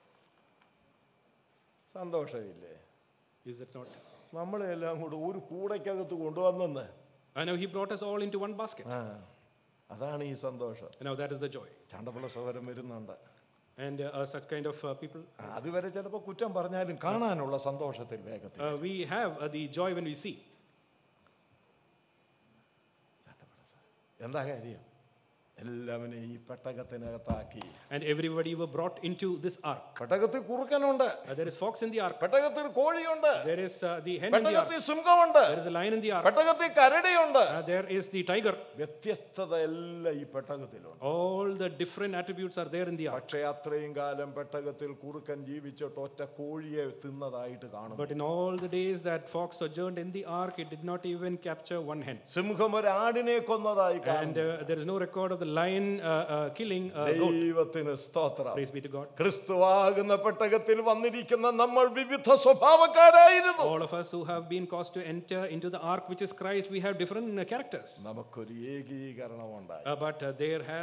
സന്തോഷമില്ലേ? Is it not? നമ്മളെല്ലാം കൂടെ ഒരു കൂടയ്ക്കകത്ത് കൊണ്ടുവന്നെന്ന്. I know he brought us all into one basket. അതാണ് ഈ സന്തോഷം. Now that is the joy. ചണ്ടപ്പുള്ള സഹോദരൻ വരുന്നുണ്ട്. And uh, such kind of uh, people. അതുവരെ ചിലപ്പോൾ കുറ്റം പറഞ്ഞാലും കാണാനുള്ള സന്തോഷത്തിൽ വേഗത്തിൽ. Uh, we have uh, the joy when we see. എന്താ കാര്യം? എല്ലാവരെയും ഈ പെട്ടകത്തിനകത്താക്കി. And everybody were brought into this ark. പെട്ടകത്തിൽ കുറുക്കനുണ്ട്. Uh, there is fox in the ark. പെട്ടകത്തിൽ കോഴിയുണ്ട്. There is uh, the hen in the ark. പെട്ടകത്തിൽ സിംഹമുണ്ട്. There is a lion in the ark. പെട്ടകത്തിൽ കരടിയുണ്ട്. Uh, there is the tiger. വ്യത്യസ്തത എല്ലാം ഈ പെട്ടകത്തിലുണ്ട്. All the different attributes are there in the ark. പക്ഷേ അത്രയും കാലം പെട്ടകത്തിൽ കുറുക്കൻ ജീവിച്ചിട്ട് ഒറ്റ കോഴിയെ തിന്നതായിട്ട് കാണുന്നു. But in all the days that fox sojourned in the ark, it did not even capture one hen. സിംഹം ഒരു ആടിനെ കൊന്നതായി And uh, there is no record of the lion uh, uh, killing a goat. ദൈവത്തിന് സ്തോത്രം. Praise be to God. ക്രിസ്തുവാകുന്ന പെട്ടകത്തിൽ വന്നിരിക്കുന്ന നമ്മൾ വിവിധ സ്വഭാവക്കാരായിരുന്നു. All of us who have been caused to enter into the ark which is Christ, we have different uh, characters. നമുക്കൊരു ഏകീകരണം ഉണ്ടായി. Uh, but uh, there has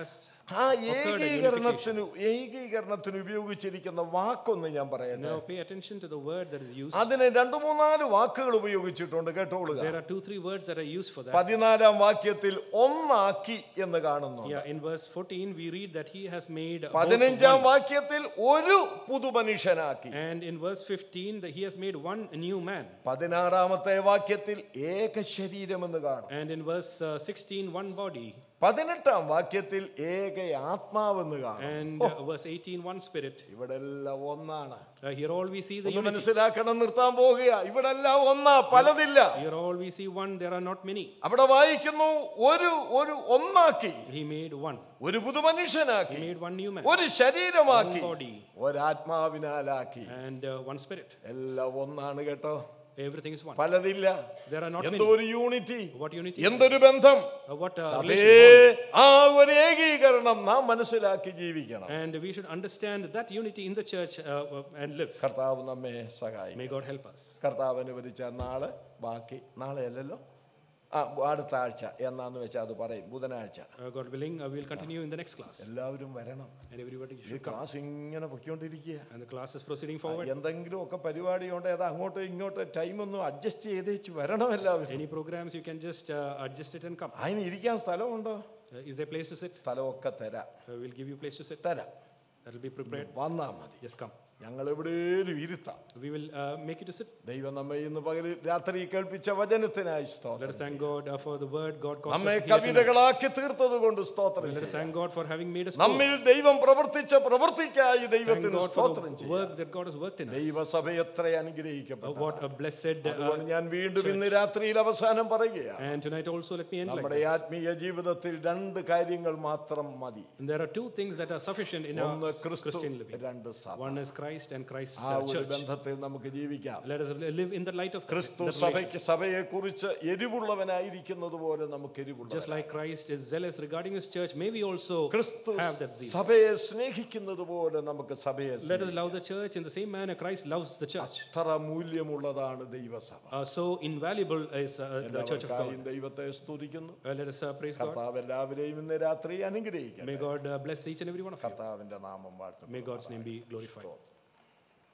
ആ ഏകീകരണത്തിന് ഏകീകരണത്തിന് ഉപയോഗിച്ചിരിക്കുന്ന വാക്കൊന്ന് ഞാൻ പറയട്ടെ. Now pay attention to the word that is used. അതിന് രണ്ടു മൂന്നാല് വാക്കുകൾ ഉപയോഗിച്ചിട്ടുണ്ട് കേട്ടോളുക. There are two three words that are used for that. പതിനാലാം വാക്യത്തിൽ ഒന്നാക്കി എന്ന് കാണുന്നു. Yeah, in verse fourteen we read that he has made പതിനഞ്ചാം വാക്യത്തിൽ ഒരു പുതുമനുഷ്യനാക്കി. And in verse fifteen that he has made one new man. പതിനാറാമത്തെ വാക്യത്തിൽ ഏക ശരീരം എന്ന് കാണും. And in verse uh, sixteen one body. പതിനെട്ടാം വാക്യത്തിൽ ഏക ആത്മാവെന്ന് കാണും. And uh, verse eighteen one spirit. ഇവിടെല്ലാം ഒന്നാണ്. Uh, here all we see the unity. മനസ്സിലാക്കണം, നിർത്താൻ പോകുക. ഇവിടെല്ലാം ഒന്നാ, പലതില്ല. Here all we see one, there are not many. അവിടെ വായിക്കുന്നു ഒരു ഒരു ഒന്നാക്കി. He made one. ഒരു പുതുമനുഷ്യനാക്കി. He made one new man. ഒരു ശരീരമാക്കി. One body. ഒരു ആത്മാവിനാലാക്കി. And uh, one spirit. എല്ലാം ഒന്നാണ് കേട്ടോ. Everything is one. പലതില്ല. There are not many. എന്തൊരു യൂണിറ്റി, What unity? എന്തൊരു ബന്ധം. Uh, what uh, relation. ആ ഒരു ഏകീകരണം നാം മനസ്സിലാക്കി ജീവിക്കണം. And we should understand that unity in the church uh, and live. കർത്താവ് നമ്മെ സഹായിക്കട്ടെ. May God help us. കർത്താവ് അനുവദിച്ച നാളെ ബാക്കി നാളെ അല്ലല്ലോ ആ അടുത്ത ആഴ്ച എന്നാന്ന് വെച്ചാൽ അത് പറയും ബുധനാഴ്ച. Uh, God willing, uh, we will continue in the next class. എല്ലാവരും വരണം. And everybody ഈ should come. ക്ലാസ് ഇങ്ങനെ പൊയ്ക്കൊണ്ടിരിക്കുക. And the class is proceeding forward. എന്തെങ്കിലും ഒക്കെ പരിപാടി ഉണ്ട്, അത് അങ്ങോട്ട് ഇങ്ങോട്ട് ടൈം ഒന്നും അഡ്ജസ്റ്റ് ചെയ്തേച്ച് വരണം എല്ലാവരും. Any programs you can just uh, adjust it and come. അതിന് ഇരിക്കാൻ സ്ഥലമുണ്ടോ? Uh, is there place to sit? സ്ഥലമൊക്കെ തരാം. Uh, we'll give you place to sit. തരാം. That will be prepared. വന്നാ മതി. Just come. ഞങ്ങൾ എവിടെയും ഇരുത്താം. We will uh, make you to sit. ദൈവം നമ്മെ ഇന്ന് പകൽ രാത്രി കേൾപ്പിച്ച വചനത്തിനായി സ്തോത്രം. Let us thank God uh, for the word God caused us നമ്മെ to hear കവിതകളാക്കി തീർത്തതുകൊണ്ട് സ്തോത്രം. Let us thank God for having made us. നമ്മിൽ ദൈവം പ്രവർത്തിച്ച പ്രവൃത്തിക്കായി ദൈവത്തിന് സ്തോത്രം ചെയ്യുന്നു. Work that God has worked in us. ദൈവസഭ എത്ര അനുഗ്രഹിക്കപ്പെട്ടു. What a blessed. അതുകൊണ്ട് ഞാൻ വീണ്ടും ഇന്ന് രാത്രിയിൽ അവസാനം പറയുകയാണ്. And tonight also let me end like നമ്മുടെ this. ആത്മീയ ജീവിതത്തിൽ രണ്ട് കാര്യങ്ങൾ മാത്രം മതി. There are two things that are sufficient in our Christian living. രണ്ട് സഭ. One is Christ and Christ ആ ഒരു ബന്ധത്തിൽ നമുക്ക് ജീവിക്കാം. Let us live in the light of ക്രിസ്തു സഭയ്ക്ക് സഭയെ കുറിച്ച് എരിവുള്ളവനായിരിക്കുന്നത് പോലെ നമുക്ക് എരിവുള്ള. Just like Christ is zealous regarding his church, may we also have that zeal. സഭയെ സ്നേഹിക്കുന്നത് പോലെ നമുക്ക് സഭയെ. Let us love the church in the same manner Christ loves the church. അത്ര മൂല്യമുള്ളതാണ് ദൈവസഭ. Uh, so invaluable is uh, the church of God. ദൈവത്തെ സ്തുതിക്കുന്നു. Uh, let us uh, praise God. കർത്താവ് എല്ലാവരെയും ഇന്ന് രാത്രി അനുഗ്രഹിക്കട്ടെ. May God uh, bless each and every one of you. കർത്താവിന്റെ നാമം വാഴ്ത്തപ്പെടും. May God's name be glorified.